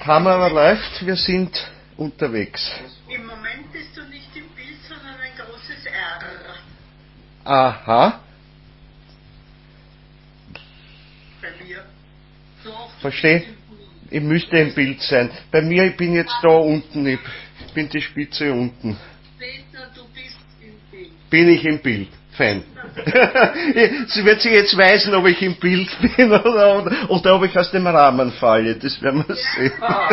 Kamera läuft, wir sind unterwegs. Im Moment bist du nicht im Bild, sondern ein großes R. Aha. Bei mir. Doch, Verstehe? Ich müsste im Bild sein. Bei mir, ich bin jetzt da unten, ich bin die Spitze unten. Peter, du bist im Bild. Bin ich im Bild? Fein. Sie wird sich jetzt weisen, ob ich im Bild bin oder ob ich aus dem Rahmen falle. Das werden wir sehen.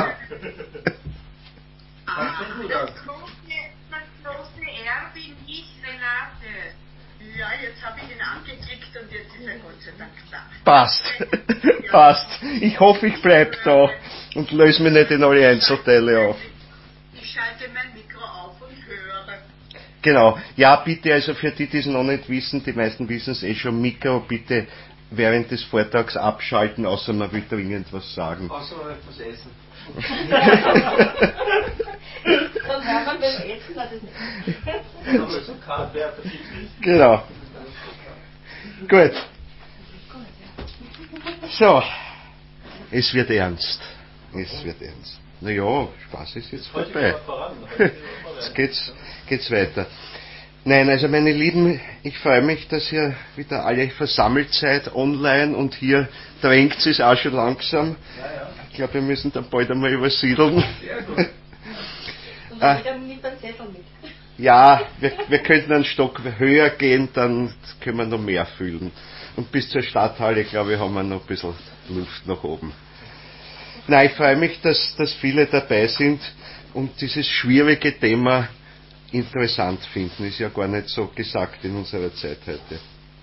Das große R bin ich, Renate. Ja, jetzt habe ich ihn angeklickt und jetzt ist er Gott sei Dank da. Passt. Passt. Ich hoffe, ich bleibe da und löse mir nicht in alle Einzelteile auf. Ich schalte mein Mikro auf und höre. Genau. Ja, bitte, also für die, die es noch nicht wissen, die meisten wissen es schon, Mikro, bitte während des Vortrags abschalten, außer man will dringend was sagen. Außer man etwas essen. Dann hören wir beim Essen, das ist nicht. Genau. Gut. So. Es wird ernst. Es wird ernst. Naja, Spaß ist jetzt vorbei. Jetzt geht's weiter. Nein, also meine Lieben, ich freue mich, dass ihr wieder alle versammelt seid online und hier drängt es auch schon langsam. Ich glaube, wir müssen dann bald einmal übersiedeln. Und jeder nimmt einen Zettel mit. Ja, wir könnten einen Stock höher gehen, dann können wir noch mehr füllen. Und bis zur Stadthalle, glaube ich, haben wir noch ein bisschen Luft nach oben. Nein, ich freue mich, dass viele dabei sind und dieses schwierige Thema interessant finden. Ist ja gar nicht so gesagt in unserer Zeit heute.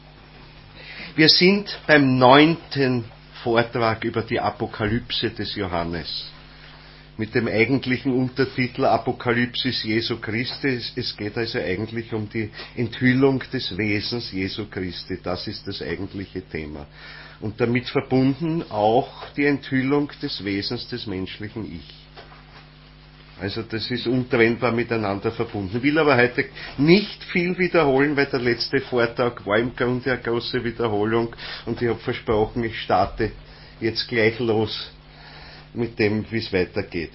Wir sind beim 9. Vortrag über die Apokalypse des Johannes. Mit dem eigentlichen Untertitel Apokalypsis Jesu Christi. Es geht also eigentlich um die Enthüllung des Wesens Jesu Christi. Das ist das eigentliche Thema. Und damit verbunden auch die Enthüllung des Wesens des menschlichen Ich. Also das ist untrennbar miteinander verbunden. Ich will aber heute nicht viel wiederholen, weil der letzte Vortrag war im Grunde eine große Wiederholung und ich habe versprochen, ich starte jetzt gleich los mit dem, wie es weitergeht.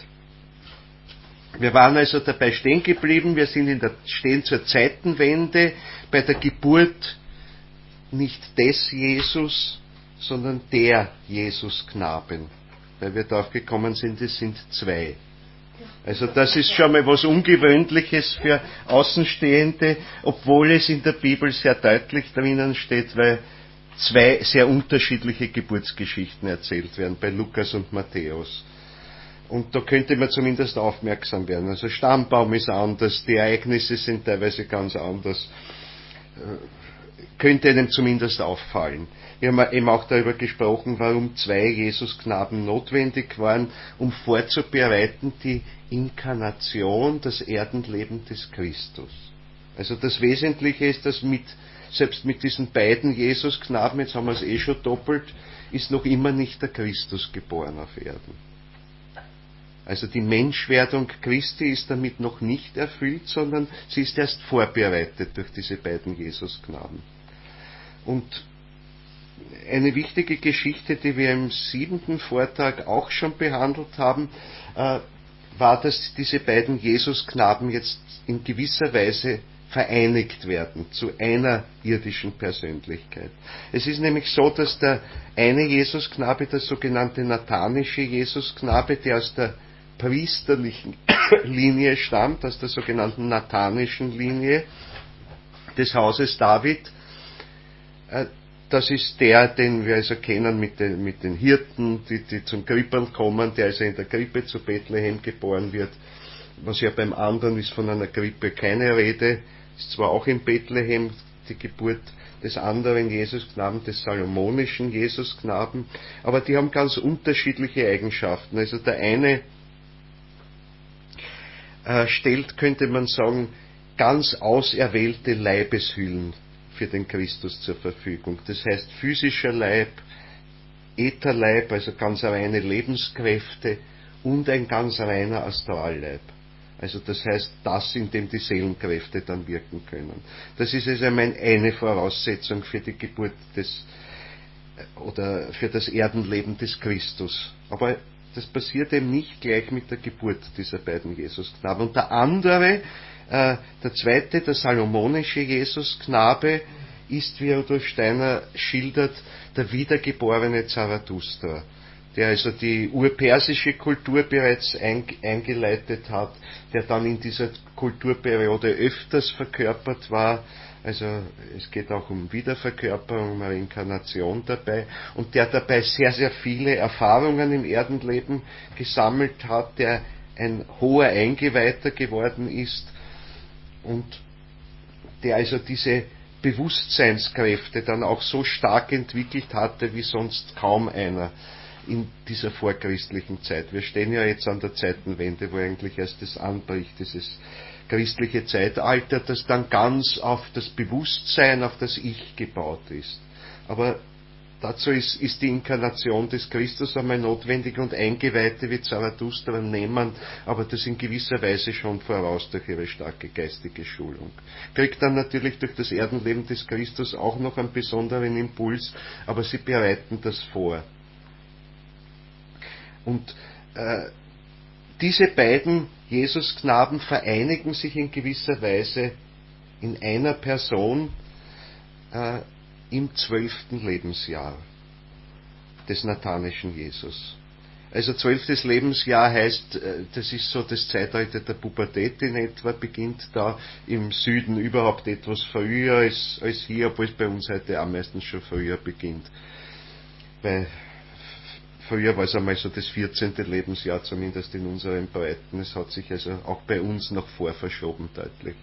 Wir waren also dabei stehen geblieben, wir stehen zur Zeitenwende bei der Geburt nicht des Jesus, sondern der Jesusknaben. Weil wir darauf gekommen sind, es sind zwei. Also das ist schon mal was Ungewöhnliches für Außenstehende, obwohl es in der Bibel sehr deutlich drinnen steht, weil zwei sehr unterschiedliche Geburtsgeschichten erzählt werden, bei Lukas und Matthäus. Und da könnte man zumindest aufmerksam werden. Also Stammbaum ist anders, die Ereignisse sind teilweise ganz anders. Könnte einem zumindest auffallen. Wir haben eben auch darüber gesprochen, warum zwei Jesusknaben notwendig waren, um vorzubereiten die Inkarnation, das Erdenleben des Christus. Also das Wesentliche ist, dass selbst mit diesen beiden Jesusknaben, jetzt haben wir es schon doppelt, ist noch immer nicht der Christus geboren auf Erden. Also die Menschwerdung Christi ist damit noch nicht erfüllt, sondern sie ist erst vorbereitet durch diese beiden Jesusknaben. Und eine wichtige Geschichte, die wir im 7. Vortrag auch schon behandelt haben, war, dass diese beiden Jesusknaben jetzt in gewisser Weise vereinigt werden zu einer irdischen Persönlichkeit. Es ist nämlich so, dass der eine Jesusknabe, der sogenannte nathanische Jesusknabe, der aus der priesterlichen Linie stammt, aus der sogenannten nathanischen Linie des Hauses David, das ist der, den wir also kennen mit den Hirten, die zum Krippeln kommen, der also in der Krippe zu Bethlehem geboren wird. Was ja beim anderen ist von einer Krippe keine Rede, ist zwar auch in Bethlehem die Geburt des anderen Jesusknaben, des salomonischen Jesusknaben, aber die haben ganz unterschiedliche Eigenschaften. Also der eine stellt, könnte man sagen, ganz auserwählte Leibeshüllen für den Christus zur Verfügung. Das heißt physischer Leib, Ätherleib, also ganz reine Lebenskräfte und ein ganz reiner Astralleib. Also das heißt, das, in dem die Seelenkräfte dann wirken können. Das ist also eine Voraussetzung für die Geburt oder für das Erdenleben des Christus. Aber das passiert eben nicht gleich mit der Geburt dieser beiden Jesusknaben. Und der andere, der zweite, der salomonische Jesusknabe, ist, wie Rudolf Steiner schildert, der wiedergeborene Zarathustra, der also die urpersische Kultur bereits eingeleitet hat, der dann in dieser Kulturperiode öfters verkörpert war. Also es geht auch um Wiederverkörperung, um Reinkarnation dabei, und der dabei sehr, sehr viele Erfahrungen im Erdenleben gesammelt hat, der ein hoher Eingeweihter geworden ist und der also diese Bewusstseinskräfte dann auch so stark entwickelt hatte wie sonst kaum einer in dieser vorchristlichen Zeit. Wir stehen ja jetzt an der Zeitenwende, wo eigentlich erst das anbricht, dieses christliche Zeitalter, das dann ganz auf das Bewusstsein, auf das Ich gebaut ist. Aber dazu ist die Inkarnation des Christus einmal notwendig, und Eingeweihte wie Zarathustra nehmen aber das in gewisser Weise schon voraus durch ihre starke geistige Schulung. Kriegt dann natürlich durch das Erdenleben des Christus auch noch einen besonderen Impuls, aber sie bereiten das vor. Und diese beiden Jesusknaben vereinigen sich in gewisser Weise in einer Person im 12. Lebensjahr des nathanischen Jesus. Also 12. Lebensjahr heißt, das ist so das Zeitalter der Pubertät in etwa, beginnt da im Süden überhaupt etwas früher als hier, obwohl es bei uns heute am meisten schon früher beginnt. Weil früher war es einmal so das 14. Lebensjahr, zumindest in unseren Breiten. Es hat sich also auch bei uns noch vorverschoben deutlich.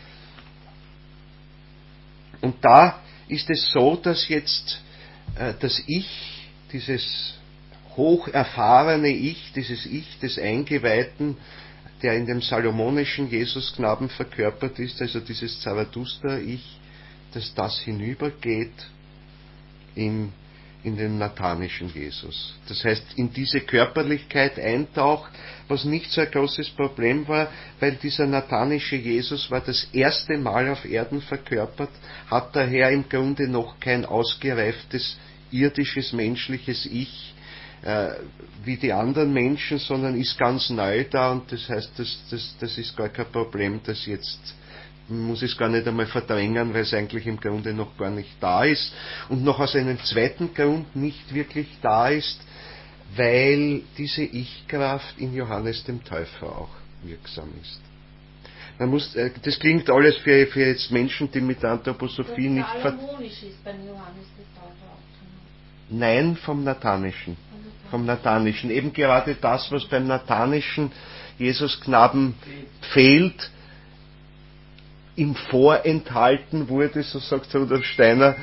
Und da ist es so, dass jetzt das Ich, dieses hocherfahrene Ich, dieses Ich des Eingeweihten, der in dem salomonischen Jesusknaben verkörpert ist, also dieses Zarathustra-Ich, dass das hinübergeht in den nathanischen Jesus. Das heißt, in diese Körperlichkeit eintaucht, was nicht so ein großes Problem war, weil dieser nathanische Jesus war das erste Mal auf Erden verkörpert, hat daher im Grunde noch kein ausgereiftes irdisches, menschliches Ich wie die anderen Menschen, sondern ist ganz neu da, und das heißt, das ist gar kein Problem, das jetzt muss es gar nicht einmal verdrängen, weil es eigentlich im Grunde noch gar nicht da ist, und noch aus einem zweiten Grund nicht wirklich da ist, weil diese Ich-Kraft in Johannes dem Täufer auch wirksam ist. Das klingt alles für jetzt Menschen, die mit der Anthroposophie nicht salomonisch ist beim Johannes dem Täufer auch. Nein, vom Nathanischen. Vom Nathanischen. Eben gerade das, was beim nathanischen Jesusknaben fehlt, ihm vorenthalten wurde, so sagt Rudolf Steiner,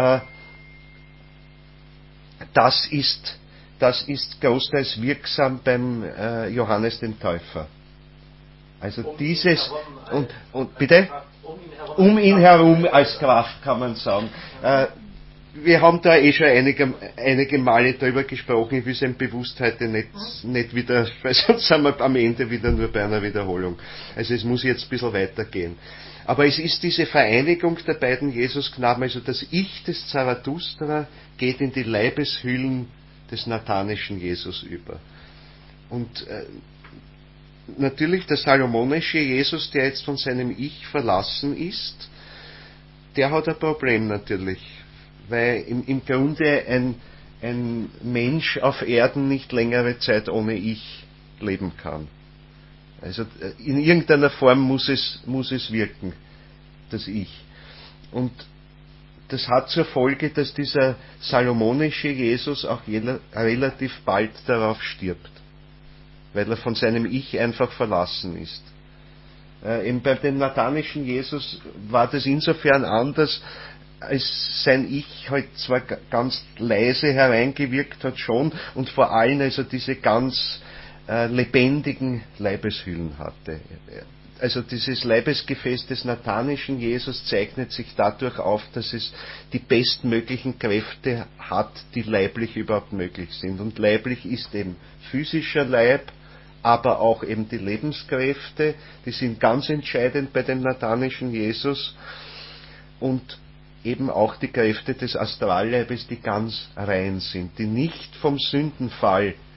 das ist großteils wirksam beim Johannes den Täufer. Also dieses, und bitte? Um ihn herum als Kraft, kann man sagen. Wir haben da schon einige Male darüber gesprochen, ich will es ihm bewusst heute nicht wieder, weil sonst sind wir am Ende wieder nur bei einer Wiederholung. Also es muss jetzt ein bisschen weitergehen. Aber es ist diese Vereinigung der beiden Jesusknaben, also das Ich des Zarathustra geht in die Leibeshüllen des nathanischen Jesus über. Und natürlich der salomonische Jesus, der jetzt von seinem Ich verlassen ist, der hat ein Problem natürlich, weil im Grunde ein Mensch auf Erden nicht längere Zeit ohne Ich leben kann. Also in irgendeiner Form muss es wirken, das Ich. Und das hat zur Folge, dass dieser salomonische Jesus auch relativ bald darauf stirbt, weil er von seinem Ich einfach verlassen ist. Eben bei dem nathanischen Jesus war das insofern anders, als sein Ich halt zwar ganz leise hereingewirkt hat schon, und vor allem also diese ganz lebendigen Leibeshüllen hatte. Also dieses Leibesgefäß des nathanischen Jesus zeichnet sich dadurch auf, dass es die bestmöglichen Kräfte hat, die leiblich überhaupt möglich sind. Und leiblich ist eben physischer Leib, aber auch eben die Lebenskräfte, die sind ganz entscheidend bei dem nathanischen Jesus, und eben auch die Kräfte des Astralleibes, die ganz rein sind, die nicht vom Sündenfall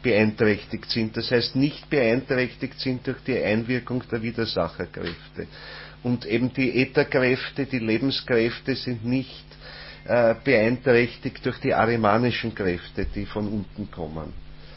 beeinträchtigt sind. Das heißt, nicht beeinträchtigt sind durch die Einwirkung der Widersacherkräfte. Und eben die Ätherkräfte, die Lebenskräfte sind nicht beeinträchtigt durch die arimanischen Kräfte, die von unten kommen.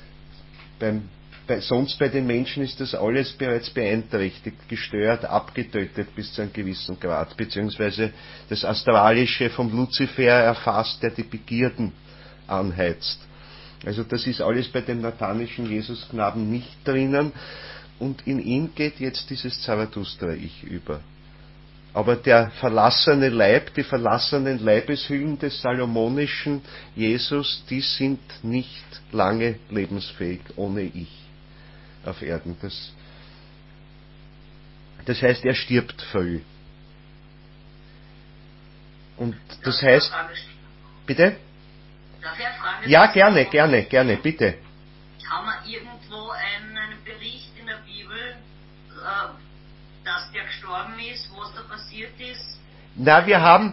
Sonst bei den Menschen ist das alles bereits beeinträchtigt, gestört, abgetötet bis zu einem gewissen Grad, beziehungsweise das Astralische vom Luzifer erfasst, der die Begierden anheizt. Also das ist alles bei dem nathanischen Jesusknaben nicht drinnen, und in ihn geht jetzt dieses Zarathustra-Ich über. Aber der verlassene Leib, die verlassenen Leibeshüllen des salomonischen Jesus, die sind nicht lange lebensfähig ohne Ich auf Erden. Das heißt, er stirbt früh. Und das heißt... Bitte? Darf ich eine Frage Ja, stellen? gerne, bitte. Haben wir irgendwo einen Bericht in der Bibel, dass der gestorben ist, was da passiert ist? Na, wir haben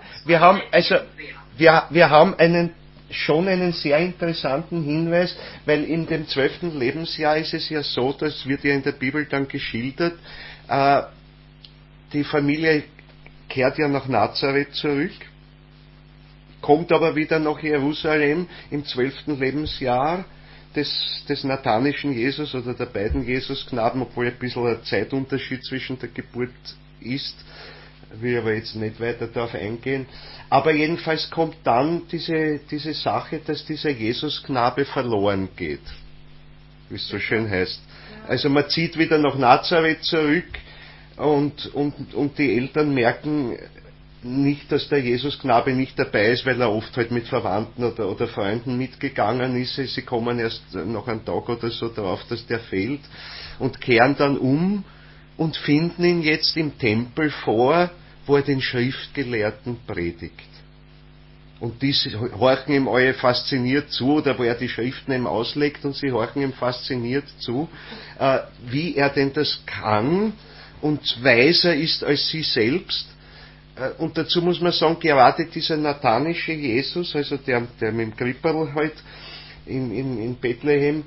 schon einen sehr interessanten Hinweis, weil in dem 12. Lebensjahr ist es ja so, das wird ja in der Bibel dann geschildert, die Familie kehrt ja nach Nazareth zurück, kommt aber wieder nach Jerusalem im 12. Lebensjahr des nathanischen Jesus oder der beiden Jesusknaben, obwohl ein bisschen ein Zeitunterschied zwischen der Geburt ist, will aber jetzt nicht weiter darauf eingehen. Aber jedenfalls kommt dann diese Sache, dass dieser Jesusknabe verloren geht, wie es so schön heißt. Also man zieht wieder nach Nazareth zurück und die Eltern merken nicht, dass der Jesusknabe nicht dabei ist, weil er oft halt mit Verwandten oder Freunden mitgegangen ist. Sie kommen erst nach einem Tag oder so drauf, dass der fehlt, und kehren dann um und finden ihn jetzt im Tempel vor, wo er den Schriftgelehrten predigt. Und die horchen ihm alle fasziniert zu, oder wo er die Schriften ihm auslegt, und sie horchen ihm fasziniert zu, wie er denn das kann und weiser ist als sie selbst. Und dazu muss man sagen, gerade dieser nathanische Jesus, also der mit dem Kripperl halt in Bethlehem,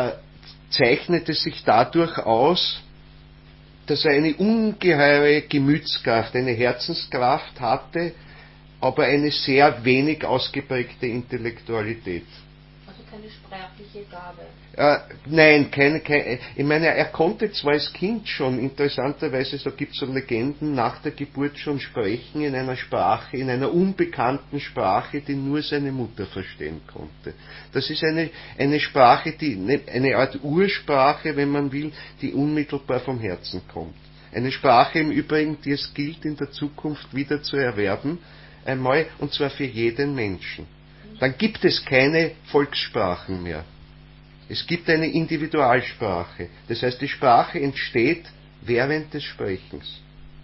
zeichnete sich dadurch aus, dass er eine ungeheure Gemütskraft, eine Herzenskraft hatte, aber eine sehr wenig ausgeprägte Intellektualität. Also keine sprachliche Gabe. Nein, ich meine, er konnte zwar als Kind schon, interessanterweise, so gibt es so Legenden, nach der Geburt schon sprechen in einer Sprache, in einer unbekannten Sprache, die nur seine Mutter verstehen konnte. Das ist eine Sprache, eine Art Ursprache, wenn man will, die unmittelbar vom Herzen kommt. Eine Sprache im Übrigen, die es gilt, in der Zukunft wieder zu erwerben, einmal, und zwar für jeden Menschen. Dann gibt es keine Volkssprachen mehr. Es gibt eine Individualsprache. Das heißt, die Sprache entsteht während des Sprechens.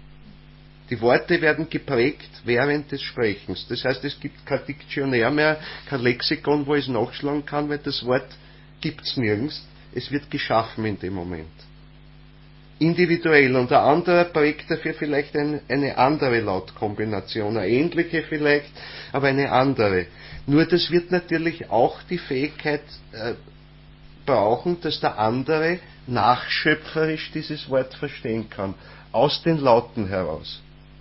Die Worte werden geprägt während des Sprechens. Das heißt, es gibt kein Diktionär mehr, kein Lexikon, wo ich es nachschlagen kann, weil das Wort gibt's nirgends. Es wird geschaffen in dem Moment. Individuell. Und der andere prägt dafür vielleicht eine andere Lautkombination, eine ähnliche vielleicht, aber eine andere. Nur das wird natürlich auch die Fähigkeit brauchen, dass der andere nachschöpferisch dieses Wort verstehen kann, aus den Lauten heraus.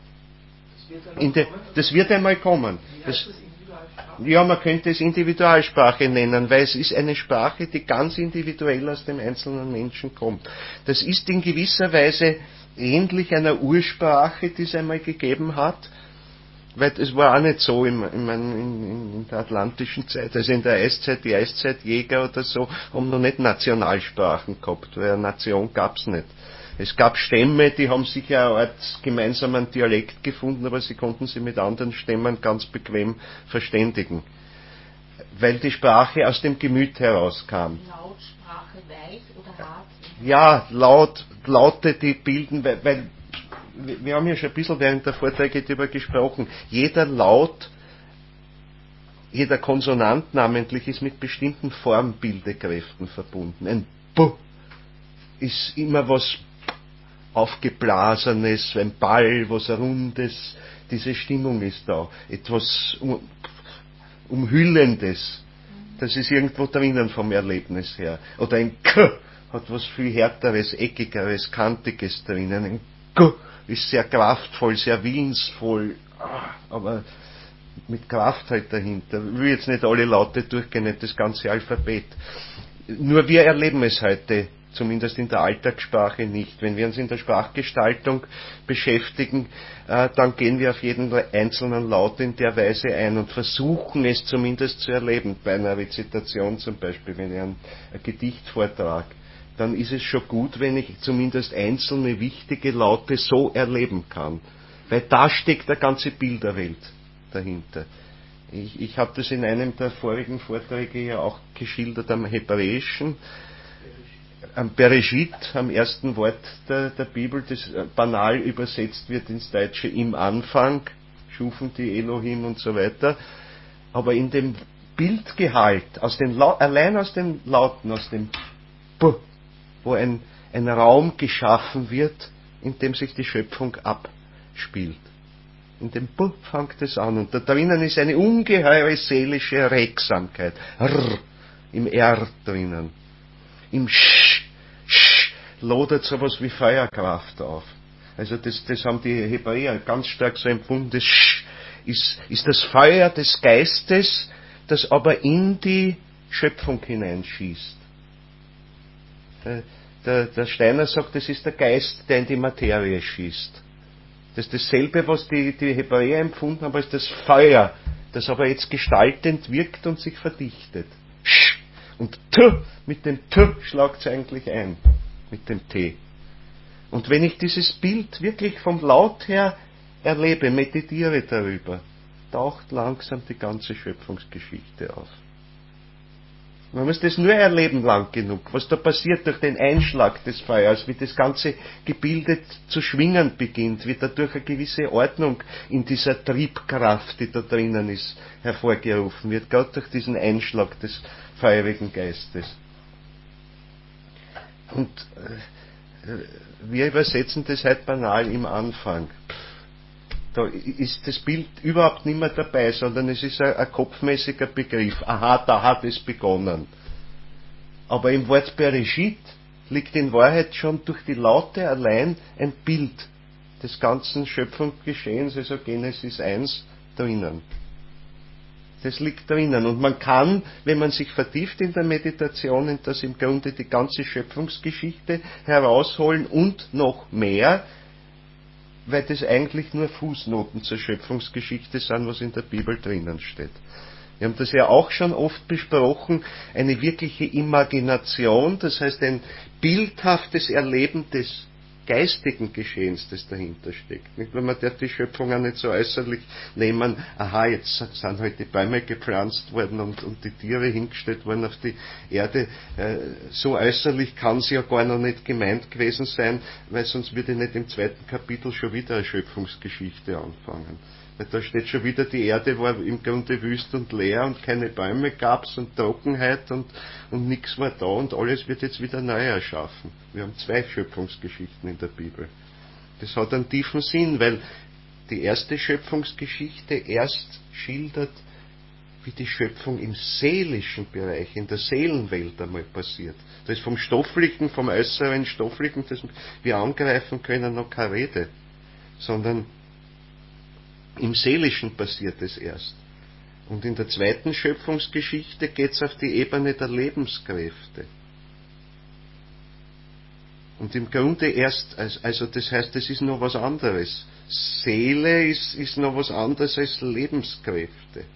Das wird einmal kommen. Ja, man könnte es Individualsprache nennen, weil es ist eine Sprache, die ganz individuell aus dem einzelnen Menschen kommt. Das ist in gewisser Weise ähnlich einer Ursprache, die es einmal gegeben hat, weil es war auch nicht so in der atlantischen Zeit, also in der Eiszeit, die Eiszeitjäger oder so, haben noch nicht Nationalsprachen gehabt, weil eine Nation gab's nicht. Es gab Stämme, die haben sicher eine Art gemeinsamen Dialekt gefunden, aber sie konnten sich mit anderen Stämmen ganz bequem verständigen, weil die Sprache aus dem Gemüt herauskam. Lautsprache weich oder hart? Ja, Laute, die bilden, weil wir haben ja schon ein bisschen während der Vorträge darüber gesprochen, jeder Laut, jeder Konsonant namentlich ist mit bestimmten Formbildekräften verbunden. Ein B ist immer was Aufgeblasenes, ein Ball, was Rundes, diese Stimmung ist da, etwas Umhüllendes. Das ist irgendwo drinnen vom Erlebnis her. Oder ein K hat was viel härteres, eckigeres, kantiges drinnen. Ein K ist sehr kraftvoll, sehr willensvoll, aber mit Kraft halt dahinter. Ich will jetzt nicht alle Laute durchgehen, nicht das ganze Alphabet. Nur wir erleben es heute, zumindest in der Alltagssprache nicht. Wenn wir uns in der Sprachgestaltung beschäftigen, dann gehen wir auf jeden einzelnen Laut in der Weise ein und versuchen es zumindest zu erleben. Bei einer Rezitation zum Beispiel, wenn ich ein Gedicht vortrage, dann ist es schon gut, wenn ich zumindest einzelne wichtige Laute so erleben kann. Weil da steckt eine ganze Bilderwelt dahinter. Ich habe das in einem der vorigen Vorträge ja auch geschildert am Hebräischen, am Bereshit, am ersten Wort der Bibel, das banal übersetzt wird ins Deutsche im Anfang, schufen die Elohim und so weiter. Aber in dem Bildgehalt, allein aus den Lauten, aus dem B, wo ein Raum geschaffen wird, in dem sich die Schöpfung abspielt. In dem B fängt es an. Und da drinnen ist eine ungeheure seelische Regsamkeit. R, im R drinnen. Im Sch lodert sowas wie Feuerkraft auf. Also das haben die Hebräer ganz stark so empfunden. Das Sch ist das Feuer des Geistes, das aber in die Schöpfung hineinschießt. Der Steiner sagt, das ist der Geist, der in die Materie schießt. Das ist dasselbe, was die Hebräer empfunden haben, als das Feuer, das aber jetzt gestaltend wirkt und sich verdichtet. Und T, mit dem T schlagt es eigentlich ein, mit dem T. Und wenn ich dieses Bild wirklich vom Laut her erlebe, meditiere darüber, taucht langsam die ganze Schöpfungsgeschichte auf. Man muss das nur erleben lang genug, was da passiert durch den Einschlag des Feuers, wie das ganze Gebilde zu schwingen beginnt, wie dadurch eine gewisse Ordnung in dieser Triebkraft, die da drinnen ist, hervorgerufen wird, gerade durch diesen Einschlag des feurigen Geistes. Und wir übersetzen das halt banal im Anfang. Da ist das Bild überhaupt nicht mehr dabei, sondern es ist ein kopfmäßiger Begriff. Aha, da hat es begonnen. Aber im Wort Bereshit liegt in Wahrheit schon durch die Laute allein ein Bild des ganzen Schöpfungsgeschehens, also Genesis 1, drinnen. Das liegt drinnen. Und man kann, wenn man sich vertieft in der Meditation, in das im Grunde die ganze Schöpfungsgeschichte herausholen und noch mehr, weil das eigentlich nur Fußnoten zur Schöpfungsgeschichte sind, was in der Bibel drinnen steht. Wir haben das ja auch schon oft besprochen, eine wirkliche Imagination, das heißt ein bildhaftes Erleben des geistigen Geschehens, das dahinter steckt. Nicht? Weil man darf die Schöpfung auch nicht so äußerlich nehmen, aha, jetzt sind halt die Bäume gepflanzt worden und die Tiere hingestellt worden auf die Erde. So äußerlich kann es ja gar noch nicht gemeint gewesen sein, weil sonst würde ich nicht im 2. Kapitel schon wieder eine Schöpfungsgeschichte anfangen. Weil da steht schon wieder, die Erde war im Grunde wüst und leer und keine Bäume gab's und Trockenheit und nichts war da und alles wird jetzt wieder neu erschaffen. Wir haben 2 Schöpfungsgeschichten in der Bibel. Das hat einen tiefen Sinn, weil die erste Schöpfungsgeschichte erst schildert, wie die Schöpfung im seelischen Bereich, in der Seelenwelt einmal passiert. Da ist vom Stofflichen, vom äußeren Stofflichen, das wir angreifen können, noch keine Rede, sondern im Seelischen passiert es erst. Und in der zweiten Schöpfungsgeschichte geht es auf die Ebene der Lebenskräfte. Und im Grunde erst, also das heißt, es ist noch was anderes. Seele ist noch was anderes als Lebenskräfte.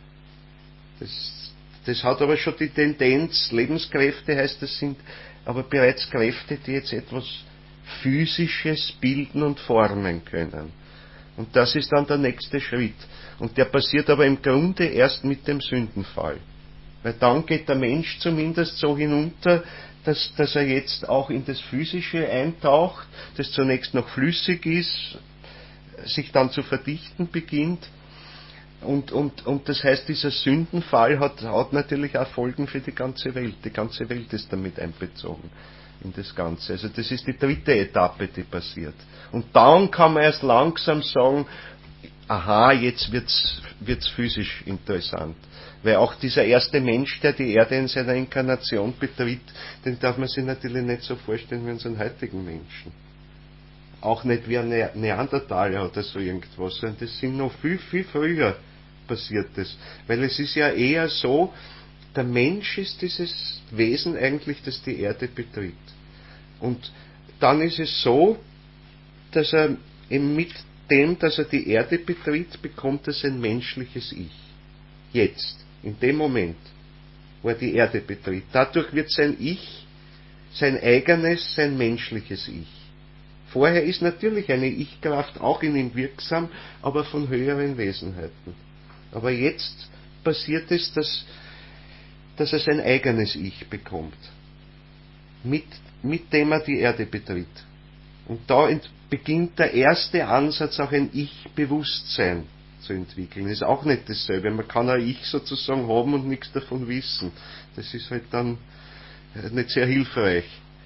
Das hat aber schon die Tendenz, Lebenskräfte heißt, das sind aber bereits Kräfte, die jetzt etwas Physisches bilden und formen können. Und das ist dann der nächste Schritt. Und der passiert aber im Grunde erst mit dem Sündenfall. Weil dann geht der Mensch zumindest so hinunter, dass er jetzt auch in das Physische eintaucht, das zunächst noch flüssig ist, sich dann zu verdichten beginnt. Und das heißt, dieser Sündenfall hat natürlich auch Folgen für die ganze Welt. Die ganze Welt ist damit einbezogen in das Ganze. Also das ist die dritte Etappe, die passiert. Und dann kann man erst langsam sagen, aha, jetzt wird's wird's physisch interessant. Weil auch dieser erste Mensch, der die Erde in seiner Inkarnation betritt, den darf man sich natürlich nicht so vorstellen wie unseren heutigen Menschen. Auch nicht wie ein Neandertaler oder so irgendwas, sondern das sind noch viel, viel früher passiertes. Weil es ist ja eher so, der Mensch ist dieses Wesen eigentlich, das die Erde betritt. Und dann ist es so, dass er eben mit dem, dass er die Erde betritt, bekommt er sein menschliches Ich. Jetzt, in dem Moment, wo er die Erde betritt. Dadurch wird sein Ich, sein eigenes, sein menschliches Ich. Vorher ist natürlich eine Ich-Kraft auch in ihm wirksam, aber von höheren Wesenheiten. Aber jetzt passiert es, dass er sein eigenes Ich bekommt. Mit dem er die Erde betritt. Und da beginnt der erste Ansatz, auch ein Ich-Bewusstsein zu entwickeln. Das ist auch nicht dasselbe. Man kann ein Ich sozusagen haben und nichts davon wissen. Das ist halt dann nicht sehr hilfreich.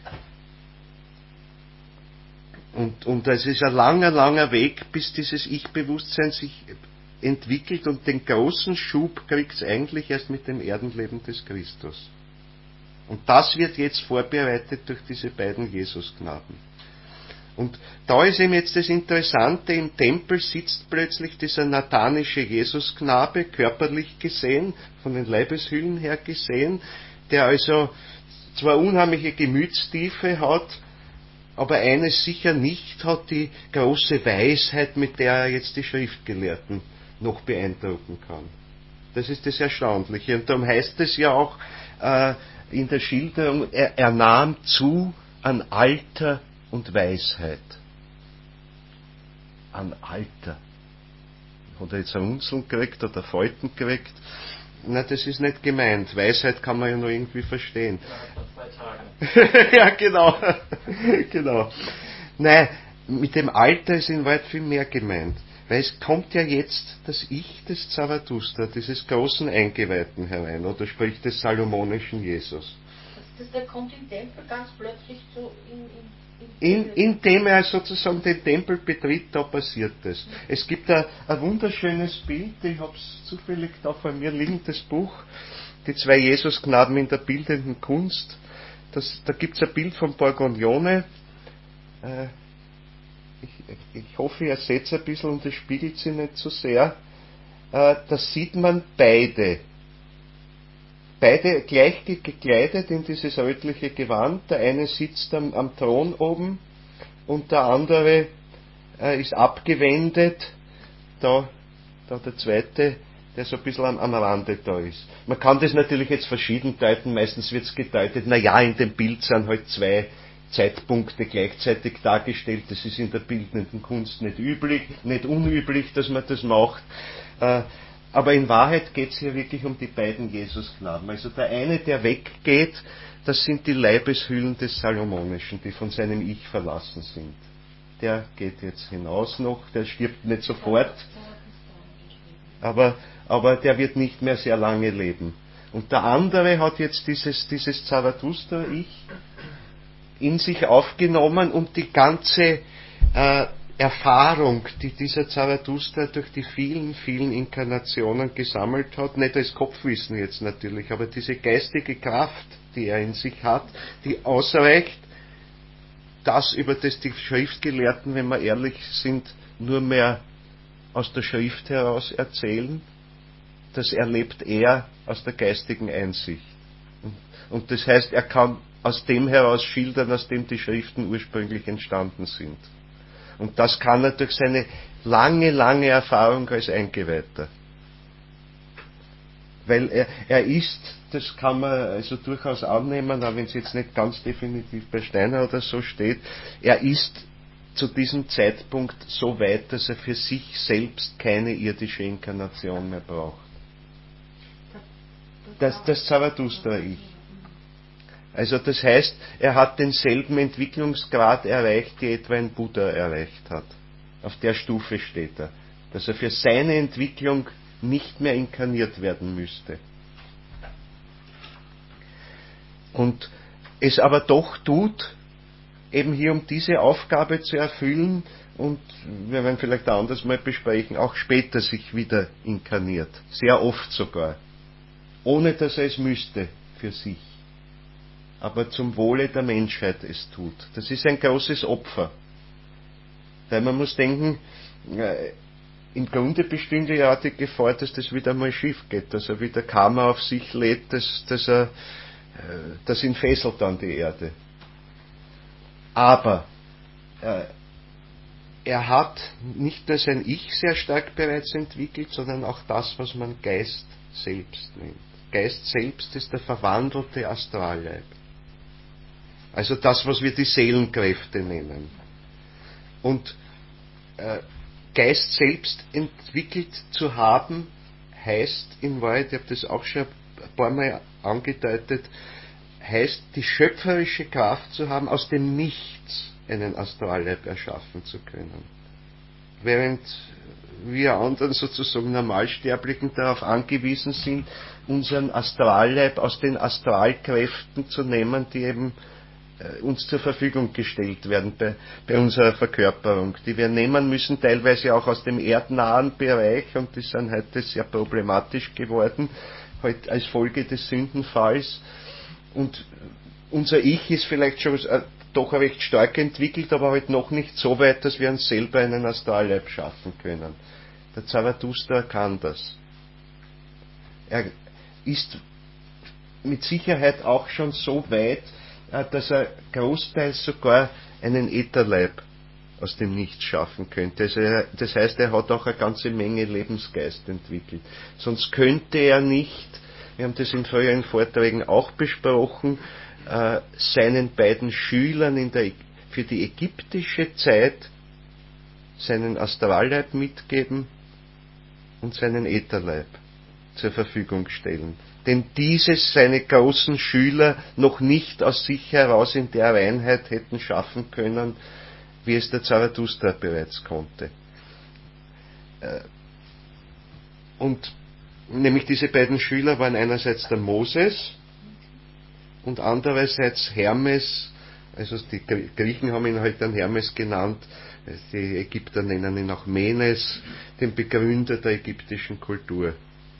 Und es ist ein langer, langer Weg, bis dieses Ich-Bewusstsein sich entwickelt, und den großen Schub kriegt es eigentlich erst mit dem Erdenleben des Christus. Und das wird jetzt vorbereitet durch diese beiden Jesusknaben. Und da ist eben jetzt das Interessante, im Tempel sitzt plötzlich dieser nathanische Jesusknabe, körperlich gesehen, von den Leibeshüllen her gesehen, der also zwar unheimliche Gemütstiefe hat, aber eines sicher nicht hat, die große Weisheit, mit der er jetzt die Schriftgelehrten noch beeindrucken kann. Das ist das Erstaunliche. Und darum heißt es ja auch in der Schilderung, er nahm zu an Alter und Weisheit. An Alter. Hat er jetzt ein Runzeln gekriegt oder Falten gekriegt? Na, das ist nicht gemeint. Weisheit kann man ja noch irgendwie verstehen. Ja, 2 Tage. Ja, genau. Genau. Nein, mit dem Alter ist in Wahrheit viel mehr gemeint. Weil es kommt ja jetzt das Ich des Zarathustra, dieses großen Eingeweihten herein, oder sprich des salomonischen Jesus. Der kommt im Tempel ganz plötzlich so Indem er sozusagen den Tempel betritt, da passiert das. Es gibt ein wunderschönes Bild, ich habe es zufällig da vor mir liegen, das Buch, die 2 Jesusknaben in der bildenden Kunst. Da gibt es ein Bild von Borgognone. Ich hoffe, ihr seht es ein bisschen und es spiegelt sich nicht so sehr. Da sieht man beide gleich gekleidet in dieses rötliche Gewand. Der eine sitzt am Thron oben und der andere ist abgewendet. Da der zweite, der so ein bisschen am Rande da ist. Man kann das natürlich jetzt verschieden deuten. Meistens wird es gedeutet, in dem Bild sind halt 2 Zeitpunkte gleichzeitig dargestellt. Das ist in der bildenden Kunst nicht unüblich, dass man das macht. Aber in Wahrheit geht es hier wirklich um die beiden Jesusknaben. Also der eine, der weggeht, das sind die Leibeshüllen des Salomonischen, die von seinem Ich verlassen sind. Der geht jetzt hinaus noch, der stirbt nicht sofort, aber der wird nicht mehr sehr lange leben. Und der andere hat jetzt dieses Zarathustra-Ich in sich aufgenommen und die ganze Erfahrung, die dieser Zarathustra durch die vielen, vielen Inkarnationen gesammelt hat, nicht als Kopfwissen jetzt natürlich, aber diese geistige Kraft, die er in sich hat, die ausreicht, das, über das die Schriftgelehrten, wenn wir ehrlich sind, nur mehr aus der Schrift heraus erzählen, das erlebt er aus der geistigen Einsicht. Und das heißt, er kann aus dem heraus schildern, aus dem die Schriften ursprünglich entstanden sind. Und das kann er durch seine lange, lange Erfahrung als Eingeweihter. Weil er ist, das kann man also durchaus annehmen, auch wenn es jetzt nicht ganz definitiv bei Steiner oder so steht, er ist zu diesem Zeitpunkt so weit, dass er für sich selbst keine irdische Inkarnation mehr braucht. Das Zarathustra-Ich. Also das heißt, er hat denselben Entwicklungsgrad erreicht, die etwa ein Buddha erreicht hat. Auf der Stufe steht er. Dass er für seine Entwicklung nicht mehr inkarniert werden müsste. Und es aber doch tut, eben hier um diese Aufgabe zu erfüllen und wir werden vielleicht ein anderes Mal besprechen, auch später sich wieder inkarniert. Sehr oft sogar. Ohne dass er es müsste für sich. Aber zum Wohle der Menschheit es tut. Das ist ein großes Opfer. Weil man muss denken, im Grunde bestünde ja die Gefahr, dass das wieder mal schief geht, dass er wieder Karma auf sich lädt, das ihn fesselt an die Erde. Aber er hat nicht nur sein Ich sehr stark bereits entwickelt, sondern auch das, was man Geist selbst nennt. Geist selbst ist der verwandelte Astralleib. Also das, was wir die Seelenkräfte nennen. Und Geist selbst entwickelt zu haben, heißt in Wahrheit, ich habe das auch schon ein paar Mal angedeutet, heißt die schöpferische Kraft zu haben, aus dem Nichts einen Astralleib erschaffen zu können. Während wir anderen sozusagen Normalsterblichen darauf angewiesen sind, unseren Astralleib aus den Astralkräften zu nehmen, die eben uns zur Verfügung gestellt werden bei unserer Verkörperung, die wir nehmen müssen, teilweise auch aus dem erdnahen Bereich, und die sind heute sehr problematisch geworden, halt als Folge des Sündenfalls. Und unser Ich ist vielleicht schon doch recht stark entwickelt, aber halt noch nicht so weit, dass wir uns selber einen Astralleib schaffen können. Der Zarathustra kann das. Er ist mit Sicherheit auch schon so weit, dass er großteils sogar einen Ätherleib aus dem Nichts schaffen könnte. Also das heißt, er hat auch eine ganze Menge Lebensgeist entwickelt. Sonst könnte er nicht, wir haben das in früheren Vorträgen auch besprochen, seinen beiden Schülern für die ägyptische Zeit seinen Astralleib mitgeben und seinen Ätherleib zur Verfügung stellen. Denn seine großen Schüler, noch nicht aus sich heraus in der Reinheit hätten schaffen können, wie es der Zarathustra bereits konnte. Und nämlich diese beiden Schüler waren einerseits der Moses und andererseits Hermes, also die Griechen haben ihn halt dann Hermes genannt, die Ägypter nennen ihn auch Menes, den Begründer der ägyptischen Kultur.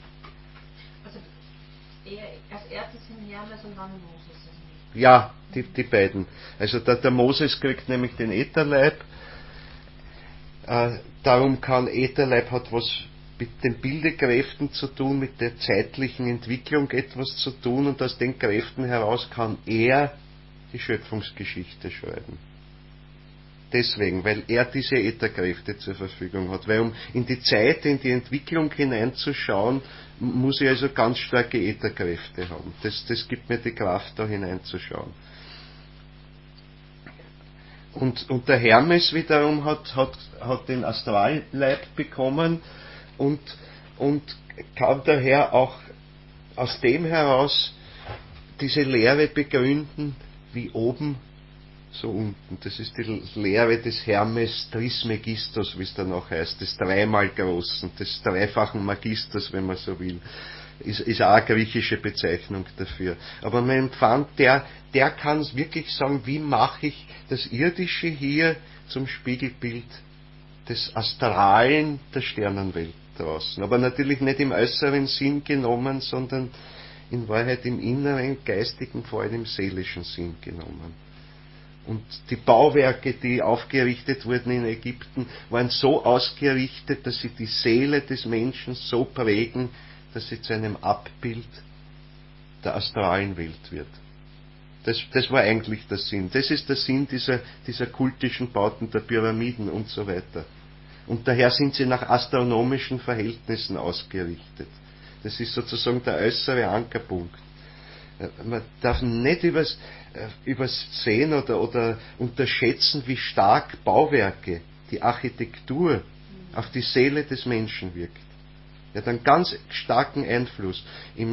Als erstes sind Hermes und dann Moses. Ja, die beiden. Also der Moses kriegt nämlich den Ätherleib. Darum kann Ätherleib hat was mit den Bildekräften zu tun, mit der zeitlichen Entwicklung etwas zu tun, und aus den Kräften heraus kann er die Schöpfungsgeschichte schreiben. Deswegen, weil er diese Ätherkräfte zur Verfügung hat. Weil um in die Zeit, in die Entwicklung hineinzuschauen, muss ich also ganz starke Ätherkräfte haben. Das gibt mir die Kraft, da hineinzuschauen. Und der Hermes wiederum hat den Astralleib bekommen und kann daher auch aus dem heraus diese Lehre begründen, wie oben, so unten. Das ist die Lehre des Hermes Trismegistos, wie es dann auch heißt, des dreimal Großen, des dreifachen Magisters, wenn man so will. Ist auch eine griechische Bezeichnung dafür. Aber man empfand, der kann es wirklich sagen, wie mache ich das Irdische hier zum Spiegelbild des Astralen der Sternenwelt draußen. Aber natürlich nicht im äußeren Sinn genommen, sondern in Wahrheit im inneren, geistigen, vor allem im seelischen Sinn genommen. Und die Bauwerke, die aufgerichtet wurden in Ägypten, waren so ausgerichtet, dass sie die Seele des Menschen so prägen, dass sie zu einem Abbild der astralen Welt wird. Das war eigentlich der Sinn. Das ist der Sinn dieser kultischen Bauten der Pyramiden und so weiter. Und daher sind sie nach astronomischen Verhältnissen ausgerichtet. Das ist sozusagen der äußere Ankerpunkt. Man darf nicht übersehen oder unterschätzen, wie stark Bauwerke, die Architektur auf die Seele des Menschen wirkt. Er hat einen ganz starken Einfluss.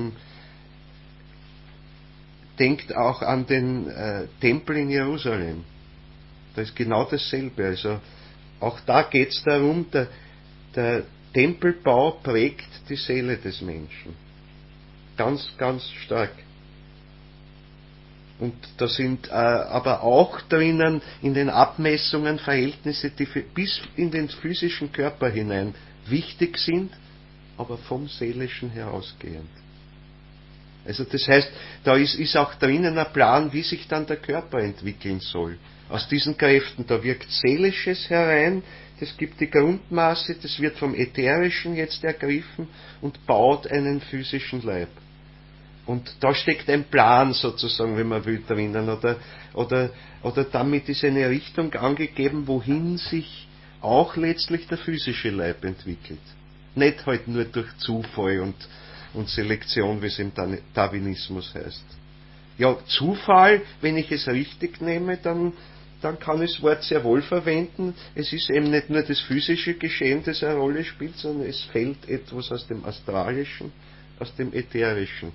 Denkt auch an den Tempel in Jerusalem. Da ist genau dasselbe. Also auch da geht es darum, der Tempelbau prägt die Seele des Menschen. Ganz, ganz stark. Und da sind aber auch drinnen in den Abmessungen Verhältnisse, die bis in den physischen Körper hinein wichtig sind, aber vom Seelischen herausgehend. Also das heißt, da ist auch drinnen ein Plan, wie sich dann der Körper entwickeln soll. Aus diesen Kräften, da wirkt Seelisches herein, das gibt die Grundmaße, das wird vom Ätherischen jetzt ergriffen und baut einen physischen Leib. Und da steckt ein Plan sozusagen, wenn man will, drinnen. Oder damit ist eine Richtung angegeben, wohin sich auch letztlich der physische Leib entwickelt. Nicht halt nur durch Zufall und Selektion, wie es im Darwinismus heißt. Ja, Zufall, wenn ich es richtig nehme, dann kann ich das Wort sehr wohl verwenden. Es ist eben nicht nur das physische Geschehen, das eine Rolle spielt, sondern es fällt etwas aus dem Astralischen, aus dem Ätherischen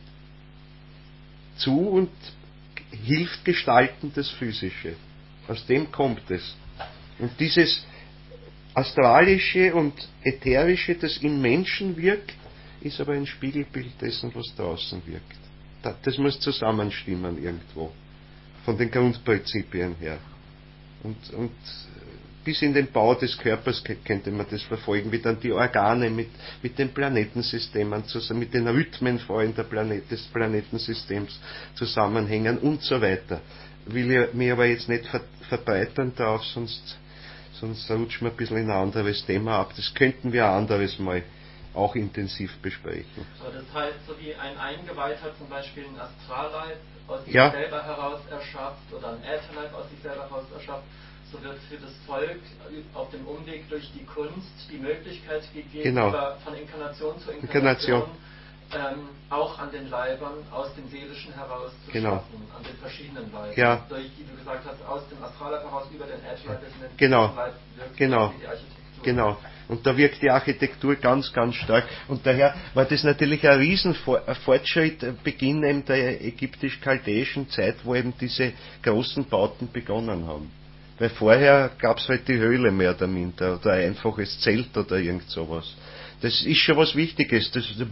zu und hilft gestalten das Physische. Aus dem kommt es. Und dieses Astralische und Ätherische, das im Menschen wirkt, ist aber ein Spiegelbild dessen, was draußen wirkt. Das muss zusammenstimmen irgendwo. Von den Grundprinzipien her. Und bis in den Bau des Körpers könnte man das verfolgen, wie dann die Organe mit den Planetensystemen zusammen, mit den Rhythmen vor allem des Planetensystems zusammenhängen und so weiter. Will ich mich aber jetzt nicht verbreitern darauf, sonst rutschen wir ein bisschen in ein anderes Thema ab. Das könnten wir ein anderes Mal auch intensiv besprechen. Aber das heißt, so wie ein Eingeweihter zum Beispiel ein Astralleib aus sich Ja. selber heraus erschafft oder ein Ätherleib aus sich selber heraus erschafft, so wird für das Volk auf dem Umweg durch die Kunst die Möglichkeit gegeben, Genau. von Inkarnation zu Inkarnation auch an den Leibern aus dem Seelischen heraus zu schaffen, an den verschiedenen Leibern. Ja. Durch, wie du gesagt hast, aus dem Astralleib heraus über den Ätherleib bis in den Genau. Leib wirkt Genau. die Architektur. Genau. Und da wirkt die Architektur ganz, ganz stark. Und daher war das natürlich ein Riesenfortschritt, Beginn eben der ägyptisch-chaldäischen Zeit, wo eben diese großen Bauten begonnen haben. Weil vorher gab es halt die Höhle mehr oder minder, oder ein einfaches Zelt oder irgend sowas. Das ist schon was Wichtiges.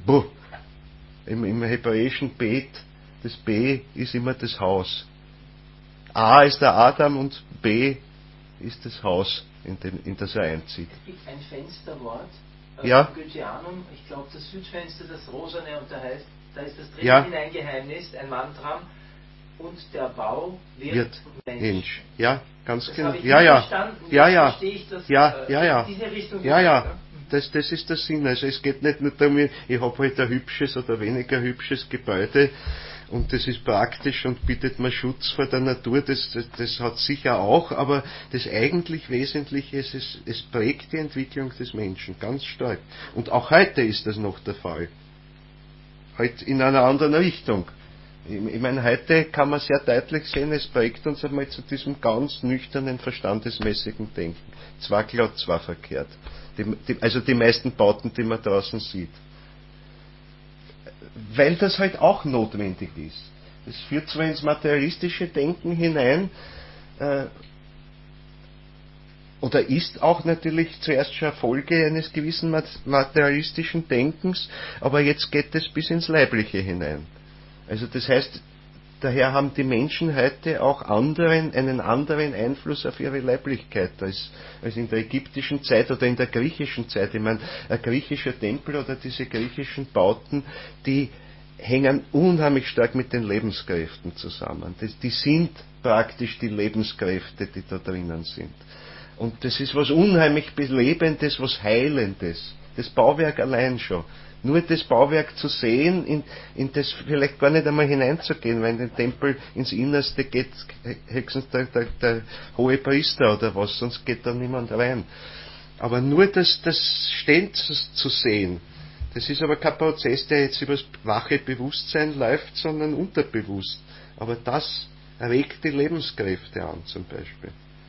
Im hebräischen Bet, das B ist immer das Haus. A ist der Adam und B ist das Haus, in das er einzieht. Es gibt ein Fensterwort, Ja. Goetheanum, ich glaube das Südfenster, das Rosane, und da ist das drin Ja. hineingeheimnist, ein Mantra, und der Bau wird Mensch. Ja, ganz das genau. habe ich Ja, nicht ja. verstanden, Ja, jetzt ja. verstehe ich das, Ja. diese Richtung. Ja, ja. Das ist der Sinn. Also es geht nicht nur darum, ich habe halt ein hübsches oder weniger hübsches Gebäude und das ist praktisch und bietet mir Schutz vor der Natur, das hat sicher auch, aber das eigentlich Wesentliche ist, es prägt die Entwicklung des Menschen ganz stark. Und auch heute ist das noch der Fall. Halt in einer anderen Richtung. Ich meine, heute kann man sehr deutlich sehen, es prägt uns einmal zu diesem ganz nüchternen, verstandesmäßigen Denken. Zwar glatt, zwar verkehrt. Also die meisten Bauten, die man draußen sieht. Weil das halt auch notwendig ist. Es führt zwar ins materialistische Denken hinein, oder ist auch natürlich zuerst schon eine Folge eines gewissen materialistischen Denkens, aber jetzt geht es bis ins Leibliche hinein. Also das heißt, daher haben die Menschen heute auch einen anderen Einfluss auf ihre Leiblichkeit als in der ägyptischen Zeit oder in der griechischen Zeit. Ich meine, ein griechischer Tempel oder diese griechischen Bauten, die hängen unheimlich stark mit den Lebenskräften zusammen. Die sind praktisch die Lebenskräfte, die da drinnen sind. Und das ist was unheimlich Belebendes, was Heilendes. Das Bauwerk allein schon. Nur das Bauwerk zu sehen, in das vielleicht gar nicht einmal hineinzugehen, weil in den Tempel ins Innerste geht höchstens der hohe Priester oder was, sonst geht da niemand rein. Aber nur das stehend zu sehen, das ist aber kein Prozess, der jetzt über das wache Bewusstsein läuft, sondern unterbewusst. Aber das regt die Lebenskräfte an, zum Beispiel.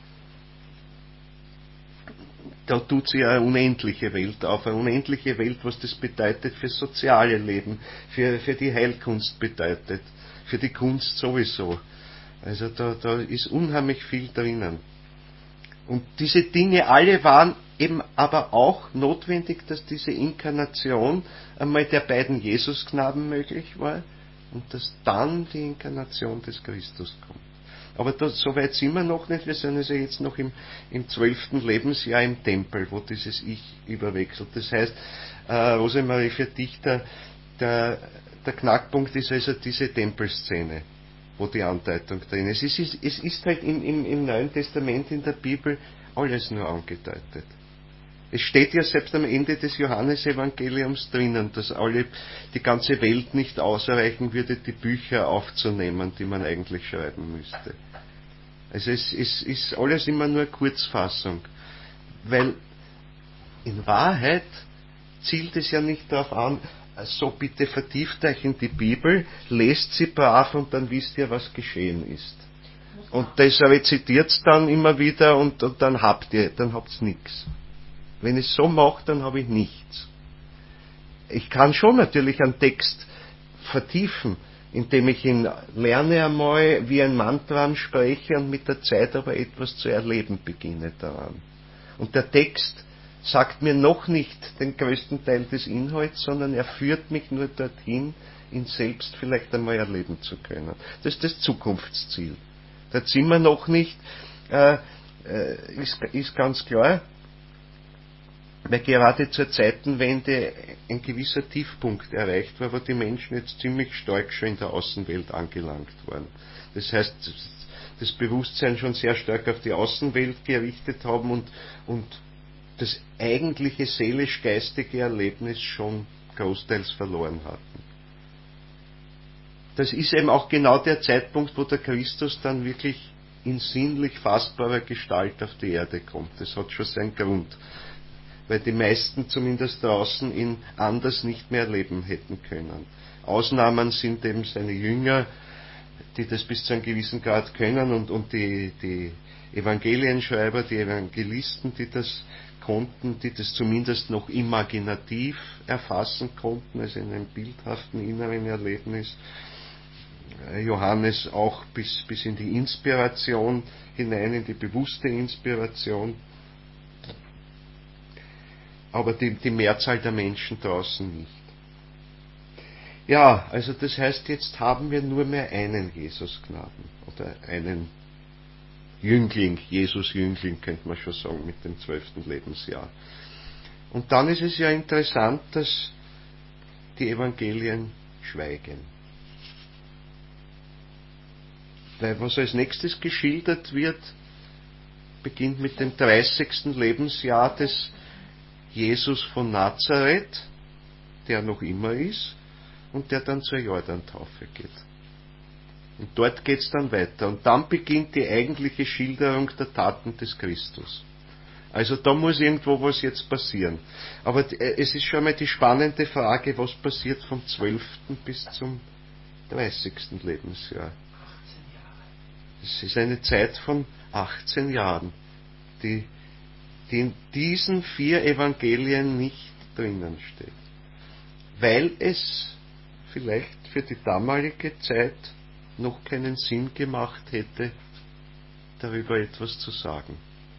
Da tut sich eine unendliche Welt auf, eine unendliche Welt, was das bedeutet für das soziale Leben, für die Heilkunst bedeutet, für die Kunst sowieso. Also da ist unheimlich viel drinnen. Und diese Dinge alle waren eben aber auch notwendig, dass diese Inkarnation einmal der beiden Jesusknaben möglich war, und dass dann die Inkarnation des Christus kommt. Aber so weit sind wir noch nicht. Wir sind also jetzt noch im 12. Lebensjahr im Tempel, wo dieses Ich überwechselt. Das heißt, Rosemarie, für dich der Knackpunkt ist also diese Tempelszene, wo die Andeutung drin ist. Es ist halt im Neuen Testament in der Bibel alles nur angedeutet. Es steht ja selbst am Ende des Johannesevangeliums drinnen, dass die ganze Welt nicht ausreichen würde, die Bücher aufzunehmen, die man eigentlich schreiben müsste. Also es ist alles immer nur Kurzfassung, weil in Wahrheit zielt es ja nicht darauf an, so bitte vertieft euch in die Bibel, lest sie brav und dann wisst ihr, was geschehen ist. Und das rezitiert dann immer wieder und dann habt ihr nichts. Wenn ich es so mache, dann habe ich nichts. Ich kann schon natürlich einen Text vertiefen, indem ich ihn lerne einmal, wie ein Mantra spreche und mit der Zeit aber etwas zu erleben beginne daran. Und der Text sagt mir noch nicht den größten Teil des Inhalts, sondern er führt mich nur dorthin, ihn selbst vielleicht einmal erleben zu können. Das ist das Zukunftsziel. Da sind wir noch nicht, ist ganz klar, weil gerade zur Zeitenwende ein gewisser Tiefpunkt erreicht war, wo die Menschen jetzt ziemlich stark schon in der Außenwelt angelangt waren. Das heißt, das Bewusstsein schon sehr stark auf die Außenwelt gerichtet haben und das eigentliche seelisch-geistige Erlebnis schon großteils verloren hatten. Das ist eben auch genau der Zeitpunkt, wo der Christus dann wirklich in sinnlich fassbarer Gestalt auf die Erde kommt. Das hat schon seinen Grund, weil die meisten zumindest draußen ihn anders nicht mehr erleben hätten können. Ausnahmen sind eben seine Jünger, die das bis zu einem gewissen Grad können und die Evangelienschreiber, die Evangelisten, die das konnten, die das zumindest noch imaginativ erfassen konnten, also in einem bildhaften inneren Erlebnis. Johannes auch bis in die Inspiration hinein, in die bewusste Inspiration. Aber die Mehrzahl der Menschen draußen nicht. Ja, also das heißt, jetzt haben wir nur mehr einen Jesusknaben oder einen Jüngling, Jesus-Jüngling könnte man schon sagen, mit dem 12. Lebensjahr. Und dann ist es ja interessant, dass die Evangelien schweigen. Weil was als nächstes geschildert wird, beginnt mit dem 30. Lebensjahr des Jesus von Nazareth, der noch immer ist, und der dann zur Jordantaufe geht. Und dort geht's dann weiter. Und dann beginnt die eigentliche Schilderung der Taten des Christus. Also da muss irgendwo was jetzt passieren. Aber es ist schon mal die spannende Frage, was passiert vom 12. bis zum 30. Lebensjahr. 18 Jahre. Es ist eine Zeit von 18 Jahren, die in diesen 4 Evangelien nicht drinnen steht. Weil es vielleicht für die damalige Zeit noch keinen Sinn gemacht hätte, darüber etwas zu sagen.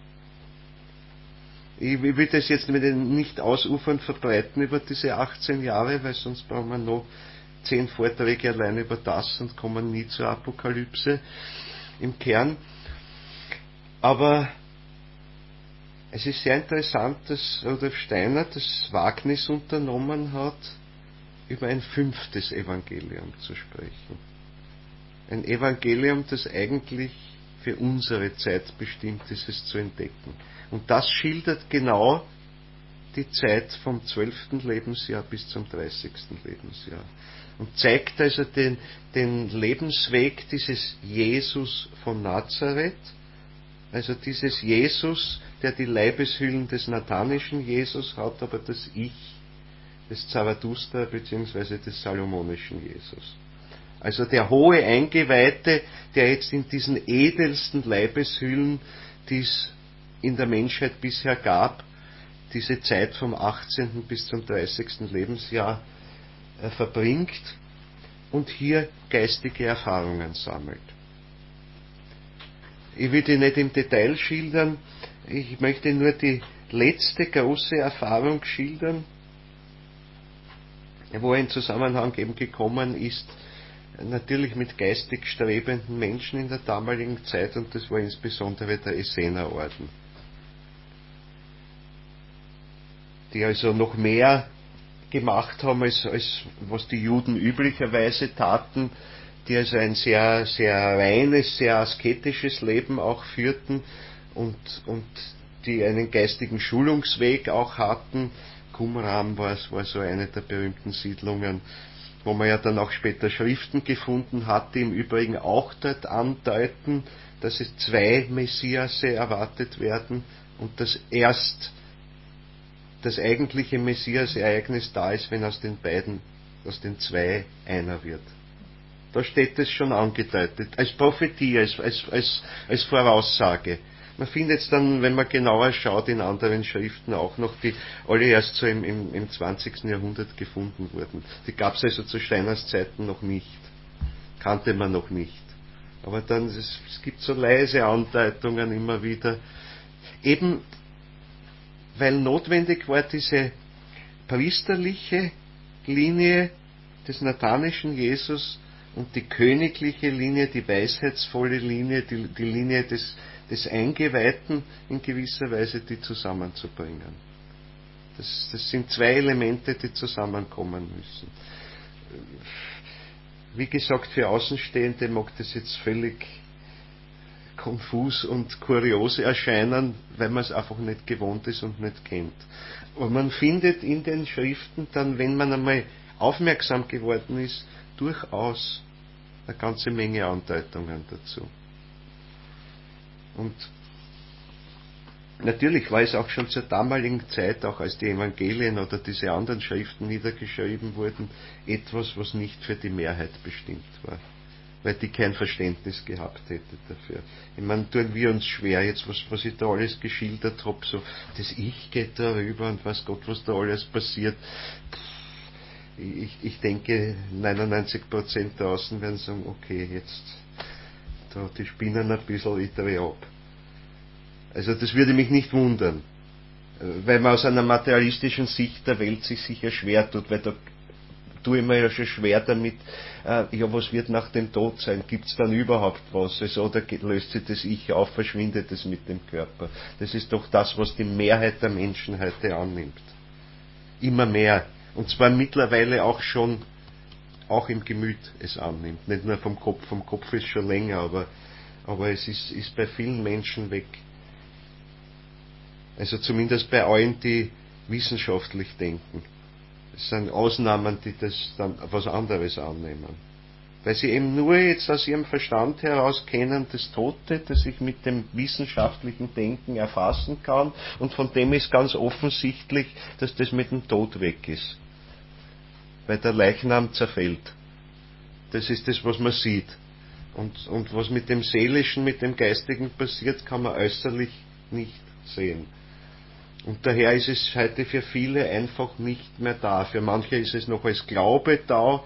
Ich will das jetzt nicht ausufernd verbreiten über diese 18 Jahre, weil sonst brauchen wir noch 10 Vorträge allein über das und kommen nie zur Apokalypse im Kern. Aber es ist sehr interessant, dass Rudolf Steiner das Wagnis unternommen hat, über ein 5. Evangelium zu sprechen. Ein Evangelium, das eigentlich für unsere Zeit bestimmt ist, es zu entdecken. Und das schildert genau die Zeit vom 12. Lebensjahr bis zum 30. Lebensjahr. Und zeigt also den Lebensweg dieses Jesus von Nazareth, also dieses Jesus, der die Leibeshüllen des nathanischen Jesus hat, aber das Ich des Zarathustra bzw. des salomonischen Jesus. Also der hohe Eingeweihte, der jetzt in diesen edelsten Leibeshüllen, die es in der Menschheit bisher gab, diese Zeit vom 18. bis zum 30. Lebensjahr verbringt und hier geistige Erfahrungen sammelt. Ich will die nicht im Detail schildern, ich möchte nur die letzte große Erfahrung schildern, wo er in Zusammenhang eben gekommen ist natürlich mit geistig strebenden Menschen in der damaligen Zeit, und das war insbesondere der Essenerorden, die also noch mehr gemacht haben, als was die Juden üblicherweise taten, die also ein sehr, sehr reines, sehr asketisches Leben auch führten und die einen geistigen Schulungsweg auch hatten. Qumran war so eine der berühmten Siedlungen, wo man ja dann auch später Schriften gefunden hat, die im Übrigen auch dort andeuten, dass es 2 Messiase erwartet werden und dass erst das eigentliche Messias-Ereignis da ist, wenn aus den 2 einer wird. Da steht es schon angedeutet, als Prophetie, als Voraussage. Man findet es dann, wenn man genauer schaut, in anderen Schriften auch noch, die alle erst so im 20. Jahrhundert gefunden wurden. Die gab es also zu Steiners Zeiten noch nicht. Kannte man noch nicht. Aber dann, es gibt so leise Andeutungen immer wieder. Eben, weil notwendig war, diese priesterliche Linie des nathanischen Jesus und die königliche Linie, die weisheitsvolle Linie, die Linie des Eingeweihten in gewisser Weise, die zusammenzubringen. Das sind 2 Elemente, die zusammenkommen müssen. Wie gesagt, für Außenstehende mag das jetzt völlig konfus und kurios erscheinen, weil man es einfach nicht gewohnt ist und nicht kennt. Aber man findet in den Schriften dann, wenn man einmal aufmerksam geworden ist, durchaus eine ganze Menge Andeutungen dazu. Und natürlich war es auch schon zur damaligen Zeit, auch als die Evangelien oder diese anderen Schriften niedergeschrieben wurden, etwas, was nicht für die Mehrheit bestimmt war, weil die kein Verständnis gehabt hätte dafür. Ich meine, tun wir uns schwer, jetzt was ich da alles geschildert habe, so das Ich geht darüber und weiß Gott, was da alles passiert. Ich denke, 99% draußen werden sagen, okay, jetzt da die spinnen ein bisschen, ich drehe ab. Also das würde mich nicht wundern, weil man aus einer materialistischen Sicht der Welt sich sicher schwer tut, weil da tue ich mir ja schon schwer damit, ja, was wird nach dem Tod sein? Gibt es dann überhaupt was? Also, oder löst sich das Ich auf, verschwindet es mit dem Körper? Das ist doch das, was die Mehrheit der Menschen heute annimmt. Immer mehr. Und zwar mittlerweile auch schon, auch im Gemüt es annimmt. Nicht nur vom Kopf. Vom Kopf ist schon länger, aber es ist bei vielen Menschen weg. Also zumindest bei allen, die wissenschaftlich denken. Es sind Ausnahmen, die das dann was anderes annehmen. Weil sie eben nur jetzt aus ihrem Verstand heraus kennen, das Tote, das ich mit dem wissenschaftlichen Denken erfassen kann, und von dem ist ganz offensichtlich, dass das mit dem Tod weg ist. Weil der Leichnam zerfällt. Das ist das, was man sieht. Und was mit dem Seelischen, mit dem Geistigen passiert, kann man äußerlich nicht sehen. Und daher ist es heute für viele einfach nicht mehr da. Für manche ist es noch als Glaube da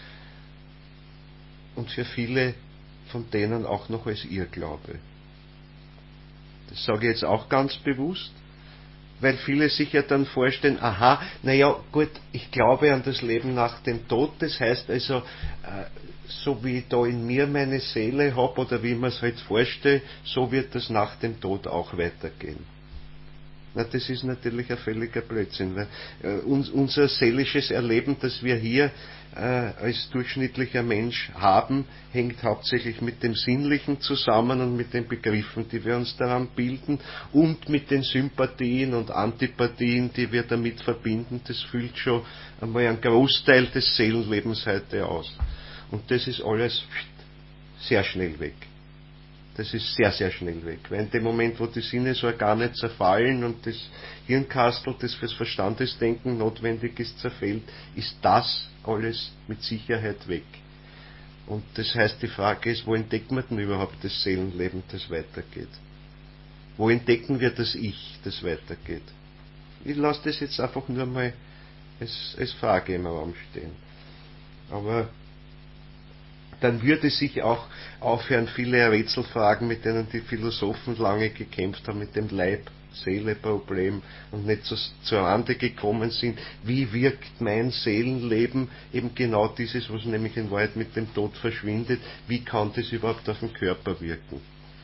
und für viele von denen auch noch als Irrglaube. Das sage ich jetzt auch ganz bewusst, weil viele sich ja dann vorstellen, aha, naja, gut, ich glaube an das Leben nach dem Tod, das heißt also, so wie ich da in mir meine Seele habe oder wie man es halt vorstellt, so wird das nach dem Tod auch weitergehen. Na, das ist natürlich ein völliger Blödsinn, weil unser seelisches Erleben, das wir hier als durchschnittlicher Mensch haben, hängt hauptsächlich mit dem Sinnlichen zusammen und mit den Begriffen, die wir uns daran bilden, und mit den Sympathien und Antipathien, die wir damit verbinden. Das füllt schon einmal einen Großteil des Seelenlebens heute aus. Und das ist alles sehr schnell weg. Das ist sehr, sehr schnell weg. Weil in dem Moment, wo die Sinnesorgane zerfallen und das Hirnkastel, das fürs Verstandesdenken notwendig ist, zerfällt, ist das alles mit Sicherheit weg. Und das heißt, die Frage ist, wo entdeckt man denn überhaupt das Seelenleben, das weitergeht? Wo entdecken wir das Ich, das weitergeht? Ich lasse das jetzt einfach nur mal als Frage im Raum stehen. Aber dann würde sich auch aufhören, viele Rätselfragen, mit denen die Philosophen lange gekämpft haben, mit dem Leib Seele-Problem und nicht zur Rande gekommen sind, wie wirkt mein Seelenleben, eben genau dieses, was nämlich in Wahrheit mit dem Tod verschwindet, wie kann das überhaupt auf den Körper wirken?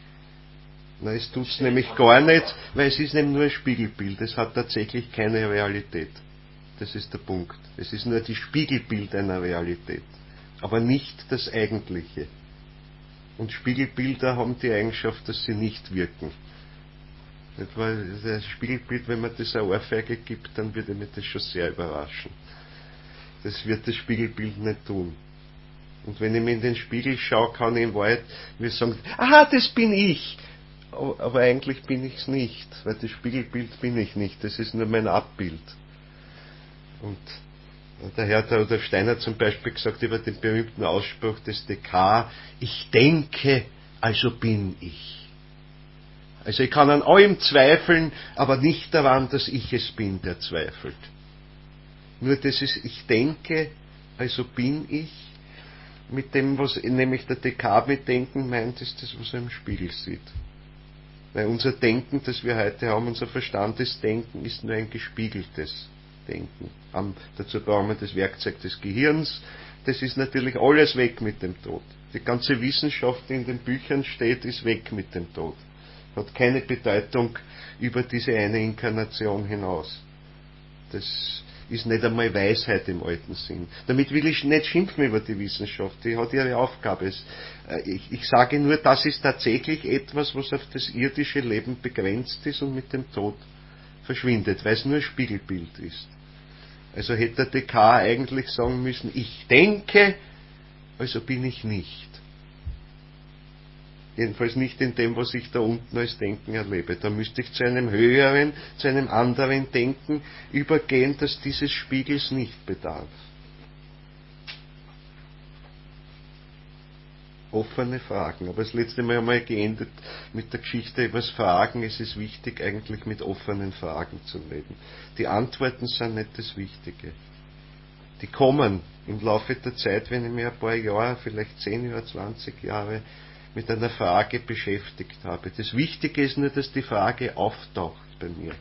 Na, es tut's nämlich gar nicht, weil es ist nämlich nur ein Spiegelbild, es hat tatsächlich keine Realität. Das ist der Punkt. Es ist nur das Spiegelbild einer Realität, aber nicht das Eigentliche. Und Spiegelbilder haben die Eigenschaft, dass sie nicht wirken. Weil das Spiegelbild, wenn man das eine Ohrfeige gibt, dann würde mich das schon sehr überraschen. Das wird das Spiegelbild nicht tun. Und wenn ich mir in den Spiegel schaue, kann ich in Wahrheit mir sagen, aha, das bin ich. Aber eigentlich bin ich es nicht, weil das Spiegelbild bin ich nicht, das ist nur mein Abbild. Und daher hat der Steiner zum Beispiel gesagt über den berühmten Ausspruch des Descartes, ich denke, also bin ich. Also ich kann an allem zweifeln, aber nicht daran, dass ich es bin, der zweifelt. Nur das ist, ich denke, also bin ich, mit dem, was nämlich der Descartes mit Denken meint, ist das, was er im Spiegel sieht. Weil unser Denken, das wir heute haben, unser Verstandesdenken, ist nur ein gespiegeltes Denken. Dazu brauchen wir das Werkzeug des Gehirns. Das ist natürlich alles weg mit dem Tod. Die ganze Wissenschaft, die in den Büchern steht, ist weg mit dem Tod. Hat keine Bedeutung über diese eine Inkarnation hinaus. Das ist nicht einmal Weisheit im alten Sinn. Damit will ich nicht schimpfen über die Wissenschaft, die hat ihre Aufgabe. Ich sage nur, das ist tatsächlich etwas, was auf das irdische Leben begrenzt ist und mit dem Tod verschwindet, weil es nur ein Spiegelbild ist. Also hätte der Descartes eigentlich sagen müssen, ich denke, also bin ich nicht. Jedenfalls nicht in dem, was ich da unten als Denken erlebe. Da müsste ich zu einem höheren, zu einem anderen Denken übergehen, das dieses Spiegels nicht bedarf. Offene Fragen. Aber das letzte Mal haben wir geendet mit der Geschichte über das Fragen. Es ist wichtig, eigentlich mit offenen Fragen zu leben. Die Antworten sind nicht das Wichtige. Die kommen im Laufe der Zeit, wenn ich mir ein paar Jahre, vielleicht 10 oder 20 Jahre, mit einer Frage beschäftigt habe. Das Wichtige ist nur, dass die Frage auftaucht bei mir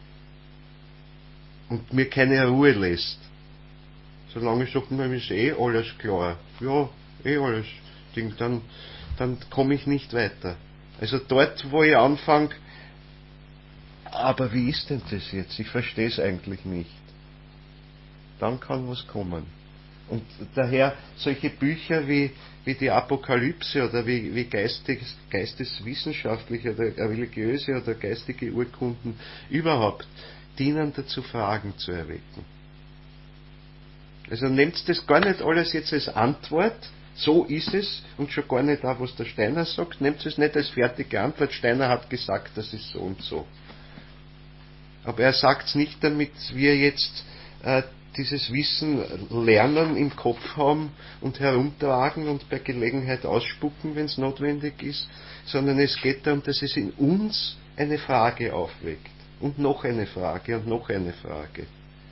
und mir keine Ruhe lässt. Solange ich sage, mir ist alles klar. Ja, alles Ding, dann komme ich nicht weiter. Also dort, wo ich anfange, aber wie ist denn das jetzt? Ich verstehe es eigentlich nicht. Dann kann was kommen. Und daher solche Bücher wie die Apokalypse oder wie geisteswissenschaftliche oder religiöse oder geistige Urkunden überhaupt dienen dazu, Fragen zu erwecken. Also nehmt das gar nicht alles jetzt als Antwort, so ist es, und schon gar nicht auch, was der Steiner sagt, nehmt es nicht als fertige Antwort, Steiner hat gesagt, das ist so und so. Aber er sagt es nicht, damit wir jetzt dieses Wissen lernen, im Kopf haben und herumtragen und bei Gelegenheit ausspucken, wenn es notwendig ist, sondern es geht darum, dass es in uns eine Frage aufweckt. Und noch eine Frage und noch eine Frage.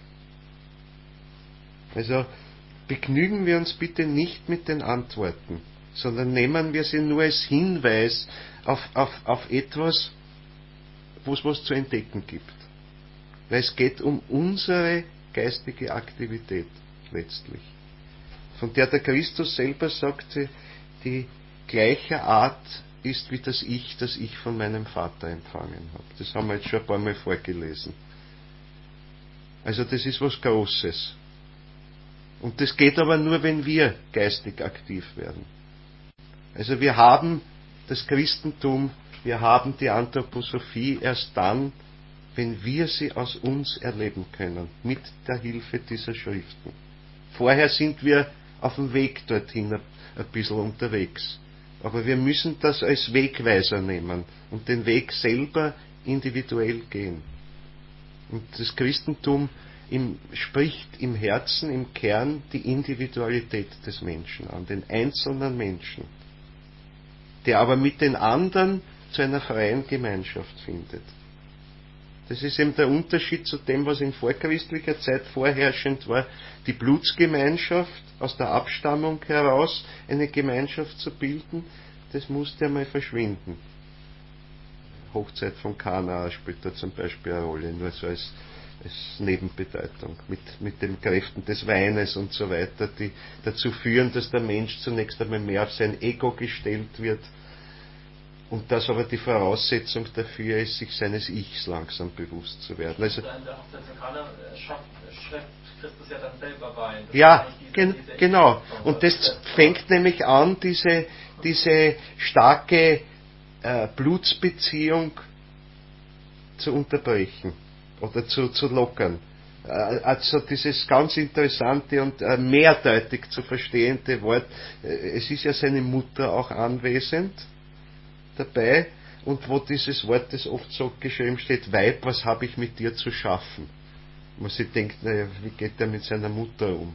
Also begnügen wir uns bitte nicht mit den Antworten, sondern nehmen wir sie nur als Hinweis auf etwas, wo es was zu entdecken gibt. Weil es geht um unsere geistige Aktivität letztlich. Von der Christus selber sagte, die gleiche Art ist wie das ich von meinem Vater empfangen habe. Das haben wir jetzt schon ein paar Mal vorgelesen. Also das ist was Großes. Und das geht aber nur, wenn wir geistig aktiv werden. Also wir haben das Christentum, wir haben die Anthroposophie erst dann, wenn wir sie aus uns erleben können, mit der Hilfe dieser Schriften. Vorher sind wir auf dem Weg dorthin ein bisschen unterwegs. Aber wir müssen das als Wegweiser nehmen und den Weg selber individuell gehen. Und das Christentum spricht im Herzen, im Kern die Individualität des Menschen an, den einzelnen Menschen, der aber mit den anderen zu einer freien Gemeinschaft findet. Das ist eben der Unterschied zu dem, was in vorchristlicher Zeit vorherrschend war, die Blutsgemeinschaft, aus der Abstammung heraus eine Gemeinschaft zu bilden, das musste einmal verschwinden. Hochzeit von Kana spielt da zum Beispiel eine Rolle, nur so als Nebenbedeutung, mit den Kräften des Weines und so weiter, die dazu führen, dass der Mensch zunächst einmal mehr auf sein Ego gestellt wird und dass aber die Voraussetzung dafür ist, sich seines Ichs langsam bewusst zu werden. Also, in der Hochzeit zu Kana schreibt Christus ja dann selber Wein. Ja, genau. Und das fängt nämlich an, diese starke Blutsbeziehung zu unterbrechen oder zu lockern. Also dieses ganz interessante und mehrdeutig zu verstehende Wort, es ist ja seine Mutter auch anwesend dabei, und wo dieses Wort, das oft so geschrieben steht, Weib, was habe ich mit dir zu schaffen? Man sich denkt, naja, wie geht der mit seiner Mutter um?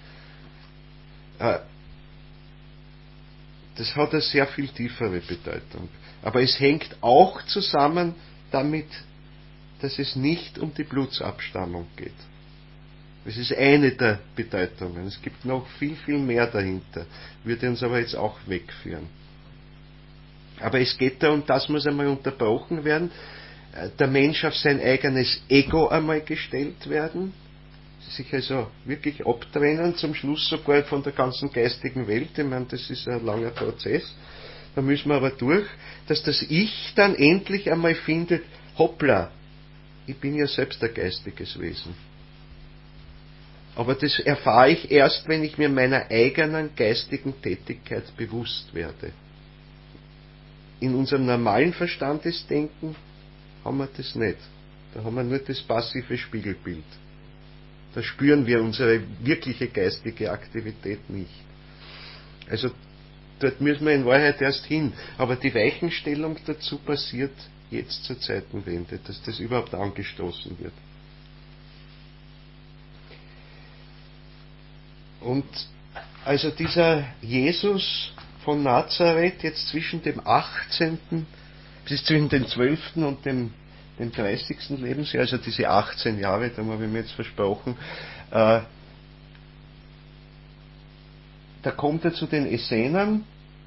Das hat eine sehr viel tiefere Bedeutung. Aber es hängt auch zusammen damit, dass es nicht um die Blutsabstammung geht. Das ist eine der Bedeutungen. Es gibt noch viel, viel mehr dahinter. Würde uns aber jetzt auch wegführen. Aber es geht darum, das muss einmal unterbrochen werden. Der Mensch auf sein eigenes Ego einmal gestellt werden. Sich also wirklich abtrennen, zum Schluss sogar von der ganzen geistigen Welt. Ich meine, das ist ein langer Prozess. Da müssen wir aber durch, dass das Ich dann endlich einmal findet, hoppla, ich bin ja selbst ein geistiges Wesen. Aber das erfahre ich erst, wenn ich mir meiner eigenen geistigen Tätigkeit bewusst werde. In unserem normalen Verstandesdenken haben wir das nicht. Da haben wir nur das passive Spiegelbild. Da spüren wir unsere wirkliche geistige Aktivität nicht. Also dort müssen wir in Wahrheit erst hin. Aber die Weichenstellung dazu passiert jetzt zur Zeitenwende, dass das überhaupt angestoßen wird. Und also dieser Jesus von Nazareth jetzt zwischen dem 18., bis zwischen dem 12. und dem 30. Lebensjahr, also diese 18 Jahre, da habe ich mir jetzt versprochen, da kommt er zu den Essenern,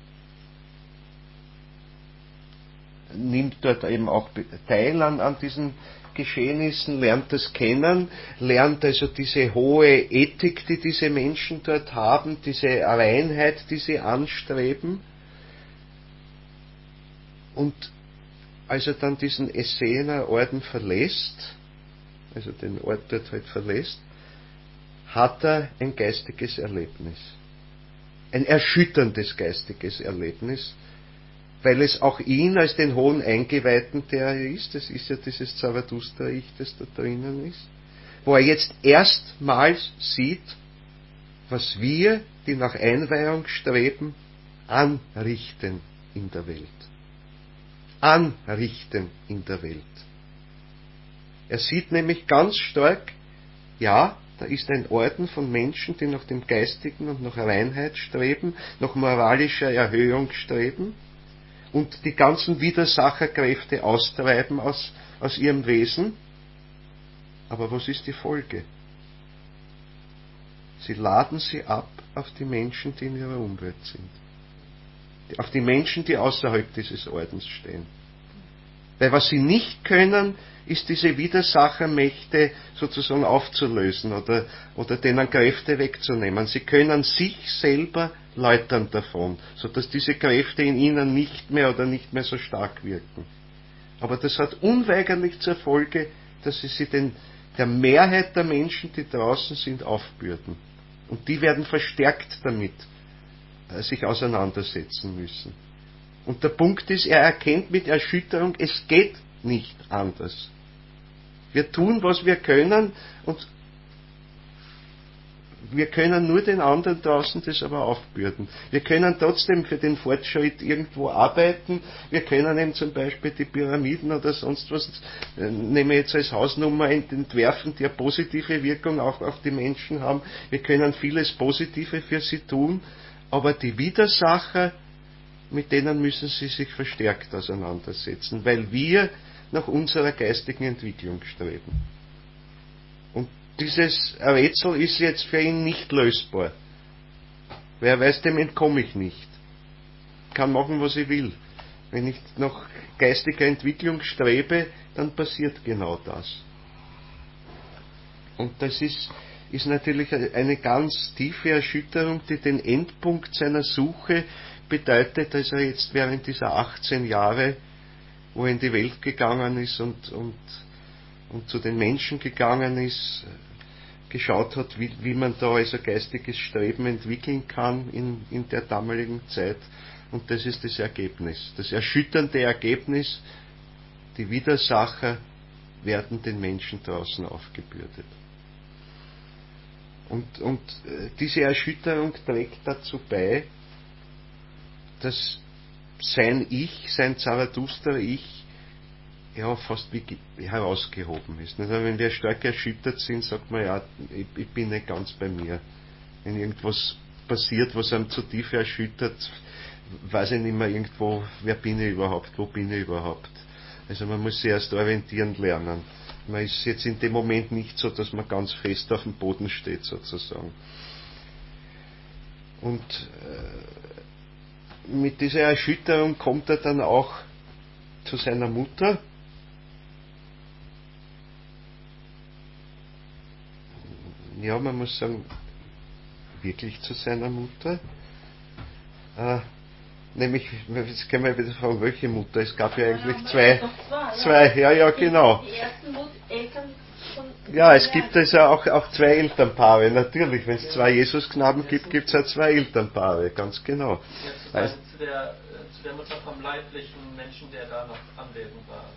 nimmt dort eben auch teil an diesen Geschehnissen, lernt das kennen, lernt also diese hohe Ethik, die diese Menschen dort haben, diese Reinheit, die sie anstreben. Und als er dann diesen Essener Orden verlässt, also den Ort dort halt verlässt, hat er ein geistiges Erlebnis. Ein erschütterndes geistiges Erlebnis, weil es auch ihn als den hohen Eingeweihten, der er ist, das ist ja dieses Zarathustra-Ich, das da drinnen ist, wo er jetzt erstmals sieht, was wir, die nach Einweihung streben, anrichten in der Welt. Anrichten in der Welt. Er sieht nämlich ganz stark, ja, da ist ein Orden von Menschen, die nach dem Geistigen und nach Reinheit streben, nach moralischer Erhöhung streben und die ganzen Widersacherkräfte austreiben aus ihrem Wesen. Aber was ist die Folge? Sie laden sie ab auf die Menschen, die in ihrer Umwelt sind. Auf die Menschen, die außerhalb dieses Ordens stehen. Weil was sie nicht können, ist diese Widersachermächte sozusagen aufzulösen oder denen Kräfte wegzunehmen. Sie können sich selber läutern davon, sodass diese Kräfte in ihnen nicht mehr so stark wirken. Aber das hat unweigerlich zur Folge, dass sie der Mehrheit der Menschen, die draußen sind, aufbürden. Und die werden verstärkt damit sich auseinandersetzen müssen. Und der Punkt ist, er erkennt mit Erschütterung, es geht nicht anders. Wir tun, was wir können, und wir können nur den anderen draußen das aber aufbürden. Wir können trotzdem für den Fortschritt irgendwo arbeiten. Wir können eben zum Beispiel die Pyramiden oder sonst was, nehme ich jetzt als Hausnummer, entwerfen, die eine positive Wirkung auch auf die Menschen haben. Wir können vieles Positive für sie tun, aber die Widersacher, mit denen müssen sie sich verstärkt auseinandersetzen, weil wir nach unserer geistigen Entwicklung streben. Und dieses Rätsel ist jetzt für ihn nicht lösbar. Wer weiß, dem entkomme ich nicht. Ich kann machen, was ich will. Wenn ich nach geistiger Entwicklung strebe, dann passiert genau das. Und das ist natürlich eine ganz tiefe Erschütterung, die den Endpunkt seiner Suche bedeutet, dass er jetzt während dieser 18 Jahre, wo er in die Welt gegangen ist und zu den Menschen gegangen ist, geschaut hat, wie man da also geistiges Streben entwickeln kann in der damaligen Zeit. Und das ist das Ergebnis. Das erschütternde Ergebnis, die Widersacher werden den Menschen draußen aufgebürdet. Und diese Erschütterung trägt dazu bei, dass sein Ich, sein Zarathustra-Ich, ja, fast wie herausgehoben ist. Also wenn wir stark erschüttert sind, sagt man, ja, ich bin nicht ganz bei mir. Wenn irgendwas passiert, was einem zu tief erschüttert, weiß ich nicht mehr irgendwo, wer bin ich überhaupt, wo bin ich überhaupt. Also man muss sich erst orientieren lernen. Man ist jetzt in dem Moment nicht so, dass man ganz fest auf dem Boden steht, sozusagen. Und mit dieser Erschütterung kommt er dann auch zu seiner Mutter. Ja, man muss sagen, wirklich zu seiner Mutter. Nämlich, jetzt können wir wieder fragen, welche Mutter? Es gab ja eigentlich zwei, ja, genau. Die ersten Eltern von ja, es gibt also auch zwei Elternpaare, natürlich. Wenn es zwei Jesusknaben gibt, gibt es auch zwei Elternpaare, ganz genau. Ja, zu der Mutter vom leiblichen Menschen, der da noch anwesend war.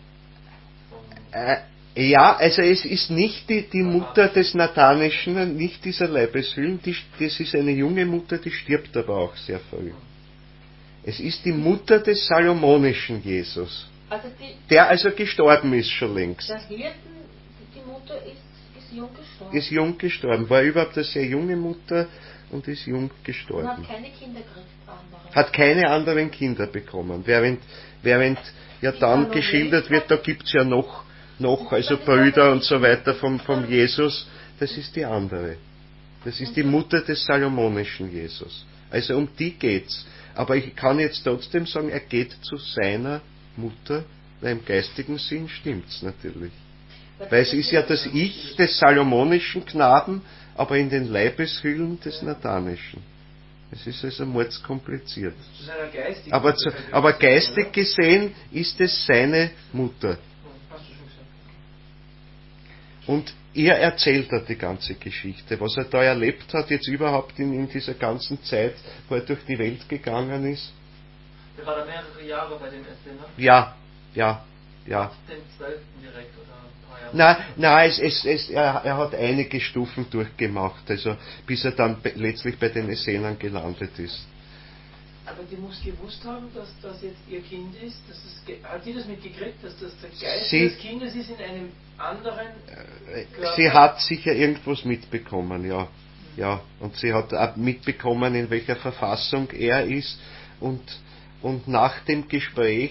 Also ja, also es ist nicht die Mutter des Nathanischen, nicht dieser Leibeshüllen, das ist eine junge Mutter, die stirbt aber auch sehr früh. Es ist die Mutter des salomonischen Jesus, Also der also gestorben ist schon längst. der Hirten, die Mutter ist jung gestorben. Ist jung gestorben, war überhaupt eine sehr junge Mutter und ist jung Und gestorben. hat keine Kinder gekriegt, andere. Hat keine anderen Kinder bekommen. Während ja dann geschildert wird, da gibt's ja noch also Brüder und so weiter vom Jesus, das ist die andere. Das ist die Mutter des salomonischen Jesus. Also um die geht's. Aber ich kann jetzt trotzdem sagen, er geht zu seiner Mutter, weil im geistigen Sinn stimmt's natürlich. Weil es ist ja das Ich des salomonischen Knaben, aber in den Leibeshüllen des nathanischen. Es ist also mordskompliziert. Aber geistig gesehen ist es seine Mutter. Und er erzählt er die ganze Geschichte, was er da erlebt hat, jetzt überhaupt in dieser ganzen Zeit, wo er durch die Welt gegangen ist. Der war da mehrere Jahre bei den Essenern? Ja. Den 12. direkt oder ein paar Jahre? Nein, er hat einige Stufen durchgemacht, also bis er dann letztlich bei den Essenern gelandet ist. Aber die muss gewusst haben, dass das jetzt ihr Kind ist. Hat die das mitgekriegt, dass das der Geist des Kindes ist in einem anderen Körper? Sie hat sicher irgendwas mitbekommen, ja. Ja. Und sie hat auch mitbekommen, in welcher Verfassung er ist. Und nach dem Gespräch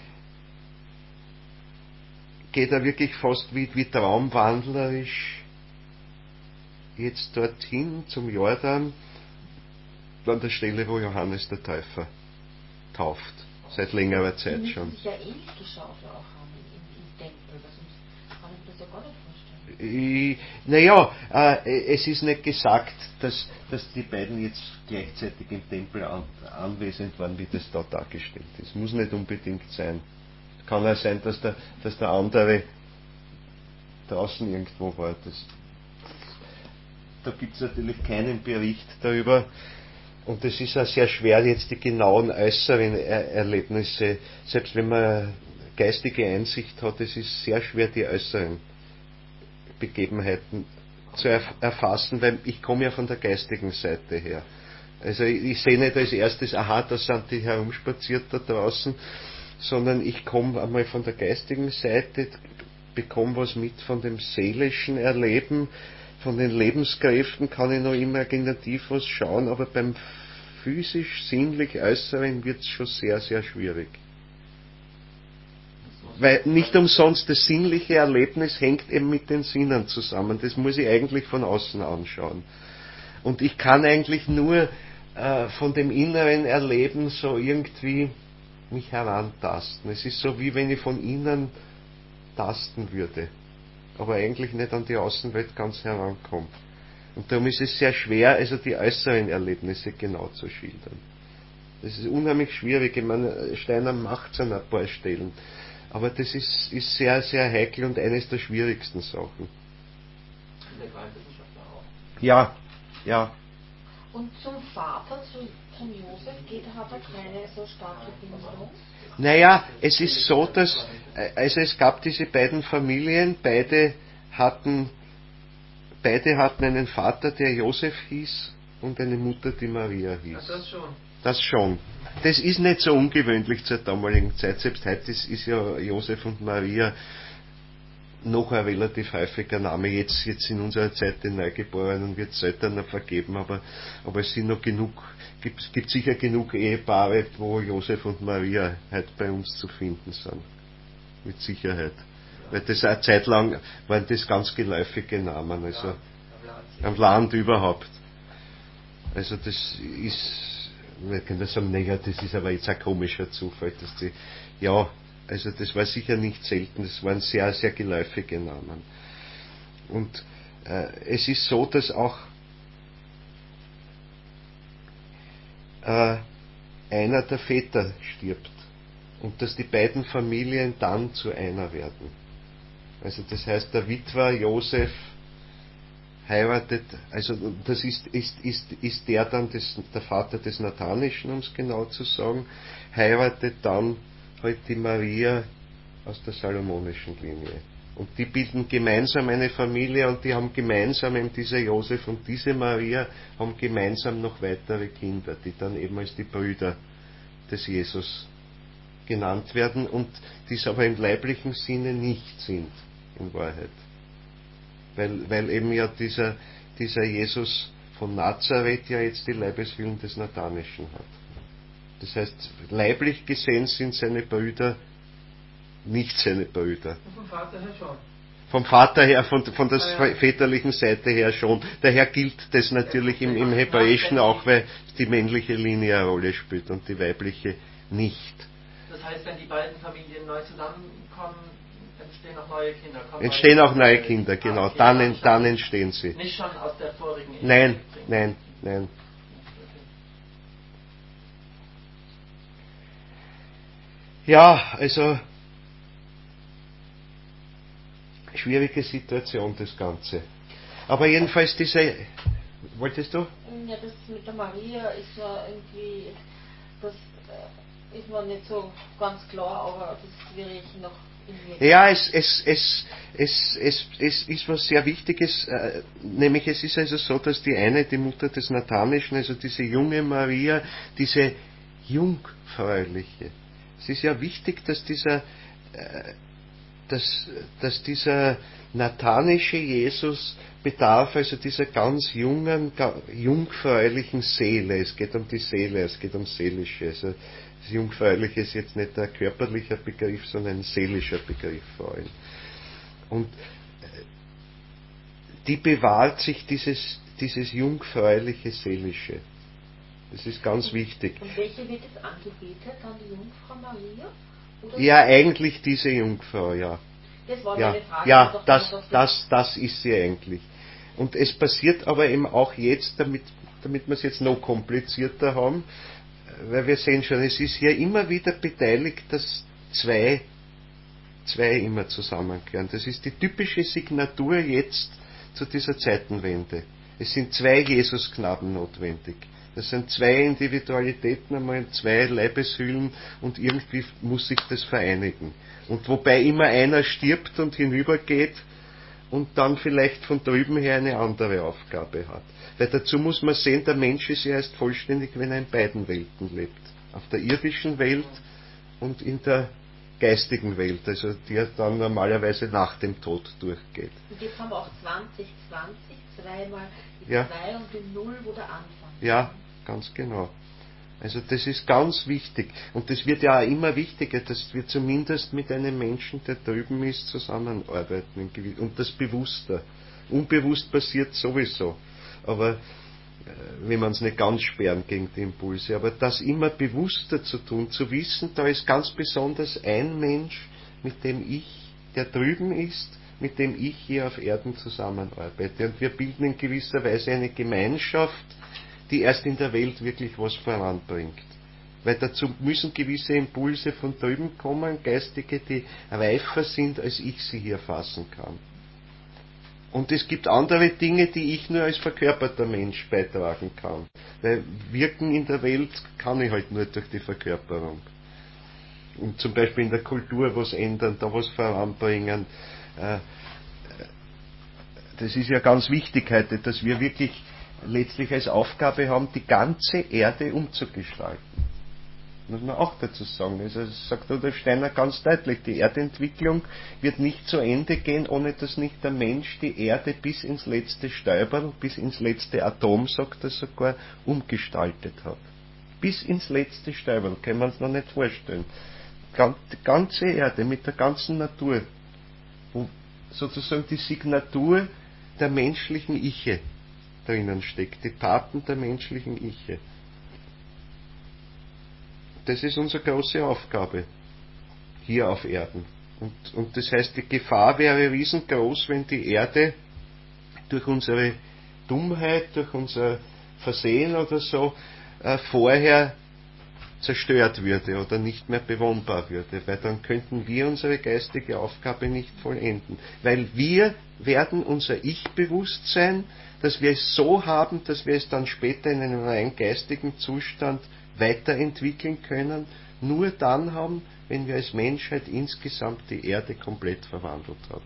geht er wirklich fast wie traumwandlerisch jetzt dorthin zum Jordan, an der Stelle, wo Johannes der Täufer tauft. Seit längerer Zeit schon. Die sich ja ähnlich geschaut auch haben im Tempel, sonst kann ich mir das ja gar nicht vorstellen. Es ist nicht gesagt, dass die beiden jetzt gleichzeitig im Tempel anwesend waren, wie das da dargestellt ist. Muss nicht unbedingt sein. Kann auch sein, dass der andere draußen irgendwo war. Da gibt es natürlich keinen Bericht darüber. Und es ist auch sehr schwer, jetzt die genauen äußeren Erlebnisse, selbst wenn man geistige Einsicht hat, es ist sehr schwer, die äußeren Begebenheiten zu erfassen, weil ich komme ja von der geistigen Seite her. Also ich sehe nicht als erstes, aha, da sind die herumspaziert da draußen, sondern ich komme einmal von der geistigen Seite, bekomme was mit von dem seelischen Erleben, von den Lebenskräften kann ich noch imaginativ was schauen, aber beim physisch-sinnlich Äußeren wird es schon sehr, sehr schwierig. Weil nicht umsonst das sinnliche Erlebnis hängt eben mit den Sinnen zusammen. Das muss ich eigentlich von außen anschauen. Und ich kann eigentlich nur von dem inneren Erleben so irgendwie mich herantasten. Es ist so, wie wenn ich von innen tasten würde, aber eigentlich nicht an die Außenwelt ganz herankomme. Und darum ist es sehr schwer, also die äußeren Erlebnisse genau zu schildern. Das ist unheimlich schwierig. Ich meine, Steiner macht es an ein paar Stellen. Aber das ist sehr, sehr heikel und eines der schwierigsten Sachen. Der Geistwissenschaftler auch. Ja, ja. Und zum Vater, zum Josef, hat er keine so starke Bindung? Naja, es ist so, dass, also es gab diese beiden Familien, beide hatten einen Vater, der Josef hieß, und eine Mutter, die Maria hieß. Ach, das schon. Das schon. Das ist nicht so ungewöhnlich zur damaligen Zeit. Selbst heute ist ja Josef und Maria noch ein relativ häufiger Name. Jetzt in unserer Zeit den Neugeborenen wird es seltener vergeben, aber es sind noch genug, gibt sicher genug Ehepaare, wo Josef und Maria heute bei uns zu finden sind. Mit Sicherheit. Weil das eine Zeit lang waren das ganz geläufige Namen, also am Land überhaupt. Also das ist, wir können das sagen, naja, das ist aber jetzt ein komischer Zufall, dass die, ja, also das war sicher nicht selten, das waren sehr, sehr geläufige Namen. Und es ist so, dass auch einer der Väter stirbt und dass die beiden Familien dann zu einer werden. Also das heißt, der Witwer Josef heiratet, also das ist der dann der Vater des Nathanischen, um es genau zu sagen, heiratet dann halt die Maria aus der salomonischen Linie. Und die bilden gemeinsam eine Familie und die haben gemeinsam, eben dieser Josef und diese Maria, haben gemeinsam noch weitere Kinder, die dann eben als die Brüder des Jesus genannt werden und die es aber im leiblichen Sinne nicht sind, in Wahrheit. Weil eben ja dieser Jesus von Nazareth ja jetzt die Leibeswillen des Nathanischen hat. Das heißt, leiblich gesehen sind seine Brüder nicht seine Brüder. Und vom Vater her schon. Vom Vater her, von der väterlichen Seite her schon. Daher gilt das natürlich im Hebräischen auch, weil die männliche Linie eine Rolle spielt und die weibliche nicht. Das heißt, wenn die beiden Familien neu zusammenkommen, entstehen auch neue Kinder. Entstehen auch neue Kinder, genau. Okay, Dann entstehen sie. Nicht schon aus der vorigen Ehe. Nein. Ja, also schwierige Situation das Ganze. Aber jedenfalls wolltest du? Ja, das mit der Maria ist mir irgendwie, das ist mir nicht so ganz klar, aber das wäre ich noch in mir. Ja, es ist was sehr Wichtiges, nämlich es ist also so, dass die Mutter des Nathanischen, also diese junge Maria, diese jungfräuliche, es ist ja wichtig, dass dieser nathanische Jesus bedarf also dieser ganz jungen, jungfräulichen Seele. Es geht um die Seele, es geht um Seelische. Also das Jungfräuliche ist jetzt nicht ein körperlicher Begriff, sondern ein seelischer Begriff vor allem. Und die bewahrt sich dieses jungfräuliche Seelische. Das ist ganz wichtig. Und welche wird es angebetet? Dann die Jungfrau Maria? Oder ja, eigentlich diese Jungfrau, ja. Das war ja, meine Frage. ja, das ist sie eigentlich. Und es passiert aber eben auch jetzt, damit wir es jetzt noch komplizierter haben, weil wir sehen schon, es ist hier immer wieder beteiligt, dass zwei immer zusammengehören. Das ist die typische Signatur jetzt zu dieser Zeitenwende. Es sind zwei Jesusknaben notwendig. Das sind zwei Individualitäten, einmal zwei Leibeshüllen und irgendwie muss sich das vereinigen. Und wobei immer einer stirbt und hinübergeht und dann vielleicht von drüben her eine andere Aufgabe hat. Weil dazu muss man sehen, der Mensch ist ja erst vollständig, wenn er in beiden Welten lebt. Auf der irdischen Welt und in der geistigen Welt, also die dann normalerweise nach dem Tod durchgeht. Und jetzt haben wir auch 2020, zweimal die Ja. 2 und die 0, wo der Anfang ist. Ja, ganz genau. Also das ist ganz wichtig. Und das wird ja auch immer wichtiger, dass wir zumindest mit einem Menschen, der drüben ist, zusammenarbeiten. Und das bewusster. Unbewusst passiert sowieso. Aber wenn man es nicht ganz sperren gegen die Impulse, aber das immer bewusster zu tun, zu wissen, da ist ganz besonders ein Mensch, mit dem ich, der drüben ist, mit dem ich hier auf Erden zusammenarbeite. Und wir bilden in gewisser Weise eine Gemeinschaft, die erst in der Welt wirklich was voranbringt. Weil dazu müssen gewisse Impulse von drüben kommen, geistige, die reifer sind, als ich sie hier fassen kann. Und es gibt andere Dinge, die ich nur als verkörperter Mensch beitragen kann. Weil wirken in der Welt kann ich halt nur durch die Verkörperung. Und zum Beispiel in der Kultur was ändern, da was voranbringen. Das ist ja ganz wichtig heute, dass wir wirklich letztlich als Aufgabe haben, die ganze Erde umzugestalten. Muss man auch dazu sagen. Also das sagt Rudolf Steiner ganz deutlich, die Erdentwicklung wird nicht zu Ende gehen, ohne dass nicht der Mensch die Erde bis ins letzte Stäuberl, bis ins letzte Atom, sagt er sogar, umgestaltet hat. Bis ins letzte Stäuberl, kann man es noch nicht vorstellen. Die ganze Erde mit der ganzen Natur, wo sozusagen die Signatur der menschlichen Iche drinnen steckt, die Taten der menschlichen Iche. Das ist unsere große Aufgabe hier auf Erden. Und das heißt, die Gefahr wäre riesengroß, wenn die Erde durch unsere Dummheit, durch unser Versehen oder so vorher zerstört würde oder nicht mehr bewohnbar würde, weil dann könnten wir unsere geistige Aufgabe nicht vollenden. Weil wir werden unser Ich-Bewusstsein, dass wir es so haben, dass wir es dann später in einem rein geistigen Zustand weiterentwickeln können, nur dann haben, wenn wir als Menschheit insgesamt die Erde komplett verwandelt haben.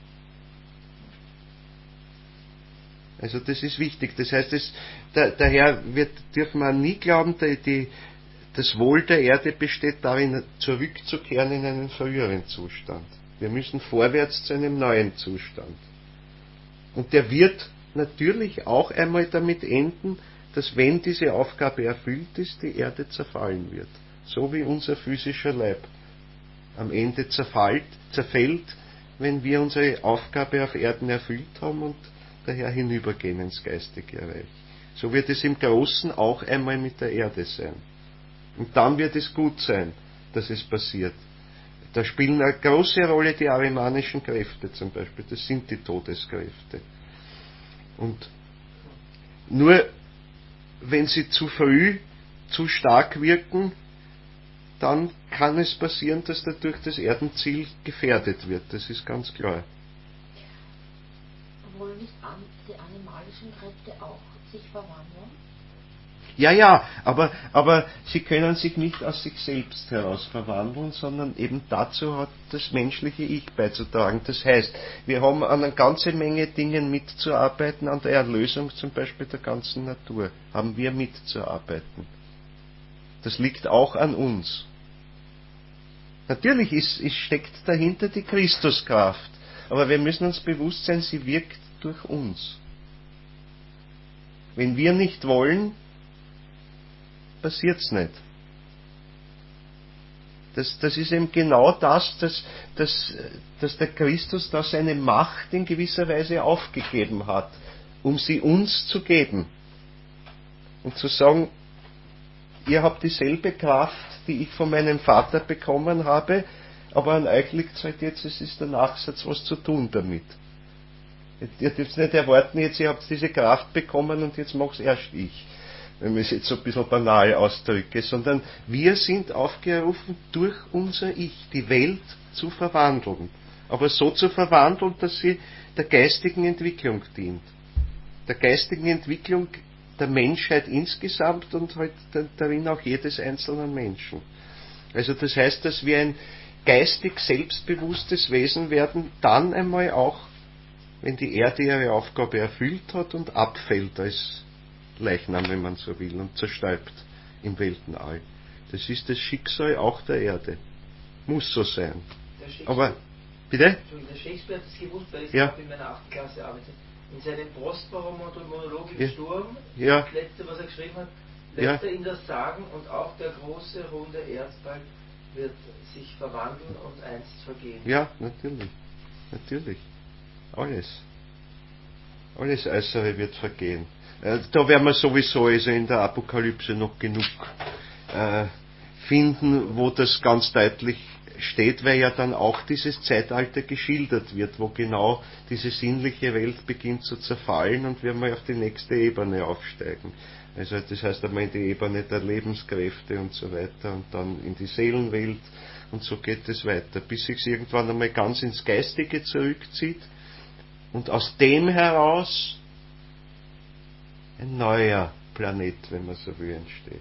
Also das ist wichtig. Das heißt, daher dürfen wir nie glauben, das Wohl der Erde besteht darin, zurückzukehren in einen früheren Zustand. Wir müssen vorwärts zu einem neuen Zustand. Und der wird natürlich auch einmal damit enden, dass wenn diese Aufgabe erfüllt ist, die Erde zerfallen wird. So wie unser physischer Leib am Ende zerfällt, wenn wir unsere Aufgabe auf Erden erfüllt haben und daher hinübergehen ins geistige Reich. So wird es im Großen auch einmal mit der Erde sein. Und dann wird es gut sein, dass es passiert. Da spielen eine große Rolle die arimanischen Kräfte zum Beispiel. Das sind die Todeskräfte. Und nur wenn sie zu früh, zu stark wirken, dann kann es passieren, dass dadurch das Erdenziel gefährdet wird. Das ist ganz klar. Wollen nicht die animalischen Kräfte auch sich verwandeln? Ja, aber sie können sich nicht aus sich selbst heraus verwandeln, sondern eben dazu hat das menschliche Ich beizutragen. Das heißt, wir haben an einer ganzen Menge Dingen mitzuarbeiten, an der Erlösung zum Beispiel der ganzen Natur, haben wir mitzuarbeiten. Das liegt auch an uns. Natürlich steckt dahinter die Christuskraft, aber wir müssen uns bewusst sein, sie wirkt durch uns. Wenn wir nicht wollen, passiert's nicht. Das ist eben genau das, dass der Christus da seine Macht in gewisser Weise aufgegeben hat, um sie uns zu geben. Und zu sagen, ihr habt dieselbe Kraft, die ich von meinem Vater bekommen habe, aber an euch liegt es halt jetzt, es ist der Nachsatz, was zu tun damit. Ihr dürft nicht erwarten, jetzt ihr habt diese Kraft bekommen und jetzt mach's erst ich. Wenn ich es jetzt so ein bisschen banal ausdrücke, sondern wir sind aufgerufen, durch unser Ich die Welt zu verwandeln. Aber so zu verwandeln, dass sie der geistigen Entwicklung dient. Der geistigen Entwicklung der Menschheit insgesamt und halt darin auch jedes einzelnen Menschen. Also das heißt, dass wir ein geistig selbstbewusstes Wesen werden, dann einmal auch, wenn die Erde ihre Aufgabe erfüllt hat und abfällt als Leichnam, wenn man so will, und zerstäubt im Weltenall. Das ist das Schicksal auch der Erde. Muss so sein. Aber, bitte? Der Shakespeare hat das gewusst, weil ich ja. auch in meiner 8. Klasse arbeite. In seinem Prospero-Monolog im Ja. Sturm, Ja. das letzte, was er geschrieben hat, Ja. lässt er ihn das sagen, und auch der große, runde Erzball wird sich verwandeln und einst vergehen. Ja, natürlich. Natürlich. Alles. Alles Äußere wird vergehen. Da werden wir sowieso also in der Apokalypse noch genug finden, wo das ganz deutlich steht, weil ja dann auch dieses Zeitalter geschildert wird, wo genau diese sinnliche Welt beginnt zu zerfallen und wir mal auf die nächste Ebene aufsteigen. Also das heißt einmal in die Ebene der Lebenskräfte und so weiter und dann in die Seelenwelt und so geht es weiter, bis sich irgendwann einmal ganz ins Geistige zurückzieht und aus dem heraus ein neuer Planet, wenn man so will, entsteht.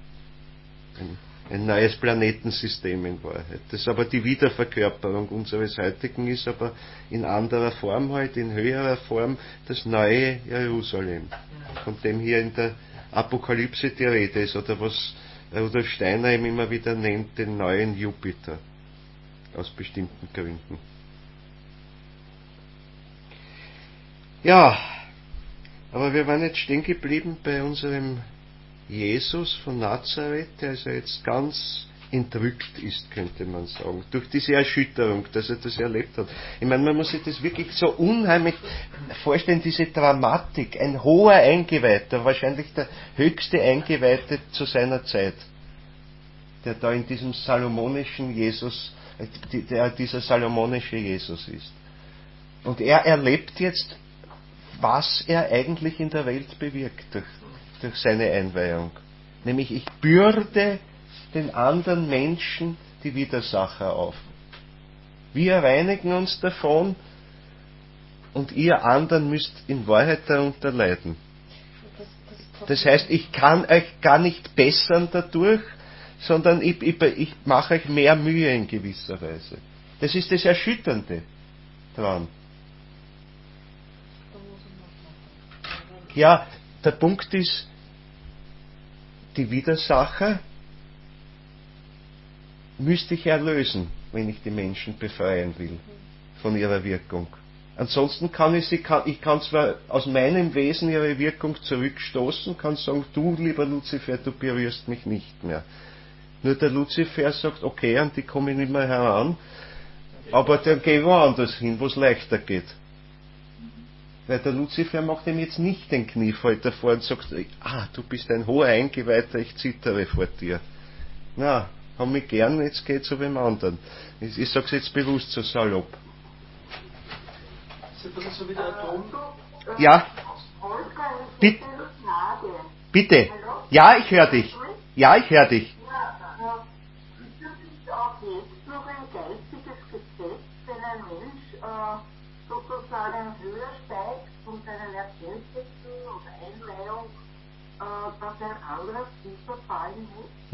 Ein neues Planetensystem in Wahrheit. Das aber die Wiederverkörperung unseres heutigen ist, aber in anderer Form halt, in höherer Form, das neue Jerusalem, von dem hier in der Apokalypse die Rede ist, oder was Rudolf Steiner ihm immer wieder nennt, den neuen Jupiter, aus bestimmten Gründen. Ja, aber wir waren jetzt stehen geblieben bei unserem Jesus von Nazareth, der also jetzt ganz entrückt ist, könnte man sagen, durch diese Erschütterung, dass er das erlebt hat. Ich meine, man muss sich das wirklich so unheimlich vorstellen, diese Dramatik, ein hoher Eingeweihter, wahrscheinlich der höchste Eingeweihte zu seiner Zeit, der da in diesem salomonischen Jesus, dieser salomonische Jesus ist. Und er erlebt jetzt, was er eigentlich in der Welt bewirkt durch seine Einweihung. Nämlich, ich bürde den anderen Menschen die Widersacher auf. Wir reinigen uns davon und ihr anderen müsst in Wahrheit darunter leiden. Das heißt, ich kann euch gar nicht bessern dadurch, sondern ich mache euch mehr Mühe in gewisser Weise. Das ist das Erschütternde dran. Ja, der Punkt ist, die Widersacher müsste ich erlösen, wenn ich die Menschen befreien will von ihrer Wirkung. Ansonsten kann ich kann zwar aus meinem Wesen ihre Wirkung zurückstoßen, kann sagen, du lieber Luzifer, du berührst mich nicht mehr. Nur der Luzifer sagt, okay, an die komme ich nicht mehr heran, aber dann geh woanders hin, wo es leichter geht. Weil der Luzifer macht ihm jetzt nicht den Kniefall davor und sagt, du bist ein hoher Eingeweihter, ich zittere vor dir. Na, hab mich gern, jetzt geht's zu wem anderen. Ich sag's jetzt bewusst so salopp. Ist ein bisschen so wie der Atom. Ja? Bitte? Ja, ich höre dich. Ja, ich höre dich. Ist das nicht auch jetzt noch ein geistiges Gesetz, wenn ein Mensch sozusagen höher steigt von seinen Erkenntnissen und Einweihung, dass ein anderes tiefer fallen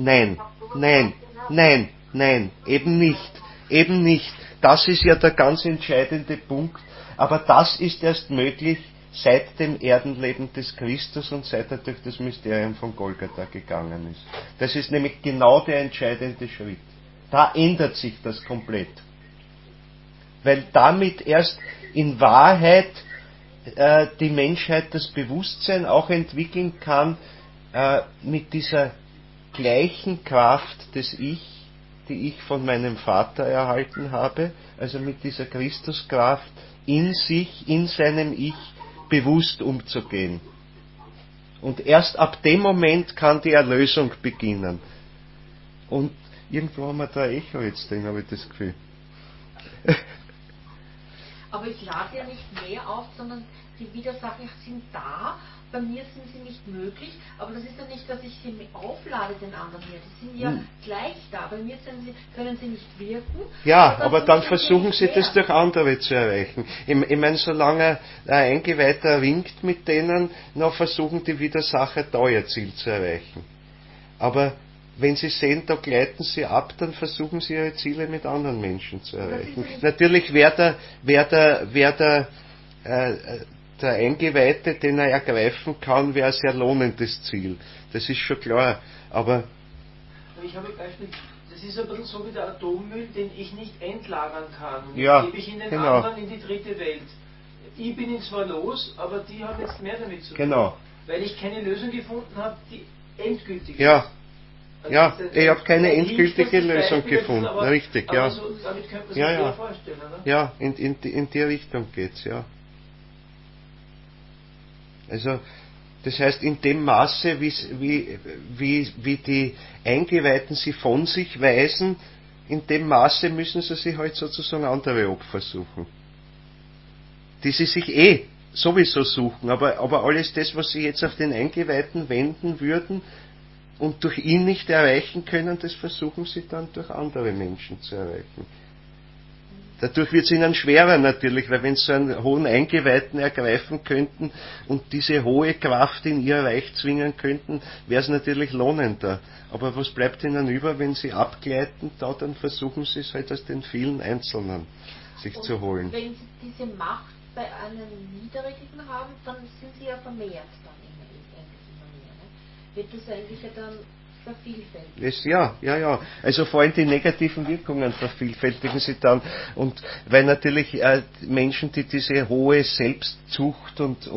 muss? Nein, eben nicht. Eben nicht. Das ist ja der ganz entscheidende Punkt. Aber das ist erst möglich seit dem Erdenleben des Christus und seit er durch das Mysterium von Golgatha gegangen ist. Das ist nämlich genau der entscheidende Schritt. Da ändert sich das komplett. Weil damit erst in Wahrheit die Menschheit das Bewusstsein auch entwickeln kann, mit dieser gleichen Kraft des Ich, die ich von meinem Vater erhalten habe, also mit dieser Christuskraft in sich, in seinem Ich, bewusst umzugehen. Und erst ab dem Moment kann die Erlösung beginnen. Und irgendwo haben wir da Echo jetzt drin, habe ich das Gefühl. Aber ich lade ja nicht mehr auf, sondern die Widersacher sind da. Bei mir sind sie nicht möglich, aber das ist ja nicht, dass ich sie auflade, den anderen hier. Die sind ja gleich da. Bei mir können sie nicht wirken. Ja, aber dann versuchen sie das durch andere zu erreichen. Ich meine, solange ein Eingeweihter ringt mit denen, noch versuchen die Widersacher da ihr Ziel zu erreichen. Aber wenn sie sehen, da gleiten sie ab, dann versuchen sie ihre Ziele mit anderen Menschen zu erreichen. Natürlich wäre der Eingeweihte, den er ergreifen kann, wäre ein sehr lohnendes Ziel. Das ist schon klar. Aber ich habe ein Beispiel. Das ist ein bisschen so wie der Atommüll, den ich nicht entlagern kann. Und ja, gebe ich in den genau. anderen in die dritte Welt. Ich bin ihn zwar los, aber die haben jetzt mehr damit zu tun. Genau. Weil ich keine Lösung gefunden habe, die endgültig ja. ist. Also ja, ich habe keine endgültige Lösung Beispiel, gefunden. Aber, richtig, aber ja. So, damit könnte man sich eher vorstellen, oder? Ja, in die Richtung geht's, ja. Also, das heißt, in dem Maße, wie die Eingeweihten sie von sich weisen, in dem Maße müssen sie sich halt sozusagen andere Opfer suchen. Die sie sich sowieso suchen, aber alles das, was sie jetzt auf den Eingeweihten wenden würden und durch ihn nicht erreichen können, das versuchen sie dann durch andere Menschen zu erreichen. Dadurch wird es ihnen schwerer natürlich, weil wenn sie so einen hohen Eingeweihten ergreifen könnten und diese hohe Kraft in ihr Reich zwingen könnten, wäre es natürlich lohnender. Aber was bleibt ihnen über, wenn sie abgleiten, dann versuchen sie es halt aus den vielen Einzelnen sich und zu holen. Wenn sie diese Macht bei einem Niedrigen haben, dann sind sie ja vermehrt dann eigentlich immer mehr. Ne? Wird das eigentlich ja dann vervielfältigt? Ja. Also vor allem die negativen Wirkungen vervielfältigen sie dann. Und weil natürlich Menschen, die diese hohe Selbstzucht und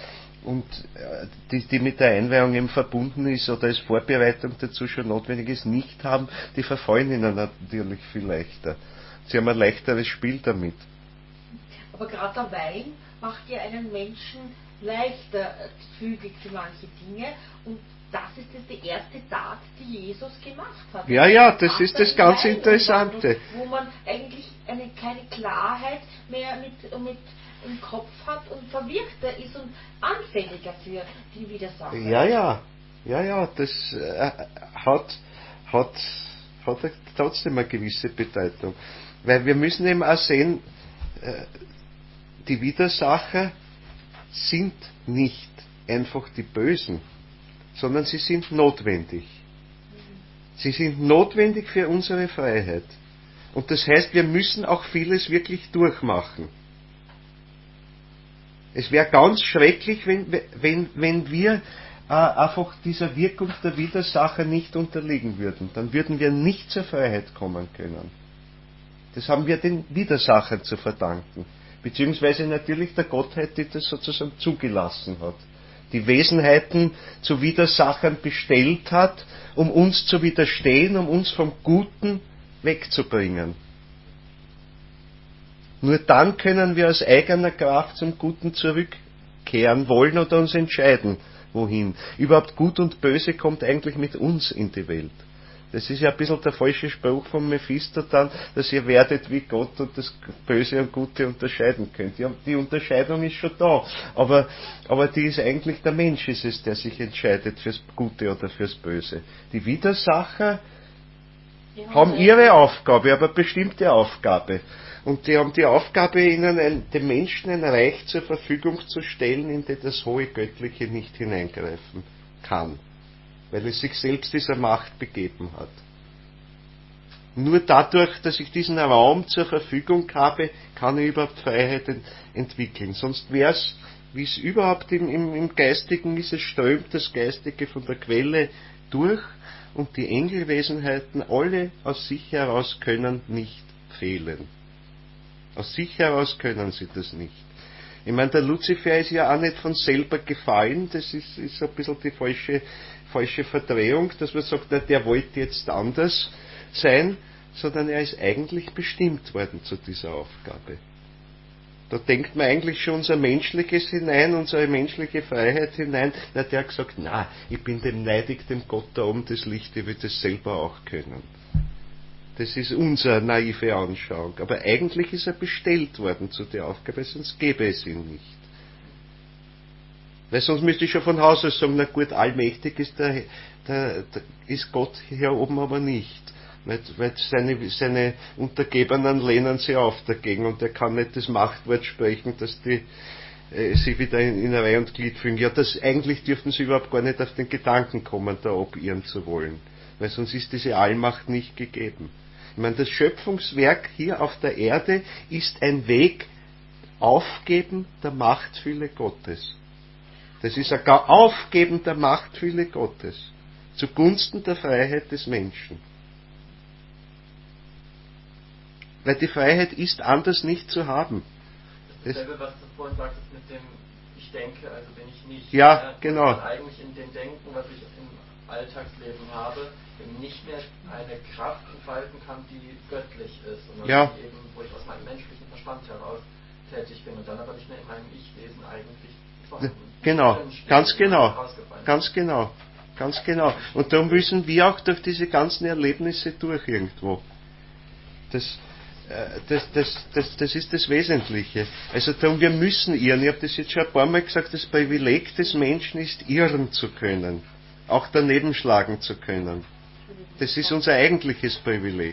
die mit der Einweihung eben verbunden ist oder als Vorbereitung dazu schon notwendig ist, nicht haben, die verfallen ihnen natürlich viel leichter. Sie haben ein leichteres Spiel damit. Aber gerade der Wein macht ja einen Menschen leichter fügig für manche Dinge und das ist die erste Tat, die Jesus gemacht hat. Ja, das ist das ganz Interessante. Wo man eigentlich keine Klarheit mehr mit im Kopf hat und verwirrter ist und anfälliger für die Widersacher. Ja, das hat trotzdem eine gewisse Bedeutung. Weil wir müssen eben auch sehen, die Widersacher sind nicht einfach die Bösen, sondern sie sind notwendig. Sie sind notwendig für unsere Freiheit. Und das heißt, wir müssen auch vieles wirklich durchmachen. Es wäre ganz schrecklich, wenn wir einfach dieser Wirkung der Widersacher nicht unterliegen würden. Dann würden wir nicht zur Freiheit kommen können. Das haben wir den Widersachern zu verdanken. Beziehungsweise natürlich der Gottheit, die das sozusagen zugelassen hat. Die Wesenheiten zu Widersachern bestellt hat, um uns zu widerstehen, um uns vom Guten wegzubringen. Nur dann können wir aus eigener Kraft zum Guten zurückkehren wollen oder uns entscheiden, wohin. Überhaupt Gut und Böse kommt eigentlich mit uns in die Welt. Das ist ja ein bisschen der falsche Spruch von Mephisto dann, dass ihr werdet wie Gott und das Böse und Gute unterscheiden könnt. Ja, die Unterscheidung ist schon da, aber die ist eigentlich der Mensch, ist es, der sich entscheidet fürs Gute oder fürs Böse. Die Widersacher haben ihre Aufgabe, aber bestimmte Aufgabe. Und die haben die Aufgabe, ihnen dem Menschen ein Reich zur Verfügung zu stellen, in das das hohe Göttliche nicht hineingreifen kann. Weil es sich selbst dieser Macht begeben hat. Nur dadurch, dass ich diesen Raum zur Verfügung habe, kann ich überhaupt Freiheit entwickeln. Sonst wäre es, wie es überhaupt im Geistigen ist, es strömt das Geistige von der Quelle durch und die Engelwesenheiten alle aus sich heraus können nicht fehlen. Aus sich heraus können sie das nicht. Ich meine, der Luzifer ist ja auch nicht von selber gefallen, das ist ein bisschen die falsche Verdrehung, dass man sagt, na, der wollte jetzt anders sein, sondern er ist eigentlich bestimmt worden zu dieser Aufgabe. Da denkt man eigentlich schon unser Menschliches hinein, unsere menschliche Freiheit hinein. Na, der hat gesagt, na, ich bin dem neidig, dem Gott da oben das Licht, ich will das selber auch können. Das ist unsere naive Anschauung. Aber eigentlich ist er bestellt worden zu der Aufgabe, sonst gäbe es ihn nicht. Weil sonst müsste ich schon von Haus aus sagen, na gut, allmächtig ist Gott hier oben aber nicht. Weil seine Untergebenen lehnen sie auf dagegen und er kann nicht das Machtwort sprechen, dass die sich wieder in Reihe und Glied fügen. Ja, eigentlich dürften sie überhaupt gar nicht auf den Gedanken kommen, da obirren zu wollen. Weil sonst ist diese Allmacht nicht gegeben. Ich meine, das Schöpfungswerk hier auf der Erde ist ein Weg, Aufgeben der Machtfülle Gottes. Das ist ein Aufgeben der Machtfülle Gottes zugunsten der Freiheit des Menschen. Weil die Freiheit ist anders nicht zu haben. Dasselbe, was du vorhin sagtest mit dem Ich denke, also bin ich nicht. Ja, genau. Und eigentlich in dem Denken, was ich im Alltagsleben habe, eben nicht mehr eine Kraft entfalten kann, die göttlich ist, sondern die eben, wo ich aus meinem menschlichen Verstand heraus tätig bin und dann aber nicht mehr in meinem Ich-Wesen eigentlich vorhanden. Genau, ganz genau. Und darum müssen wir auch durch diese ganzen Erlebnisse durch irgendwo. Das ist das Wesentliche. Also darum, wir müssen irren. Ich habe das jetzt schon ein paar Mal gesagt, das Privileg des Menschen ist, irren zu können. Auch daneben schlagen zu können. Das ist unser eigentliches Privileg.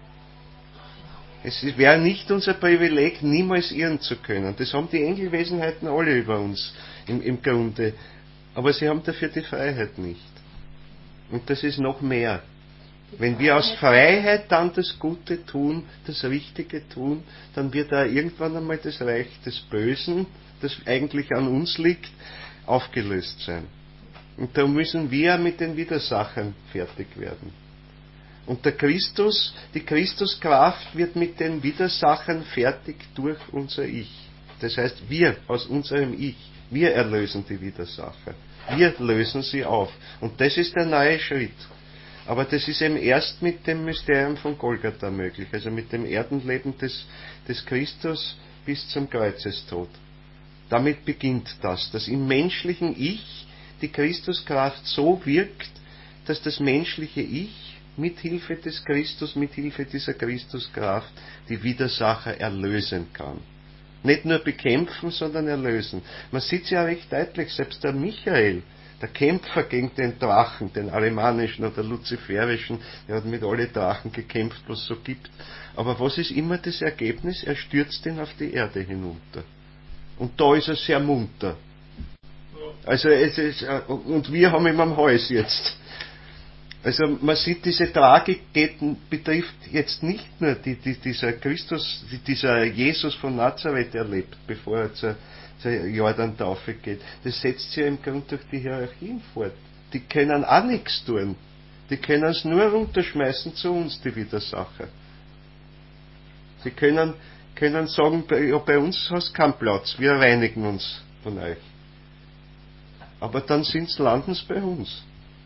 Es wäre nicht unser Privileg, niemals irren zu können. Das haben die Engelwesenheiten alle über uns im Grunde. Aber sie haben dafür die Freiheit nicht. Und das ist noch mehr. Wenn wir aus Freiheit dann das Gute tun, das Richtige tun, dann wird da irgendwann einmal das Reich des Bösen, das eigentlich an uns liegt, aufgelöst sein. Und da müssen wir mit den Widersachern fertig werden. Und die Christuskraft wird mit den Widersachern fertig durch unser Ich. Das heißt, wir aus unserem Ich, wir erlösen die Widersacher. Wir lösen sie auf. Und das ist der neue Schritt. Aber das ist eben erst mit dem Mysterium von Golgatha möglich, also mit dem Erdenleben des Christus bis zum Kreuzestod. Damit beginnt das, dass im menschlichen Ich die Christuskraft so wirkt, dass das menschliche Ich mit Hilfe des Christus, mit Hilfe dieser Christuskraft die Widersacher erlösen kann. Nicht nur bekämpfen, sondern erlösen. Man sieht es ja recht deutlich, selbst der Michael, der Kämpfer gegen den Drachen, den arimanischen oder luziferischen, der hat mit allen Drachen gekämpft, was es so gibt. Aber was ist immer das Ergebnis? Er stürzt ihn auf die Erde hinunter. Und da ist er sehr munter. Also und wir haben ihn am Hals jetzt. Also man sieht, diese Tragik betrifft jetzt nicht nur dieser Christus, dieser Jesus von Nazareth erlebt, bevor er zur Jordan-Taufe geht. Das setzt sich ja im Grunde durch die Hierarchien fort. Die können auch nichts tun. Die können es nur runterschmeißen zu uns, die Widersacher. Sie können sagen, bei uns hast du keinen Platz, wir reinigen uns von euch. Aber dann landen sie bei uns.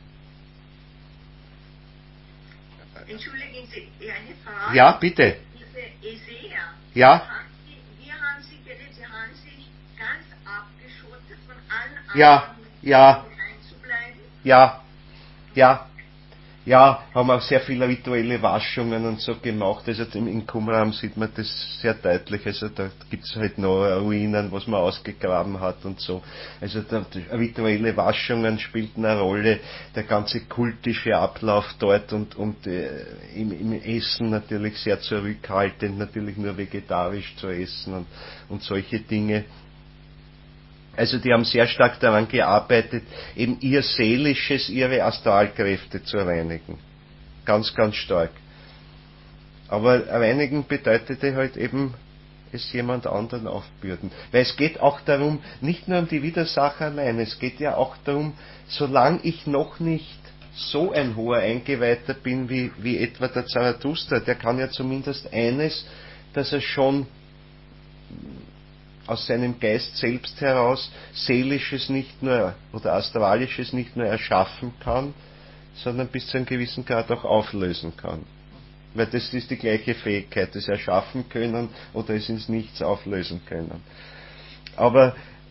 Entschuldigen Sie, eine Frage. Ja, bitte. Diese Eseer, ja. Wie haben Sie geredet? Sie haben sich ganz abgeschottet von allen anderen, einzubleiben? Ja, haben auch sehr viele rituelle Waschungen und so gemacht. Also in Qumran sieht man das sehr deutlich. Also da gibt's halt noch Ruinen, was man ausgegraben hat und so. Also rituelle Waschungen spielten eine Rolle. Der ganze kultische Ablauf dort und im Essen natürlich sehr zurückhaltend, natürlich nur vegetarisch zu essen und solche Dinge. Also die haben sehr stark daran gearbeitet, eben ihr Seelisches, ihre Astralkräfte zu reinigen. Ganz, ganz stark. Aber reinigen bedeutete halt eben, es jemand anderen aufbürden. Weil es geht auch darum, nicht nur um die Widersacher allein, es geht ja auch darum, solange ich noch nicht so ein hoher Eingeweihter bin, wie etwa der Zarathustra, der kann ja zumindest eines, dass er schon aus seinem Geist selbst heraus Seelisches nicht nur oder Astralisches nicht nur erschaffen kann, sondern bis zu einem gewissen Grad auch auflösen kann. Weil das ist die gleiche Fähigkeit, das Erschaffen können oder es ins Nichts auflösen können. Aber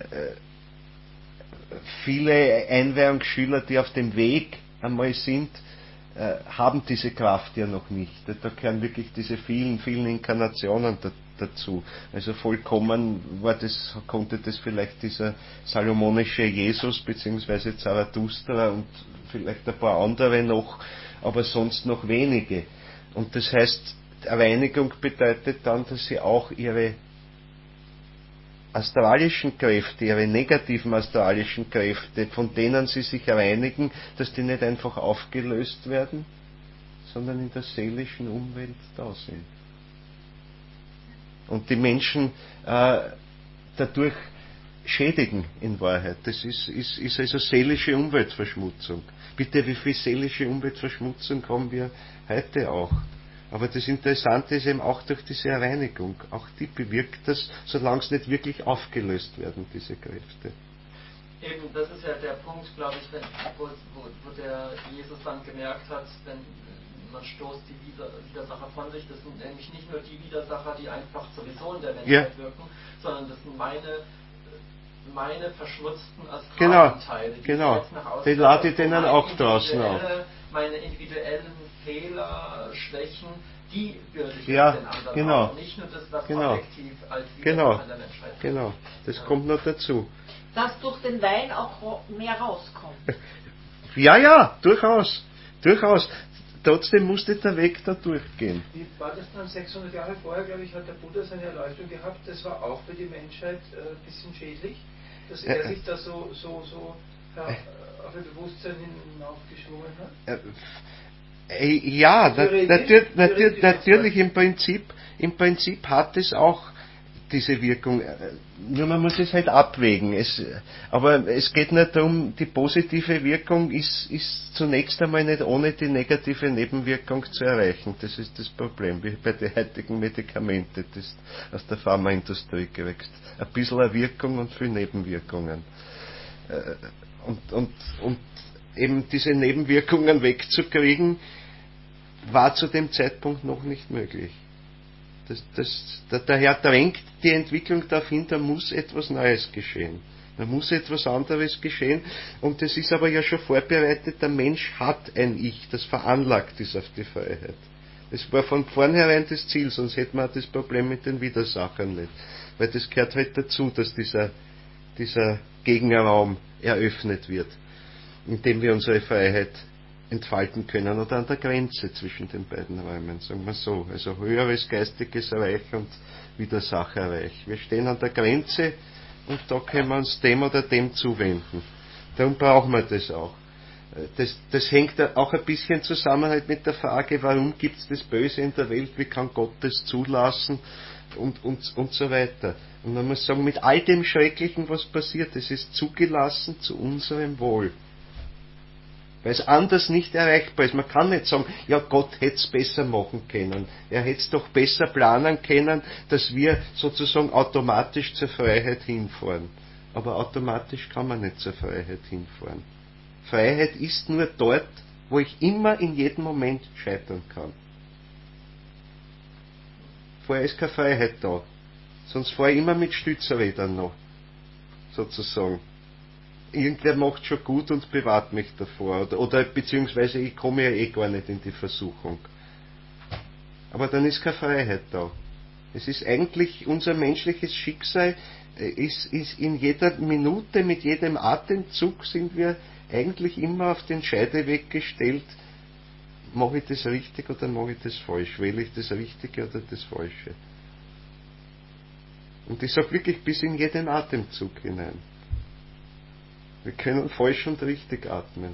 viele Einweihungsschüler, die auf dem Weg einmal sind, haben diese Kraft ja noch nicht. Da gehören wirklich diese vielen, vielen Inkarnationen dazu. Also vollkommen konnte das vielleicht dieser salomonische Jesus bzw. Zarathustra und vielleicht ein paar andere noch, aber sonst noch wenige. Und das heißt, Reinigung bedeutet dann, dass sie auch ihre astralischen Kräfte, ihre negativen astralischen Kräfte, von denen sie sich reinigen, dass die nicht einfach aufgelöst werden, sondern in der seelischen Umwelt da sind. Und die Menschen dadurch schädigen in Wahrheit. Das ist also seelische Umweltverschmutzung. Bitte, wie viel seelische Umweltverschmutzung haben wir heute auch? Aber das Interessante ist eben auch durch diese Reinigung. Auch die bewirkt das, solange es nicht wirklich aufgelöst werden, diese Kräfte. Eben, das ist ja der Punkt, glaube ich, wo der Jesus dann gemerkt hat, wenn man stoßt die Widersacher von sich, das sind nämlich nicht nur die Widersacher, die einfach sowieso in der Menschheit wirken, sondern das sind meine meine verschmutzten Genau, Astralanteile, die genau. ich jetzt nach außen Die lade ich trage, denen auch draußen auf. meine individuellen Fehler, Schwächen, die bürde ich Ja, den anderen genau. auf. Nicht nur das, was Genau. objektiv als Genau. Widerstand an der Menschheit Genau, das kommt noch dazu. Dass durch den Wein auch mehr rauskommt. Ja, durchaus. Trotzdem musste der Weg da durchgehen. Wie war das dann 600 Jahre vorher, glaube ich, hat der Buddha seine Erleuchtung gehabt. Das war auch für die Menschheit ein bisschen schädlich, dass er sich da so auf ein Bewusstsein hinaufgeschwungen hat. Ja, natürlich im Prinzip hat es auch diese Wirkung. Nur man muss es halt abwägen. Aber es geht nicht darum, die positive Wirkung ist zunächst einmal nicht ohne die negative Nebenwirkung zu erreichen. Das ist das Problem, wie bei den heutigen Medikamenten, das aus der Pharmaindustrie gewächst. Ein bisschen eine Wirkung und viel Nebenwirkungen. Und eben diese Nebenwirkungen wegzukriegen, war zu dem Zeitpunkt noch nicht möglich. Daher drängt die Entwicklung darauf hin, da muss etwas Neues geschehen. Da muss etwas anderes geschehen, und das ist aber ja schon vorbereitet. Der Mensch hat ein Ich, das veranlagt ist auf die Freiheit. Das war von vornherein das Ziel, sonst hätten wir auch das Problem mit den Widersachern nicht. Weil das gehört halt dazu, dass dieser Gegenraum eröffnet wird, in dem wir unsere Freiheit entfalten können, oder an der Grenze zwischen den beiden Räumen, sagen wir so. Also höheres geistiges Reich und Widersacherreich. Wir stehen an der Grenze, und da können wir uns dem oder dem zuwenden. Darum brauchen wir das auch. Das hängt auch ein bisschen zusammen halt mit der Frage, warum gibt es das Böse in der Welt, wie kann Gott das zulassen und so weiter. Und man muss sagen, mit all dem Schrecklichen, was passiert, es ist zugelassen zu unserem Wohl. Weil es anders nicht erreichbar ist. Man kann nicht sagen, ja, Gott hätte es besser machen können. Er hätte es doch besser planen können, dass wir sozusagen automatisch zur Freiheit hinfahren. Aber automatisch kann man nicht zur Freiheit hinfahren. Freiheit ist nur dort, wo ich immer in jedem Moment scheitern kann. Vorher ist keine Freiheit da. Sonst fahre ich immer mit Stützrädern noch. Sozusagen. Irgendwer macht schon gut und bewahrt mich davor. Oder beziehungsweise ich komme ja eh gar nicht in die Versuchung. Aber dann ist keine Freiheit da. Es ist eigentlich unser menschliches Schicksal, ist in jeder Minute, mit jedem Atemzug sind wir eigentlich immer auf den Scheideweg gestellt. Mache ich das richtig oder mache ich das falsch? Wähle ich das Richtige oder das Falsche? Und ich sage wirklich bis in jeden Atemzug hinein. Wir können falsch und richtig atmen.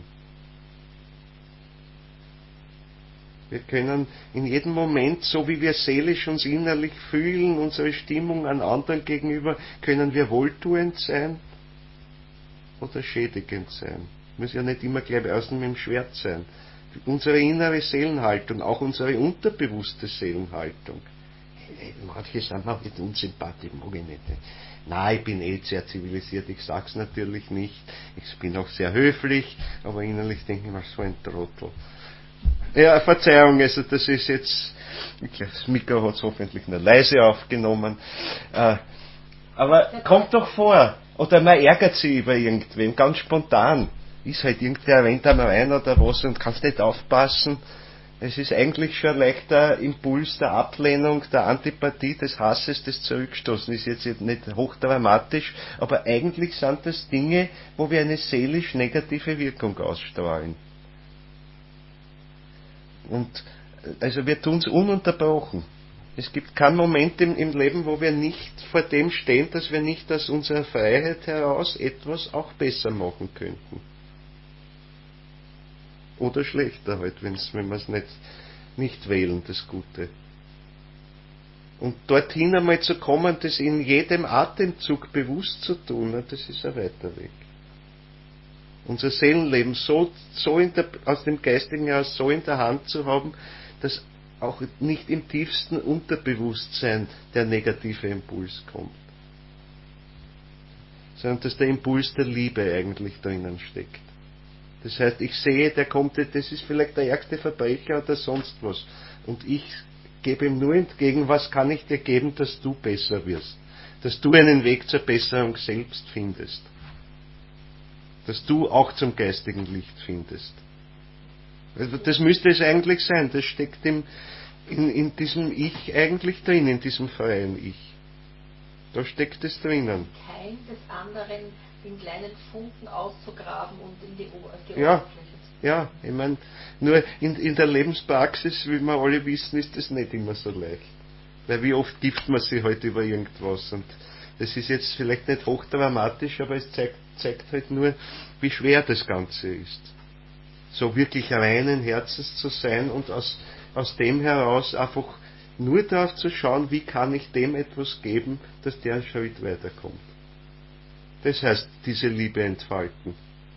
Wir können in jedem Moment, so wie wir seelisch uns innerlich fühlen, unsere Stimmung an anderen gegenüber, können wir wohltuend sein oder schädigend sein. Muss ja nicht immer gleich außen mit dem Schwert sein. Unsere innere Seelenhaltung, auch unsere unterbewusste Seelenhaltung. Manche sind auch nicht unsympathisch, mag ich nicht. Nein, ich bin sehr zivilisiert, ich sag's natürlich nicht. Ich bin auch sehr höflich, aber innerlich denke ich mir, so ein Trottel. Ja, Verzeihung, also das ist jetzt, das Mikro hat's hoffentlich nur leise aufgenommen. Aber kommt doch vor, oder man ärgert sich über irgendwem, ganz spontan. Ist halt irgendwer rennt einmal rein oder was und kannst nicht aufpassen. Es ist eigentlich schon ein leichter Impuls der Ablehnung, der Antipathie, des Hasses, des Zurückstoßen. Ist jetzt nicht hochdramatisch, aber eigentlich sind das Dinge, wo wir eine seelisch negative Wirkung ausstrahlen. Und also wir tun es ununterbrochen. Es gibt keinen Moment im Leben, wo wir nicht vor dem stehen, dass wir nicht aus unserer Freiheit heraus etwas auch besser machen könnten. Oder schlechter halt, wenn wir es nicht wählen, das Gute. Und dorthin einmal zu kommen, das in jedem Atemzug bewusst zu tun, das ist ein weiter Weg. Unser Seelenleben aus dem Geistigen heraus so in der Hand zu haben, dass auch nicht im tiefsten Unterbewusstsein der negative Impuls kommt. Sondern dass der Impuls der Liebe eigentlich drinnen steckt. Das heißt, ich sehe, der kommt, das ist vielleicht der ärgste Verbrecher oder sonst was. Und ich gebe ihm nur entgegen, was kann ich dir geben, dass du besser wirst. dass du einen Weg zur Besserung selbst findest, dass du auch zum geistigen Licht findest. Also das müsste es eigentlich sein, das steckt in diesem Ich eigentlich drin, in diesem freien Ich. Da steckt es drinnen. Keim des anderen den kleinen Funken auszugraben und in die Oberfläche zu. Ja, ich meine, nur in der Lebenspraxis, wie wir alle wissen, ist das nicht immer so leicht. Weil wie oft gibt man sich halt über irgendwas. Und das ist jetzt vielleicht nicht hochdramatisch, aber es zeigt halt nur, wie schwer das Ganze ist. So wirklich reinen Herzens zu sein und aus dem heraus einfach nur darauf zu schauen, wie kann ich dem etwas geben, dass der einen Schritt weiterkommt. Das heißt, diese Liebe entfalten.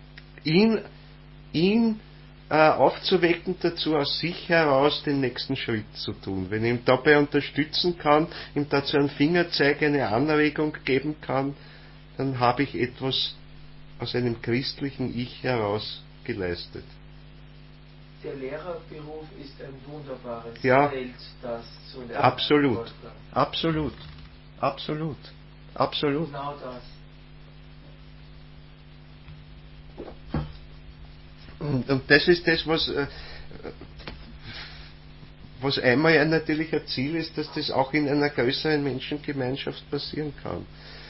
Ihn aufzuwecken dazu, aus sich heraus den nächsten Schritt zu tun. Wenn ich ihm dabei unterstützen kann, ihm dazu einen Fingerzeig, eine Anregung geben kann, dann habe ich etwas aus einem christlichen Ich heraus geleistet. Der Lehrerberuf ist ein wunderbares Ja, Feld, das zu lernen. Absolut. Genau das. Und das ist das, was einmal natürlich ein Ziel ist, dass das auch in einer größeren Menschengemeinschaft passieren kann.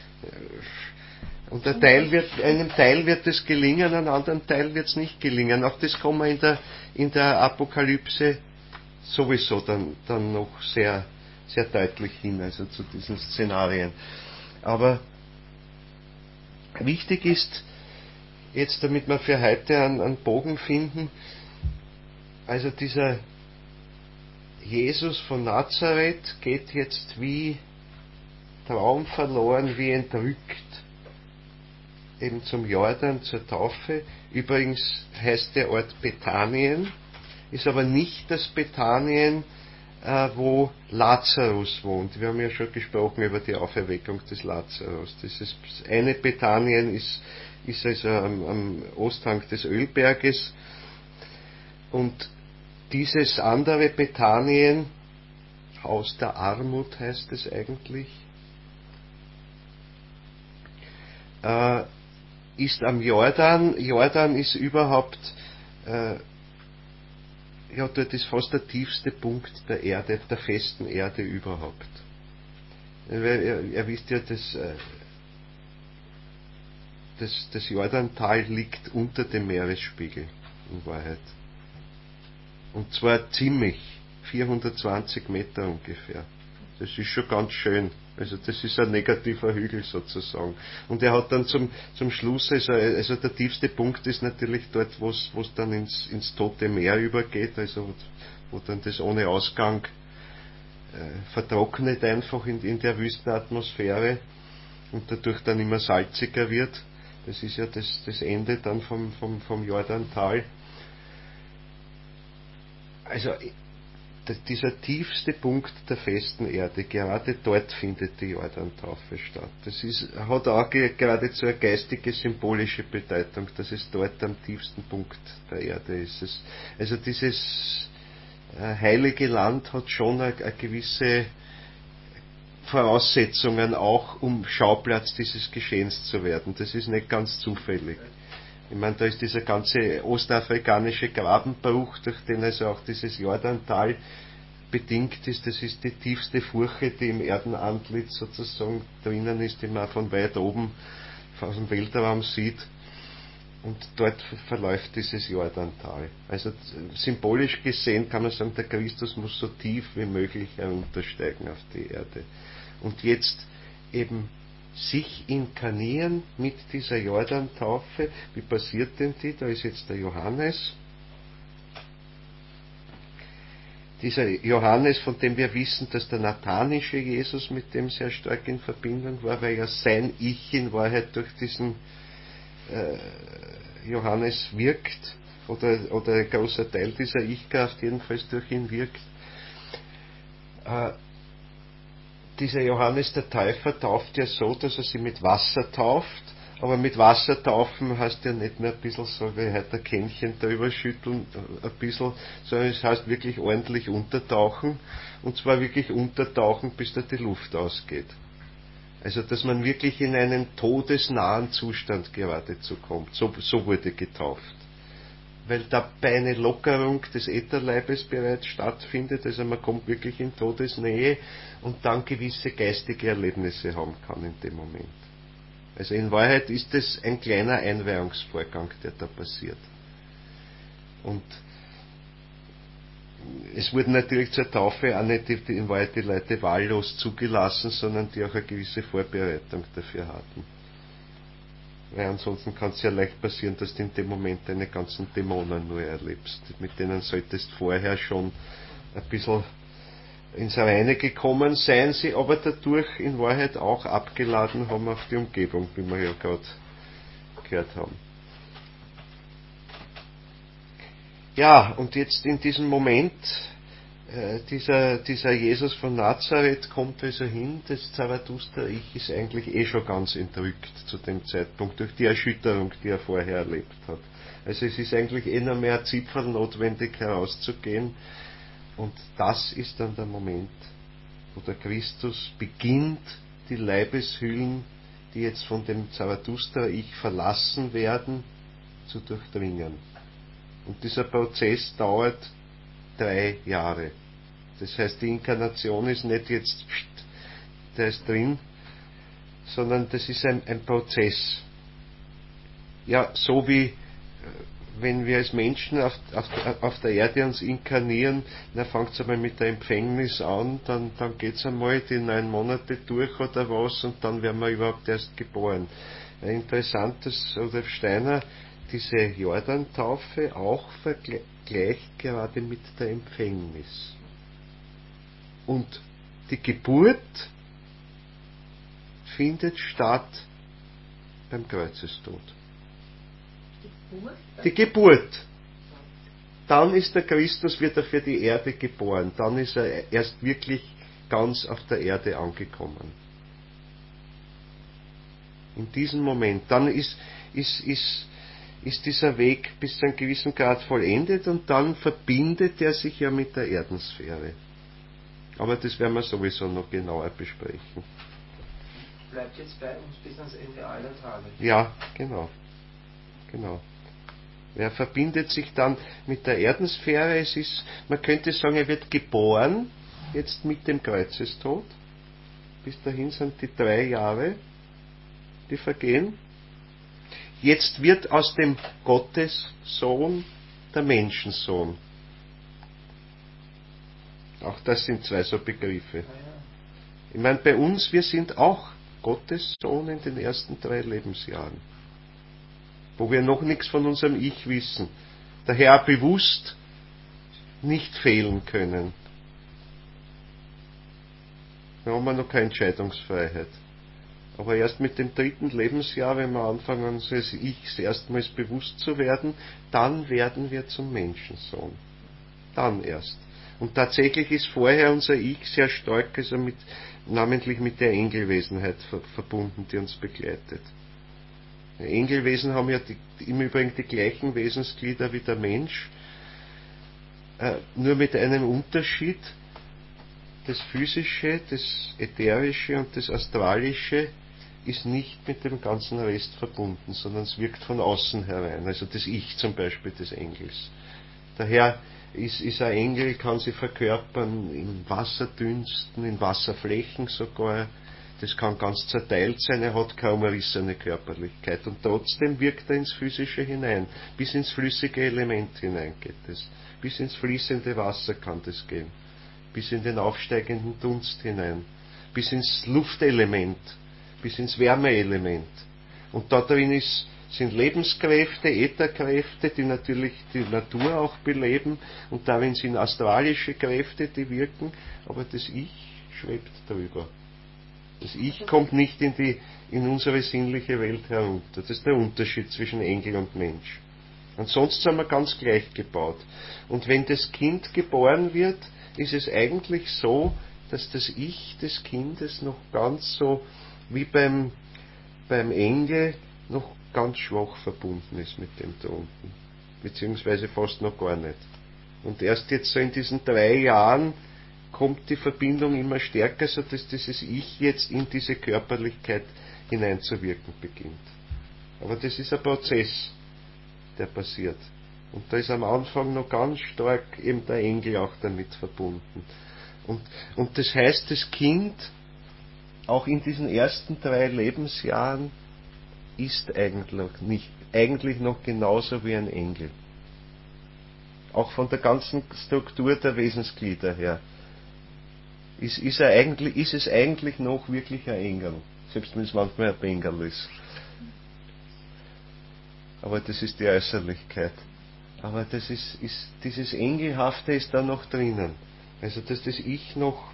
Und einem Teil wird es gelingen, einem anderen Teil wird es nicht gelingen. Auch das kommen wir in der Apokalypse sowieso dann noch sehr, sehr deutlich hin, also zu diesen Szenarien. Aber wichtig ist, jetzt damit wir für heute einen Bogen finden, also dieser Jesus von Nazareth geht jetzt wie Traum verloren, wie entrückt eben zum Jordan, zur Taufe. Übrigens heißt der Ort Bethanien, ist aber nicht das Bethanien, wo Lazarus wohnt. Wir haben ja schon gesprochen über die Auferweckung des Lazarus. Das eine Bethanien ist also am Osthang des Ölberges, und dieses andere Bethanien, Haus der Armut heißt es eigentlich, ist am Jordan. Jordan ist überhaupt, dort ist fast der tiefste Punkt der Erde, der festen Erde überhaupt. Ihr wisst ja, das Jordantal liegt unter dem Meeresspiegel, in Wahrheit. Und zwar ziemlich, 420 Meter ungefähr. Das ist schon ganz schön. Also das ist ein negativer Hügel sozusagen. Und er hat dann zum Schluss, also der tiefste Punkt ist natürlich dort, wo es dann ins Tote Meer übergeht, also wo dann das ohne Ausgang vertrocknet einfach in der Wüstenatmosphäre und dadurch dann immer salziger wird. Das ist ja das Ende dann vom Jordantal. Also dieser tiefste Punkt der festen Erde, gerade dort findet die Jordantaufe statt. Das hat auch geradezu eine geistige, symbolische Bedeutung, dass es dort am tiefsten Punkt der Erde ist. Also dieses heilige Land hat schon eine gewisse Voraussetzungen auch, um Schauplatz dieses Geschehens zu werden. Das ist nicht ganz zufällig. Ich meine, da ist dieser ganze ostafrikanische Grabenbruch, durch den also auch dieses Jordantal bedingt ist. Das ist die tiefste Furche, die im Erdenantlitz sozusagen drinnen ist, die man von weit oben aus dem Weltraum sieht. Und dort verläuft dieses Jordantal. Also symbolisch gesehen kann man sagen, der Christus muss so tief wie möglich heruntersteigen auf die Erde. Und jetzt eben sich inkarnieren mit dieser Jordantaufe. Wie passiert denn die? Da ist jetzt der Johannes. Dieser Johannes, von dem wir wissen, dass der nathanische Jesus mit dem sehr stark in Verbindung war, weil ja sein Ich in Wahrheit durch diesen Johannes wirkt, oder ein großer Teil dieser Ich-Kraft jedenfalls durch ihn wirkt. Dieser Johannes der Täufer tauft ja so, dass er sie mit Wasser tauft, aber mit Wasser taufen heißt ja nicht nur ein bisschen so wie heute ein Kännchen drüber schütteln, ein bisschen, sondern es heißt wirklich ordentlich untertauchen, und zwar wirklich untertauchen, bis da die Luft ausgeht. Also, dass man wirklich in einen todesnahen Zustand geradezu kommt. So wurde getauft. Weil dabei eine Lockerung des Ätherleibes bereits stattfindet, also man kommt wirklich in Todesnähe und dann gewisse geistige Erlebnisse haben kann in dem Moment. Also in Wahrheit ist es ein kleiner Einweihungsvorgang, der da passiert. Und es wurden natürlich zur Taufe auch nicht in Wahrheit die Leute wahllos zugelassen, sondern die auch eine gewisse Vorbereitung dafür hatten. Weil ansonsten kann es ja leicht passieren, dass du in dem Moment deine ganzen Dämonen nur erlebst. Mit denen solltest vorher schon ein bisschen ins Reine gekommen sein, sie aber dadurch in Wahrheit auch abgeladen haben auf die Umgebung, wie wir ja gerade gehört haben. Ja, und jetzt in diesem Moment, dieser Jesus von Nazareth kommt also hin, das Zarathustra-Ich ist eigentlich schon ganz entrückt zu dem Zeitpunkt, durch die Erschütterung, die er vorher erlebt hat. Also es ist eigentlich noch mehr ein Zipferl notwendig herauszugehen, und das ist dann der Moment, wo der Christus beginnt, die Leibeshüllen, die jetzt von dem Zarathustra-Ich verlassen werden, zu durchdringen. Und dieser Prozess dauert 3 Jahre. Das heißt, die Inkarnation ist nicht jetzt, der ist drin, sondern das ist ein Prozess. Ja, so wie wenn wir als Menschen auf der Erde uns inkarnieren, dann fängt es einmal mit der Empfängnis an, dann geht es einmal die 9 Monate durch oder was, und dann werden wir überhaupt erst geboren. Interessant, dass Rudolf Steiner diese Jordan-Taufe auch vergleicht gerade mit der Empfängnis. Und die Geburt findet statt beim Kreuzestod. Die Geburt. Dann ist der Christus, wird er für die Erde geboren. Dann ist er erst wirklich ganz auf der Erde angekommen. In diesem Moment. Dann ist dieser Weg bis zu einem gewissen Grad vollendet, und dann verbindet er sich ja mit der Erdensphäre. Aber das werden wir sowieso noch genauer besprechen. Bleibt jetzt bei uns bis ans Ende aller Tage. Ja, genau. Er verbindet sich dann mit der Erdensphäre. Man könnte sagen, er wird geboren, jetzt mit dem Kreuzestod. Bis dahin sind die 3 Jahre, die vergehen. Jetzt wird aus dem Gottessohn der Menschensohn. Auch das sind 2 so Begriffe. Ich meine, bei uns, wir sind auch Gottes Sohn in den ersten 3 Lebensjahren, wo wir noch nichts von unserem Ich wissen, daher bewusst nicht fehlen können. Da haben wir noch keine Entscheidungsfreiheit. Aber erst mit dem 3. Lebensjahr, wenn wir anfangen, unser Ich erstmals bewusst zu werden, dann werden wir zum Menschensohn. Dann erst. Und tatsächlich ist vorher unser Ich sehr stark, also namentlich mit der Engelwesenheit verbunden, die uns begleitet. Engelwesen haben ja im Übrigen die gleichen Wesensglieder wie der Mensch, nur mit einem Unterschied: das Physische, das Ätherische und das Astralische ist nicht mit dem ganzen Rest verbunden, sondern es wirkt von außen herein, also das Ich zum Beispiel des Engels. Daher ist ein Engel, kann sich verkörpern in Wasserdünsten, in Wasserflächen sogar. Das kann ganz zerteilt sein, er hat keine umrissene Körperlichkeit, und trotzdem wirkt er ins Physische hinein. Bis ins flüssige Element hinein geht es. Bis ins fließende Wasser kann das gehen. Bis in den aufsteigenden Dunst hinein. Bis ins Luftelement. Bis ins Wärmeelement. Und da drin sind Lebenskräfte, Ätherkräfte, die natürlich die Natur auch beleben, und darin sind astralische Kräfte, die wirken, aber das Ich schwebt darüber. Das Ich kommt nicht in unsere sinnliche Welt herunter. Das ist der Unterschied zwischen Engel und Mensch. Ansonsten sind wir ganz gleich gebaut. Und wenn das Kind geboren wird, ist es eigentlich so, dass das Ich des Kindes noch ganz so wie beim Engel noch ganz schwach verbunden ist mit dem da unten. Beziehungsweise fast noch gar nicht. Und erst jetzt so in diesen 3 Jahren kommt die Verbindung immer stärker, sodass dieses Ich jetzt in diese Körperlichkeit hineinzuwirken beginnt. Aber das ist ein Prozess, der passiert. Und da ist am Anfang noch ganz stark eben der Engel auch damit verbunden. Und das heißt, das Kind, auch in diesen ersten 3 Lebensjahren, ist eigentlich noch genauso wie ein Engel. Auch von der ganzen Struktur der Wesensglieder her. Ist es eigentlich noch wirklich ein Engel. Selbst wenn es manchmal ein Bengel ist. Aber das ist die Äußerlichkeit. Aber dieses Engelhafte ist da noch drinnen. Also, dass das Ich noch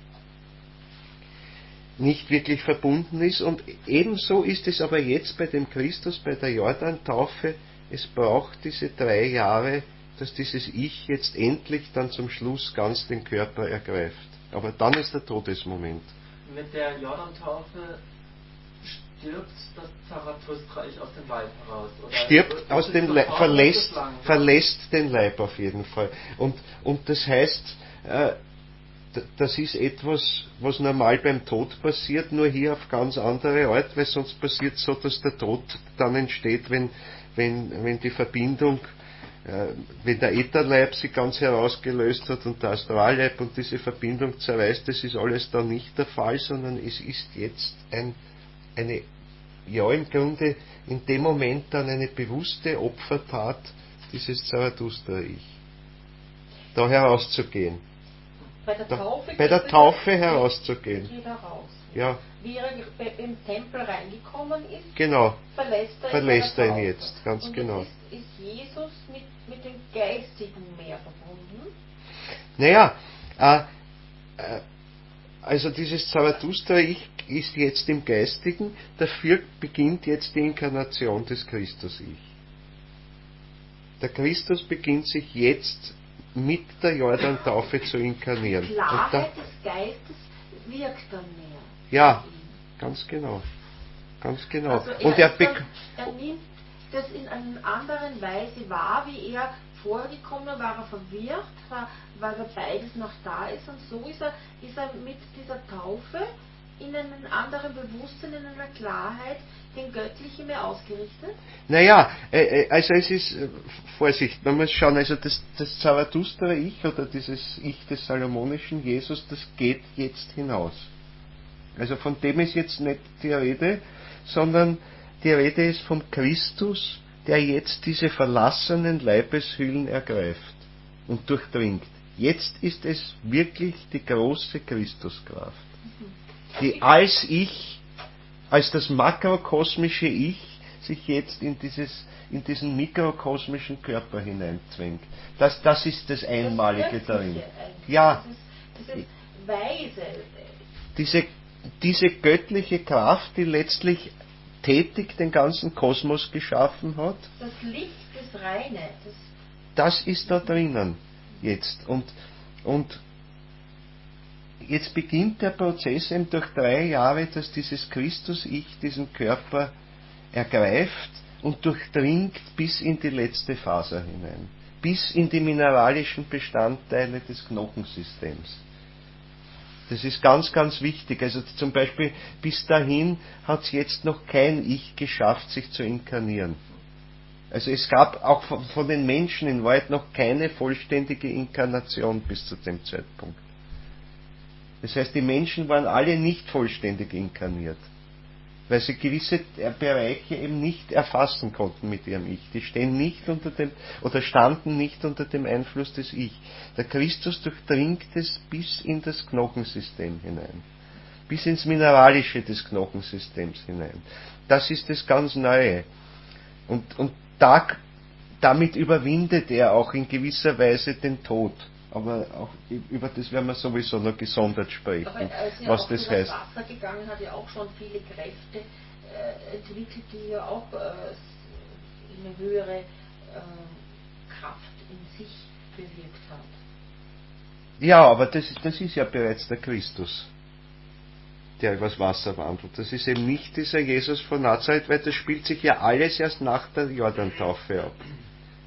nicht wirklich verbunden ist. Und ebenso ist es aber jetzt bei dem Christus, bei der Jordan-Taufe, es braucht diese 3 Jahre, dass dieses Ich jetzt endlich dann zum Schluss ganz den Körper ergreift. Aber dann ist der Todesmoment. Mit der Jordan-Taufe stirbt das Zarathustra-Ich aus dem Leib heraus? Oder stirbt aus dem Leib, verlässt den Leib auf jeden Fall. Und das heißt, das ist etwas, was normal beim Tod passiert, nur hier auf ganz andere Art, weil sonst passiert so, dass der Tod dann entsteht, wenn die Verbindung, wenn der Ätherleib sich ganz herausgelöst hat und der Astralleib und diese Verbindung zerreißt, das ist alles dann nicht der Fall, sondern es ist jetzt im Grunde in dem Moment dann eine bewusste Opfertat dieses Zarathustra-Ich. Da herauszugehen. Bei der Taufe herauszugehen. Geht er raus. Ja. Wie er im Tempel reingekommen ist, Genau. verlässt er ihn jetzt, ganz und genau. Ist Jesus mit dem Geistigen mehr verbunden? Naja, also dieses Zarathustra-Ich ist jetzt im Geistigen, dafür beginnt jetzt die Inkarnation des Christus-Ich. Der Christus beginnt sich jetzt mit der Jordan-Taufe zu inkarnieren. Die Klarheit des Geistes wirkt dann mehr. Ja, ganz genau. Ganz genau. Also und er nimmt das in einer anderen Weise wahr, wie er vorgekommen war, er verwirrt, weil er beides noch da ist, und so ist er mit dieser Taufe in einem anderen Bewusstsein, in einer Klarheit, den Göttlichen mehr ausgerichtet? Naja, also es ist, Vorsicht, man muss schauen, also das Zarathustra-Ich oder dieses Ich des salomonischen Jesus, das geht jetzt hinaus. Also von dem ist jetzt nicht die Rede, sondern die Rede ist vom Christus, der jetzt diese verlassenen Leibeshüllen ergreift und durchdringt. Jetzt ist es wirklich die große Christuskraft, die als Ich, als das makrokosmische Ich, sich jetzt in diesen mikrokosmischen Körper hineinzwängt. Das ist das Einmalige darin. Ja. Dieses Weise. Diese göttliche Kraft, die letztlich tätig den ganzen Kosmos geschaffen hat. Das Licht, das Reine. Das ist da drinnen jetzt. Und jetzt beginnt der Prozess eben durch 3 Jahre, dass dieses Christus-Ich diesen Körper ergreift und durchdringt bis in die letzte Faser hinein. Bis in die mineralischen Bestandteile des Knochensystems. Das ist ganz, ganz wichtig. Also zum Beispiel, bis dahin hat es jetzt noch kein Ich geschafft, sich zu inkarnieren. Also es gab auch von den Menschen in Wahrheit noch keine vollständige Inkarnation bis zu dem Zeitpunkt. Das heißt, die Menschen waren alle nicht vollständig inkarniert, weil sie gewisse Bereiche eben nicht erfassen konnten mit ihrem Ich. Die standen nicht unter dem Einfluss des Ich. Der Christus durchdringt es bis in das Knochensystem hinein, bis ins Mineralische des Knochensystems hinein. Das ist das ganz Neue. Und damit überwindet er auch in gewisser Weise den Tod. Aber auch über das werden wir sowieso noch gesondert sprechen, was das heißt. Das Wasser gegangen hat ja auch schon viele Kräfte entwickelt, die ja auch eine höhere Kraft in sich bewirkt hat. Ja, aber das ist ja bereits der Christus, der übers Wasser wandelt. Das ist eben nicht dieser Jesus von Nazareth, weil das spielt sich ja alles erst nach der Jordan-Taufe ab.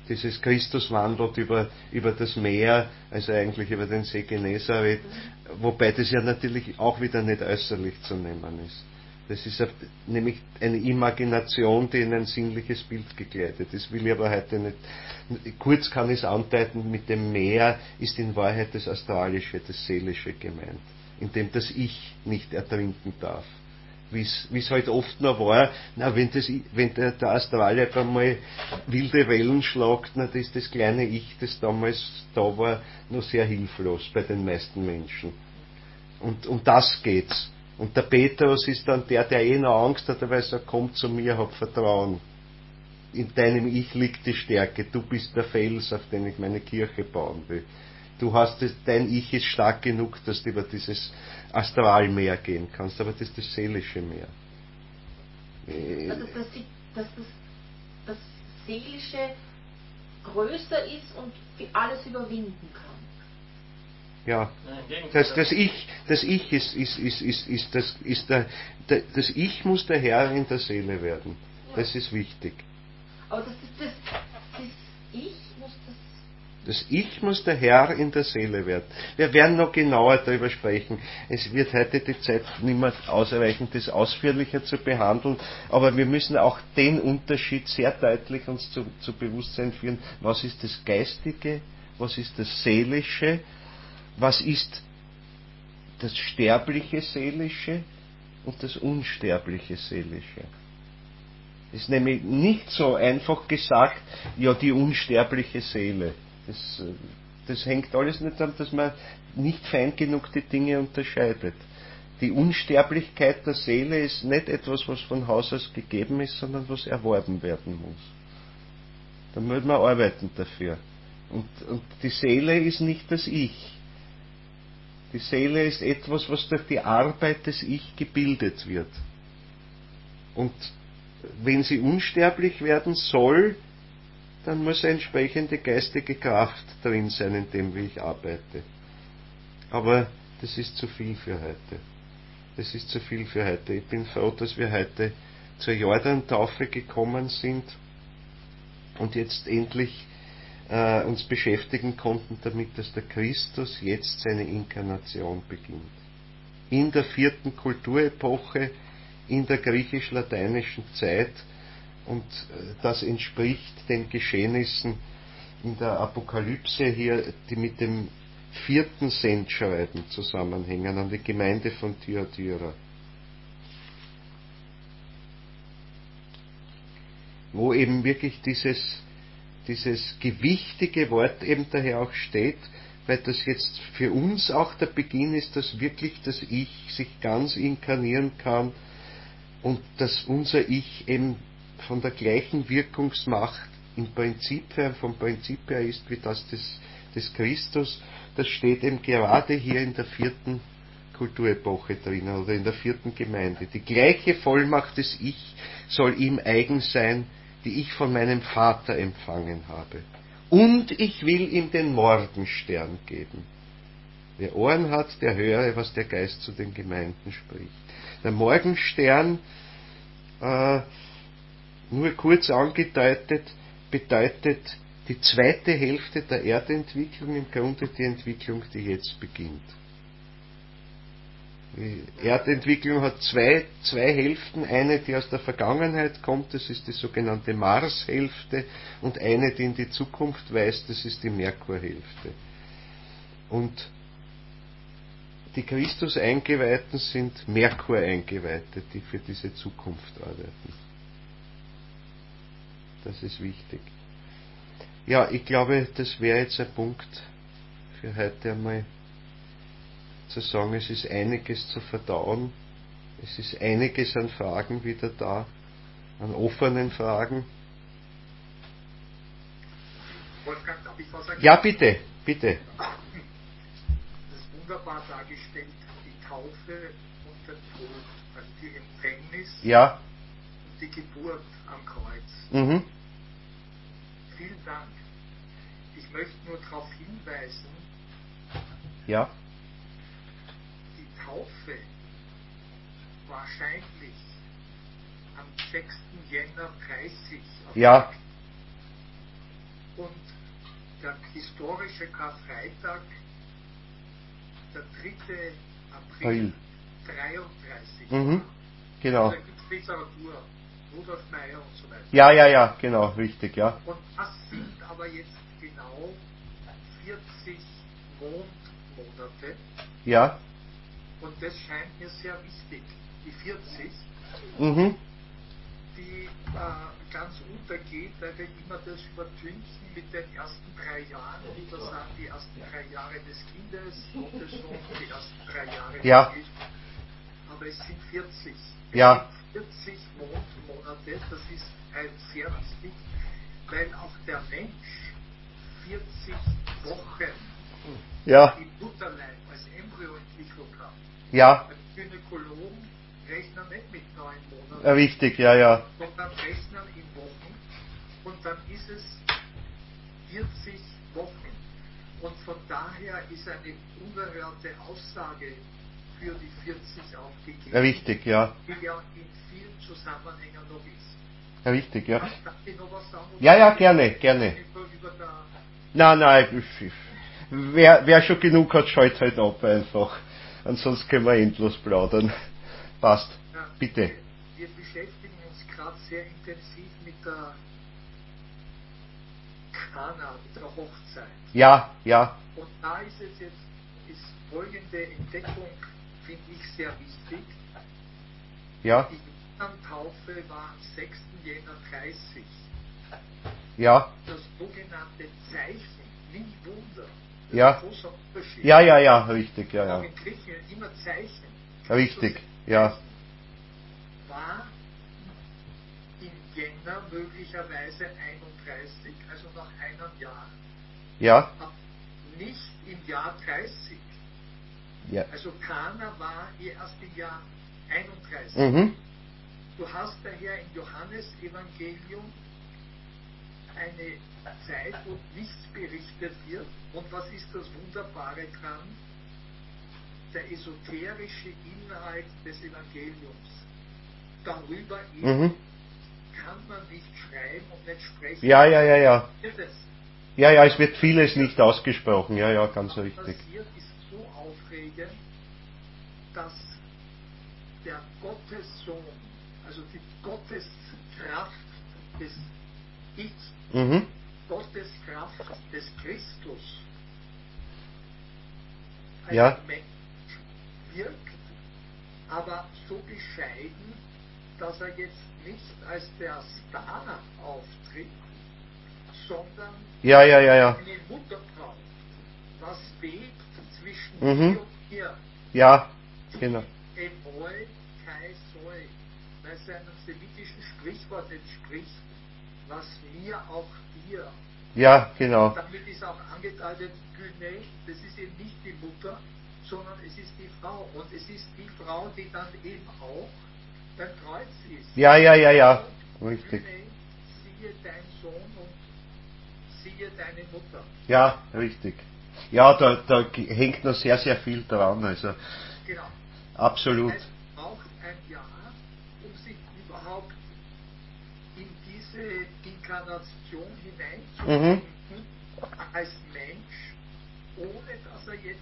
dieses Christus wandelt über das Meer, also eigentlich über den See Genezareth, wobei das ja natürlich auch wieder nicht äußerlich zu nehmen ist. Das ist nämlich eine Imagination, die in ein sinnliches Bild gekleidet ist. Will ich aber heute nicht. Kurz kann ich es andeuten, mit dem Meer ist in Wahrheit das Astralische, das Seelische gemeint, in dem das Ich nicht ertrinken darf. Wie es halt oft noch war, wenn der Astrale einmal wilde Wellen schlagt, das ist das kleine Ich, das damals da war, noch sehr hilflos bei den meisten Menschen. Und um das geht's. Und der Petrus ist dann der noch Angst hat, weil er sagt, komm zu mir, hab Vertrauen. In deinem Ich liegt die Stärke. Du bist der Fels, auf den ich meine Kirche bauen will. Dein Ich ist stark genug, dass du über dieses Astralmeer gehen kannst, aber das ist das seelische Meer. Also, dass das Seelische größer ist und alles überwinden kann. Ja, das Ich muss der Herr in der Seele werden. Das ist wichtig. Aber das Ich muss der Herr in der Seele werden. Wir werden noch genauer darüber sprechen. Es wird heute die Zeit nicht mehr ausreichen, das ausführlicher zu behandeln, aber wir müssen auch den Unterschied sehr deutlich uns zu Bewusstsein führen. Was ist das Geistige? Was ist das Seelische? Was ist das sterbliche Seelische und das unsterbliche Seelische? Ist nämlich nicht so einfach gesagt, ja, die unsterbliche Seele. Das hängt alles nicht daran, dass man nicht fein genug die Dinge unterscheidet. Die Unsterblichkeit der Seele ist nicht etwas, was von Haus aus gegeben ist, sondern was erworben werden muss. Da muss man arbeiten dafür. Und die Seele ist nicht das Ich. Die Seele ist etwas, was durch die Arbeit des Ich gebildet wird. Und wenn sie unsterblich werden soll, dann muss eine entsprechende geistige Kraft drin sein, in dem, wie ich arbeite. Aber das ist zu viel für heute. Das ist zu viel für heute. Ich bin froh, dass wir heute zur Jordan-Taufe gekommen sind und jetzt endlich uns beschäftigen konnten damit, dass der Christus jetzt seine Inkarnation beginnt. In der 4. Kulturepoche, in der griechisch-lateinischen Zeit, und das entspricht den Geschehnissen in der Apokalypse hier, die mit dem 4. Sendschreiben zusammenhängen, an die Gemeinde von Thyatira. Wo eben wirklich dieses gewichtige Wort eben daher auch steht, weil das jetzt für uns auch der Beginn ist, dass wirklich das Ich sich ganz inkarnieren kann und dass unser Ich eben von der gleichen Wirkungsmacht vom Prinzip her ist, wie das des Christus. Das steht eben gerade hier in der 4. Kulturepoche drin, oder in der 4. Gemeinde. Die gleiche Vollmacht des Ich soll ihm eigen sein, die ich von meinem Vater empfangen habe. Und ich will ihm den Morgenstern geben. Wer Ohren hat, der höre, was der Geist zu den Gemeinden spricht. Der Morgenstern, nur kurz angedeutet, bedeutet die zweite Hälfte der Erdentwicklung, im Grunde die Entwicklung, die jetzt beginnt. Die Erdentwicklung hat zwei Hälften, eine, die aus der Vergangenheit kommt, das ist die sogenannte Marshälfte, und eine, die in die Zukunft weist, das ist die Merkurhälfte. Und die Christus-Eingeweihten sind Merkur-Eingeweihte, die für diese Zukunft arbeiten. Das ist wichtig. Ja, ich glaube, das wäre jetzt ein Punkt für heute einmal, zu sagen, es ist einiges zu verdauen, es ist einiges an Fragen wieder da, an offenen Fragen. Wolfgang, darf ich was sagen? Ja, bitte. Das ist wunderbar dargestellt, die Taufe und der Tod, also die Empfängnis und die Geburt am Kreuz. Mhm. Vielen Dank. Ich möchte nur darauf hinweisen, die Taufe wahrscheinlich am 6. Jänner 30 Ja. und der historische Karfreitag, der 3. April 33. Genau. Da gibt es Literatur, Rudolf Meyer und so weiter. Ja, genau, richtig, ja. Und das sind aber jetzt genau 40 Mondmonate. Ja. Und das scheint mir sehr wichtig. Die 40, die ganz untergeht, weil wir immer das übertünchen mit den ersten 3 Jahren. Wir sagen die ersten 3 Jahre des Kindes, Gottessohn, die ersten 3 Jahre des Kindes. Aber es sind 40. Ja. 40 Mondmonate, das ist sehr wichtig, weil auch der Mensch 40 Wochen im Mutterleib als Embryoentwicklung hat. Ja. Als Gynäkologen rechnen nicht mit 9 Monaten. Richtig, ja. Sondern rechnen in Wochen und dann ist es 40 Wochen. Und von daher ist eine unerhörte Aussage für die 40 aufgegeben. Richtig, ja. Die ja in vielen Zusammenhängen noch ist. Richtig, ja. Darf ich noch was sagen? Ja, gerne. Nein, wer schon genug hat, schaltet halt ab einfach. Ansonsten können wir endlos plaudern. Passt. Ja, bitte. Wir beschäftigen uns gerade sehr intensiv mit der Kana, mit der Hochzeit. Ja. Und da ist es jetzt folgende Entdeckung, finde ich sehr wichtig. Ja. Die Taufe war am 6. Jänner 30. Ja. Das sogenannte Zeichen, nie Wunder. Ja. Großer Unterschied. Ja, richtig, ja. Auch in Griechenland immer Zeichen. Richtig, ja. War im Jänner möglicherweise 31, also nach einem Jahr. Ja. Aber nicht im Jahr 30. Ja. Also Kana war erst im Jahr 31. Du hast daher im Johannesevangelium eine Zeit, wo nichts berichtet wird. Und was ist das Wunderbare dran? Der esoterische Inhalt des Evangeliums. Darüber eben kann man nicht schreiben und nicht sprechen. Ja. Ja, es wird vieles nicht ausgesprochen. Ja, ganz was richtig. passiert, ist so aufregend, dass der Gottessohn, also die Gotteskraft des Ich, Gotteskraft des Christus, als Mensch wirkt, aber so bescheiden, dass er jetzt nicht als der Star auftritt, sondern eine Mutter braucht. Was bebt zwischen mir und ihr? Ja, genau. Emoi kai soi, weil es einem semitischen Sprichwort entspricht, was mir auch dir. Ja, genau. Damit ist auch angedeutet, Gyne, das ist eben nicht die Mutter, sondern es ist die Frau. Und es ist die Frau, die dann eben auch beim Kreuz ist. Ja. Richtig. Gyne, siehe dein Sohn und siehe deine Mutter. Ja, richtig. Ja, da hängt noch sehr, sehr viel dran. Also. Genau. Absolut. Es braucht ein Jahr, um sich überhaupt in diese Inkarnation hineinzufinden, als Mensch, ohne dass er jetzt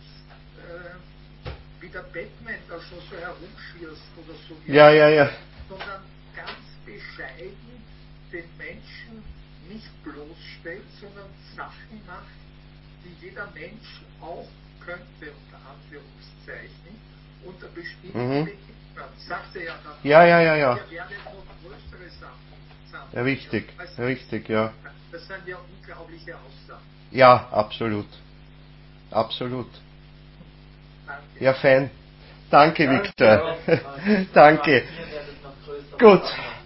wie der Batman da schon so herumschierst oder so. Ja. Sondern ganz bescheiden den Menschen nicht bloßstellt, sondern Sachen macht, die jeder Mensch auch könnte, unter Anführungszeichen, unter bestimmten Bedingungen. Sagt er ja dann. Ja. Wir werden noch größere Sachen. Ja, richtig, ja. Das sind ja unglaubliche Aussagen. Ja, absolut. Danke. Ja, fein. Danke, Viktor. Danke. Gut.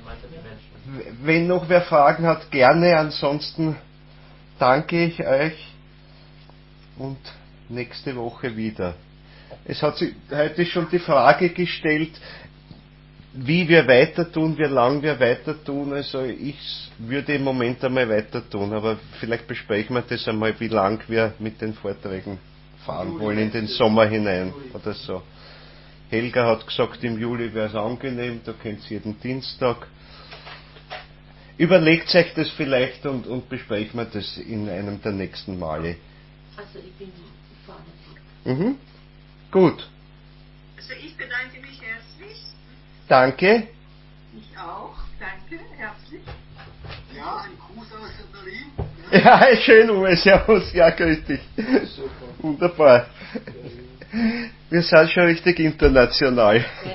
Wenn noch wer Fragen hat, gerne. Ansonsten danke ich euch und nächste Woche wieder. Es hat sich heute schon die Frage gestellt, wie wir weiter tun, wie lang wir weiter tun. Also ich würde im Moment einmal weiter tun, aber vielleicht besprechen wir das einmal, wie lang wir mit den Vorträgen fahren wollen in den Sommer hinein oder so. Helga hat gesagt, im Juli wäre es angenehm, da könnt ihr jeden Dienstag. Überlegt euch das vielleicht und besprechen wir das in einem der nächsten Male. Also ich bin vorne. Mhm. Gut. Also ich bedanke mich herzlich. Danke. Ich auch. Danke, herzlich. Ja, ein Gruß aus Berlin. Ja, schön, Uwe, servus, ja, grüß dich. Super. Wunderbar. Wir sind schon richtig international.